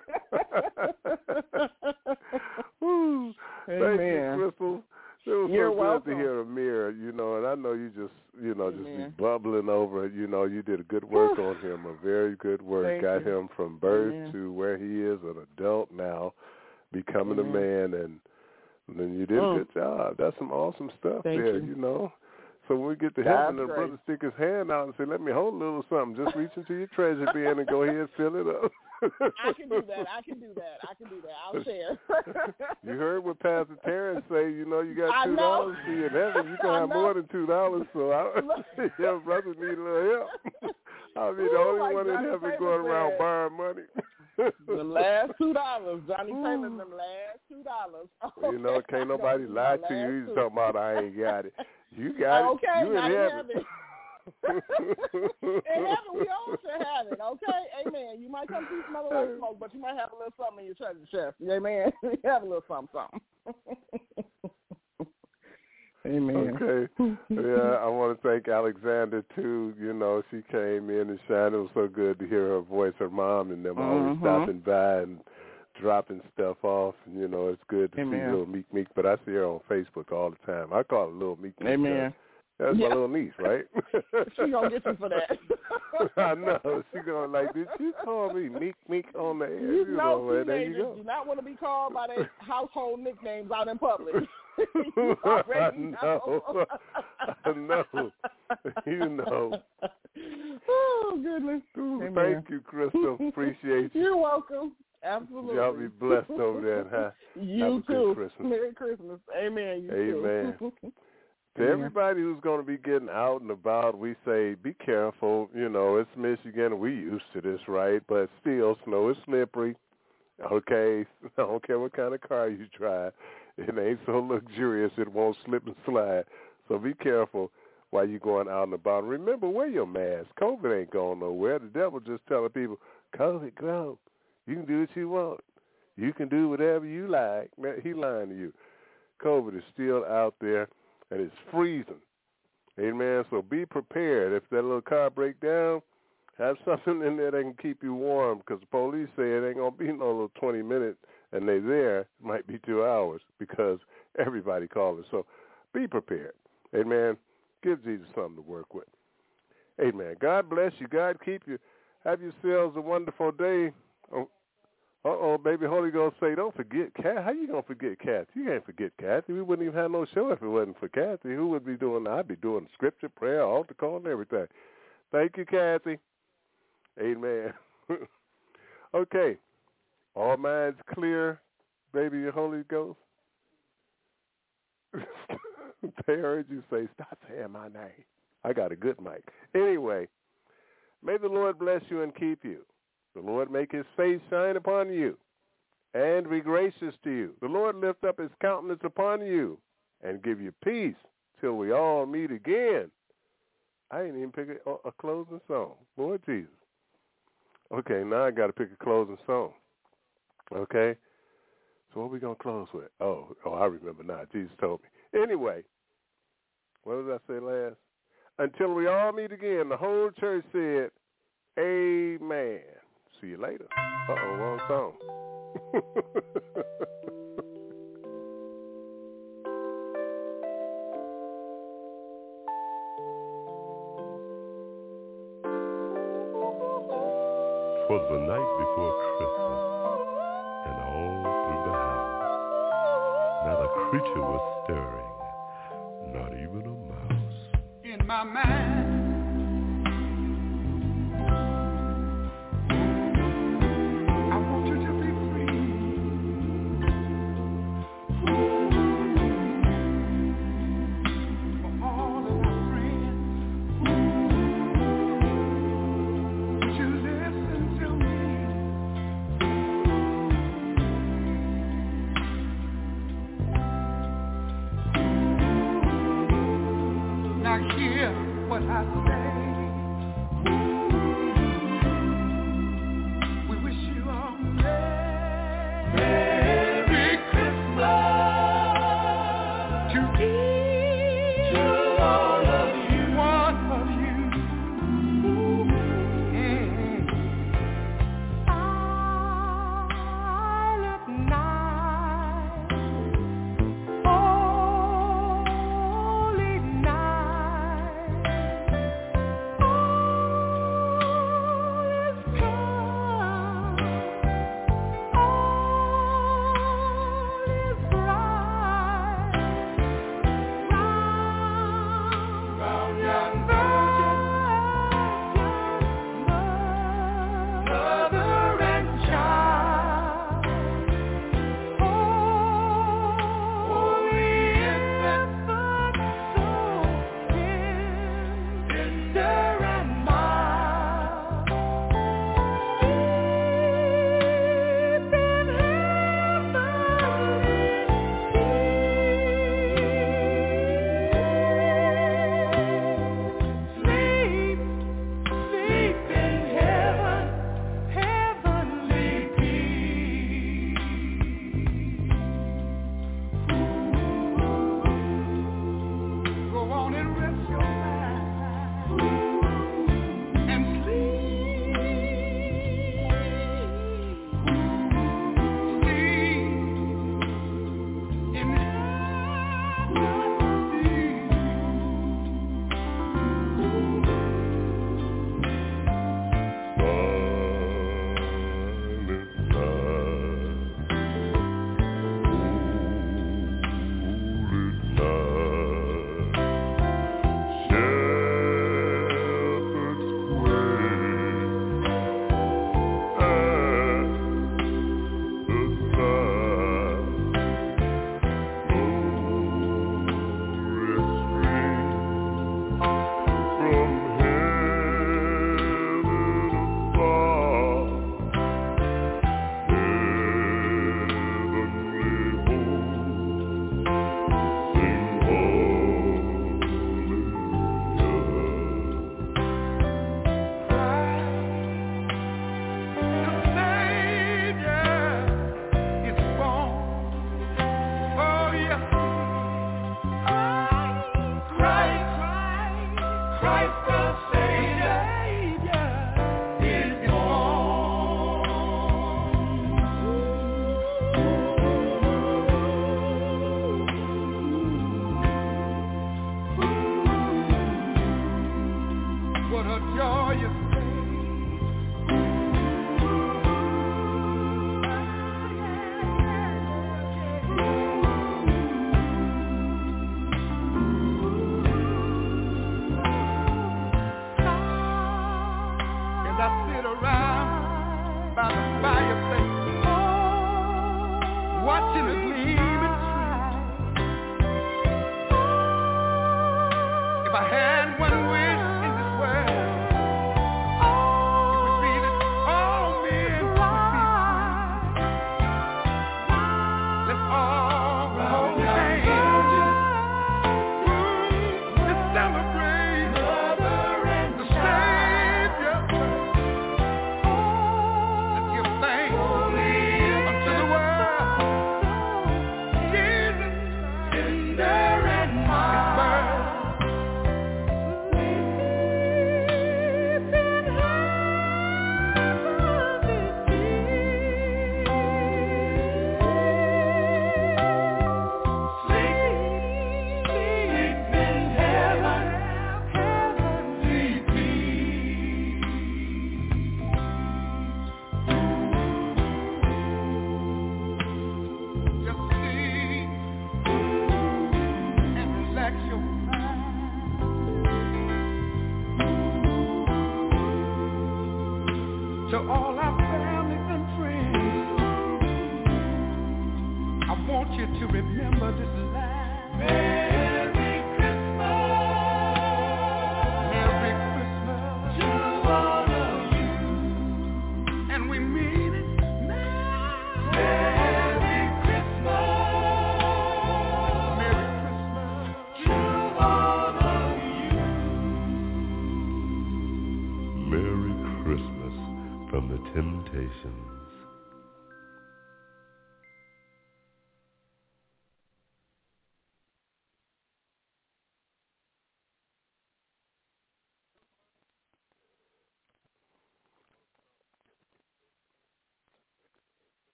Woo. Thank Amen. you, Crystal. It was You're so good welcome. to hear Amir, you know, and I know you just, you know, just Amen. be bubbling over it. You know, you did a good work on him, a very good work. Thank Got you. him from birth Amen. to where he is, an adult now, becoming Amen. a man, and, and then you did Mm. a good job. That's some awesome stuff Thank there, you. you know. So when we get to That's heaven, the great. brother stick his hand out and say, let me hold a little something. Just reach into your treasure bin and go ahead and fill it up. I can do that. I can do that. I can do that. I'll share. You heard what Pastor Terrence say, you know, you got I two know. dollars to you in heaven. You can I have know. more than two dollars, so I, your brother need a little help. I'll be the Ooh, only like one in Johnny heaven Taylor going around said. borrowing money. The last two dollars. Johnny Taylor, them last two dollars. Well, you know, can't nobody Gonna be lie my to you. last He's two. talking about I ain't got it. You got Okay, it. You not in in heaven. heaven. In heaven, we all should have it, okay? Amen. You might come see some other like smoke, but you might have a little something in your treasure chest. Amen. You have a little something, something. Amen. Okay. Yeah, I want to thank Alexander, too. You know, she came in and shined. It was so good to hear her voice. Her mom and them always Mhm. stopping by and dropping stuff off. And, you know, it's good to Amen. see Little Meek Meek. But I see her on Facebook all the time. I call her Little Meek Meek. Amen. That's Yeah. my little niece, right? She gonna get you for that. I know. She gonna like, did you call me Meek Meek on the air? You, You know, know, there you teenagers go. do not want to be called by their household nicknames out in public. You already know. I know. You know. Oh, goodness. Ooh, Amen. thank you, Crystal. Appreciate you. You're welcome. Absolutely. Y'all be blessed over there and have, You have a too. good Christmas. Merry Christmas. Amen. You Amen. too. To everybody who's going to be getting out and about, we say be careful. You know, it's Michigan. We used to this, right? But still, snow is slippery. Okay? I don't care what kind of car you drive. It ain't so luxurious it won't slip and slide. So be careful while you're going out and about. Remember, wear your mask. COVID ain't going nowhere. The devil just telling people, COVID, go. You can do what you want. You can do whatever you like. Man, he lying to you. COVID is still out there, and it's freezing. Amen. So be prepared. If that little car break down, have something in there that can keep you warm, because the police say it ain't going to be no little twenty minutes, and they there. It might be two hours because everybody calling. So be prepared. Amen. Give Jesus something to work with. Amen. God bless you. God keep you. Have yourselves a wonderful day. Oh, uh-oh, baby Holy Ghost say, don't forget Kathy. How you going to forget Kathy? You can't forget Kathy. We wouldn't even have no show if it wasn't for Kathy. Who would be doing that? I'd be doing scripture, prayer, altar call, and everything. Thank you, Kathy. Amen. Okay. All minds clear, baby Holy Ghost? They heard you say, stop saying my name. I got a good mic. Anyway, may the Lord bless you and keep you. The Lord make his face shine upon you and be gracious to you. The Lord lift up his countenance upon you and give you peace. till we all meet again. I didn't even pick a, a closing song. Lord Jesus. Okay, now I got to pick a closing song. Okay? So what are we going to close with? Oh, oh, I remember now. Jesus told me. Anyway, what did I say last? Until we all meet again, the whole church said, amen. See you later. Uh-oh, wrong song. For the night before Christmas, and all through the house, not a creature was stirring, not even a mouse. In my mind, I want you to be free. For all of my friends, would you listen to me? Now hear what I say. We wish you all Merry Christmas to each to all of you, one of you. Mm-hmm. Silent night, holy night, all is calm, all is bright, round young virgin, mother and child, holy infant, so tender and mild, sleep in heavenly peace. Sleep, sleep in heaven, heavenly peace. Go on and rest your mind and sleep. Sleep in what a joyous day. As I sit around by the fireplace, watching the gleaming street. If I had one wish in this world, it would be that all men would be free. Let's all hold hands. temptation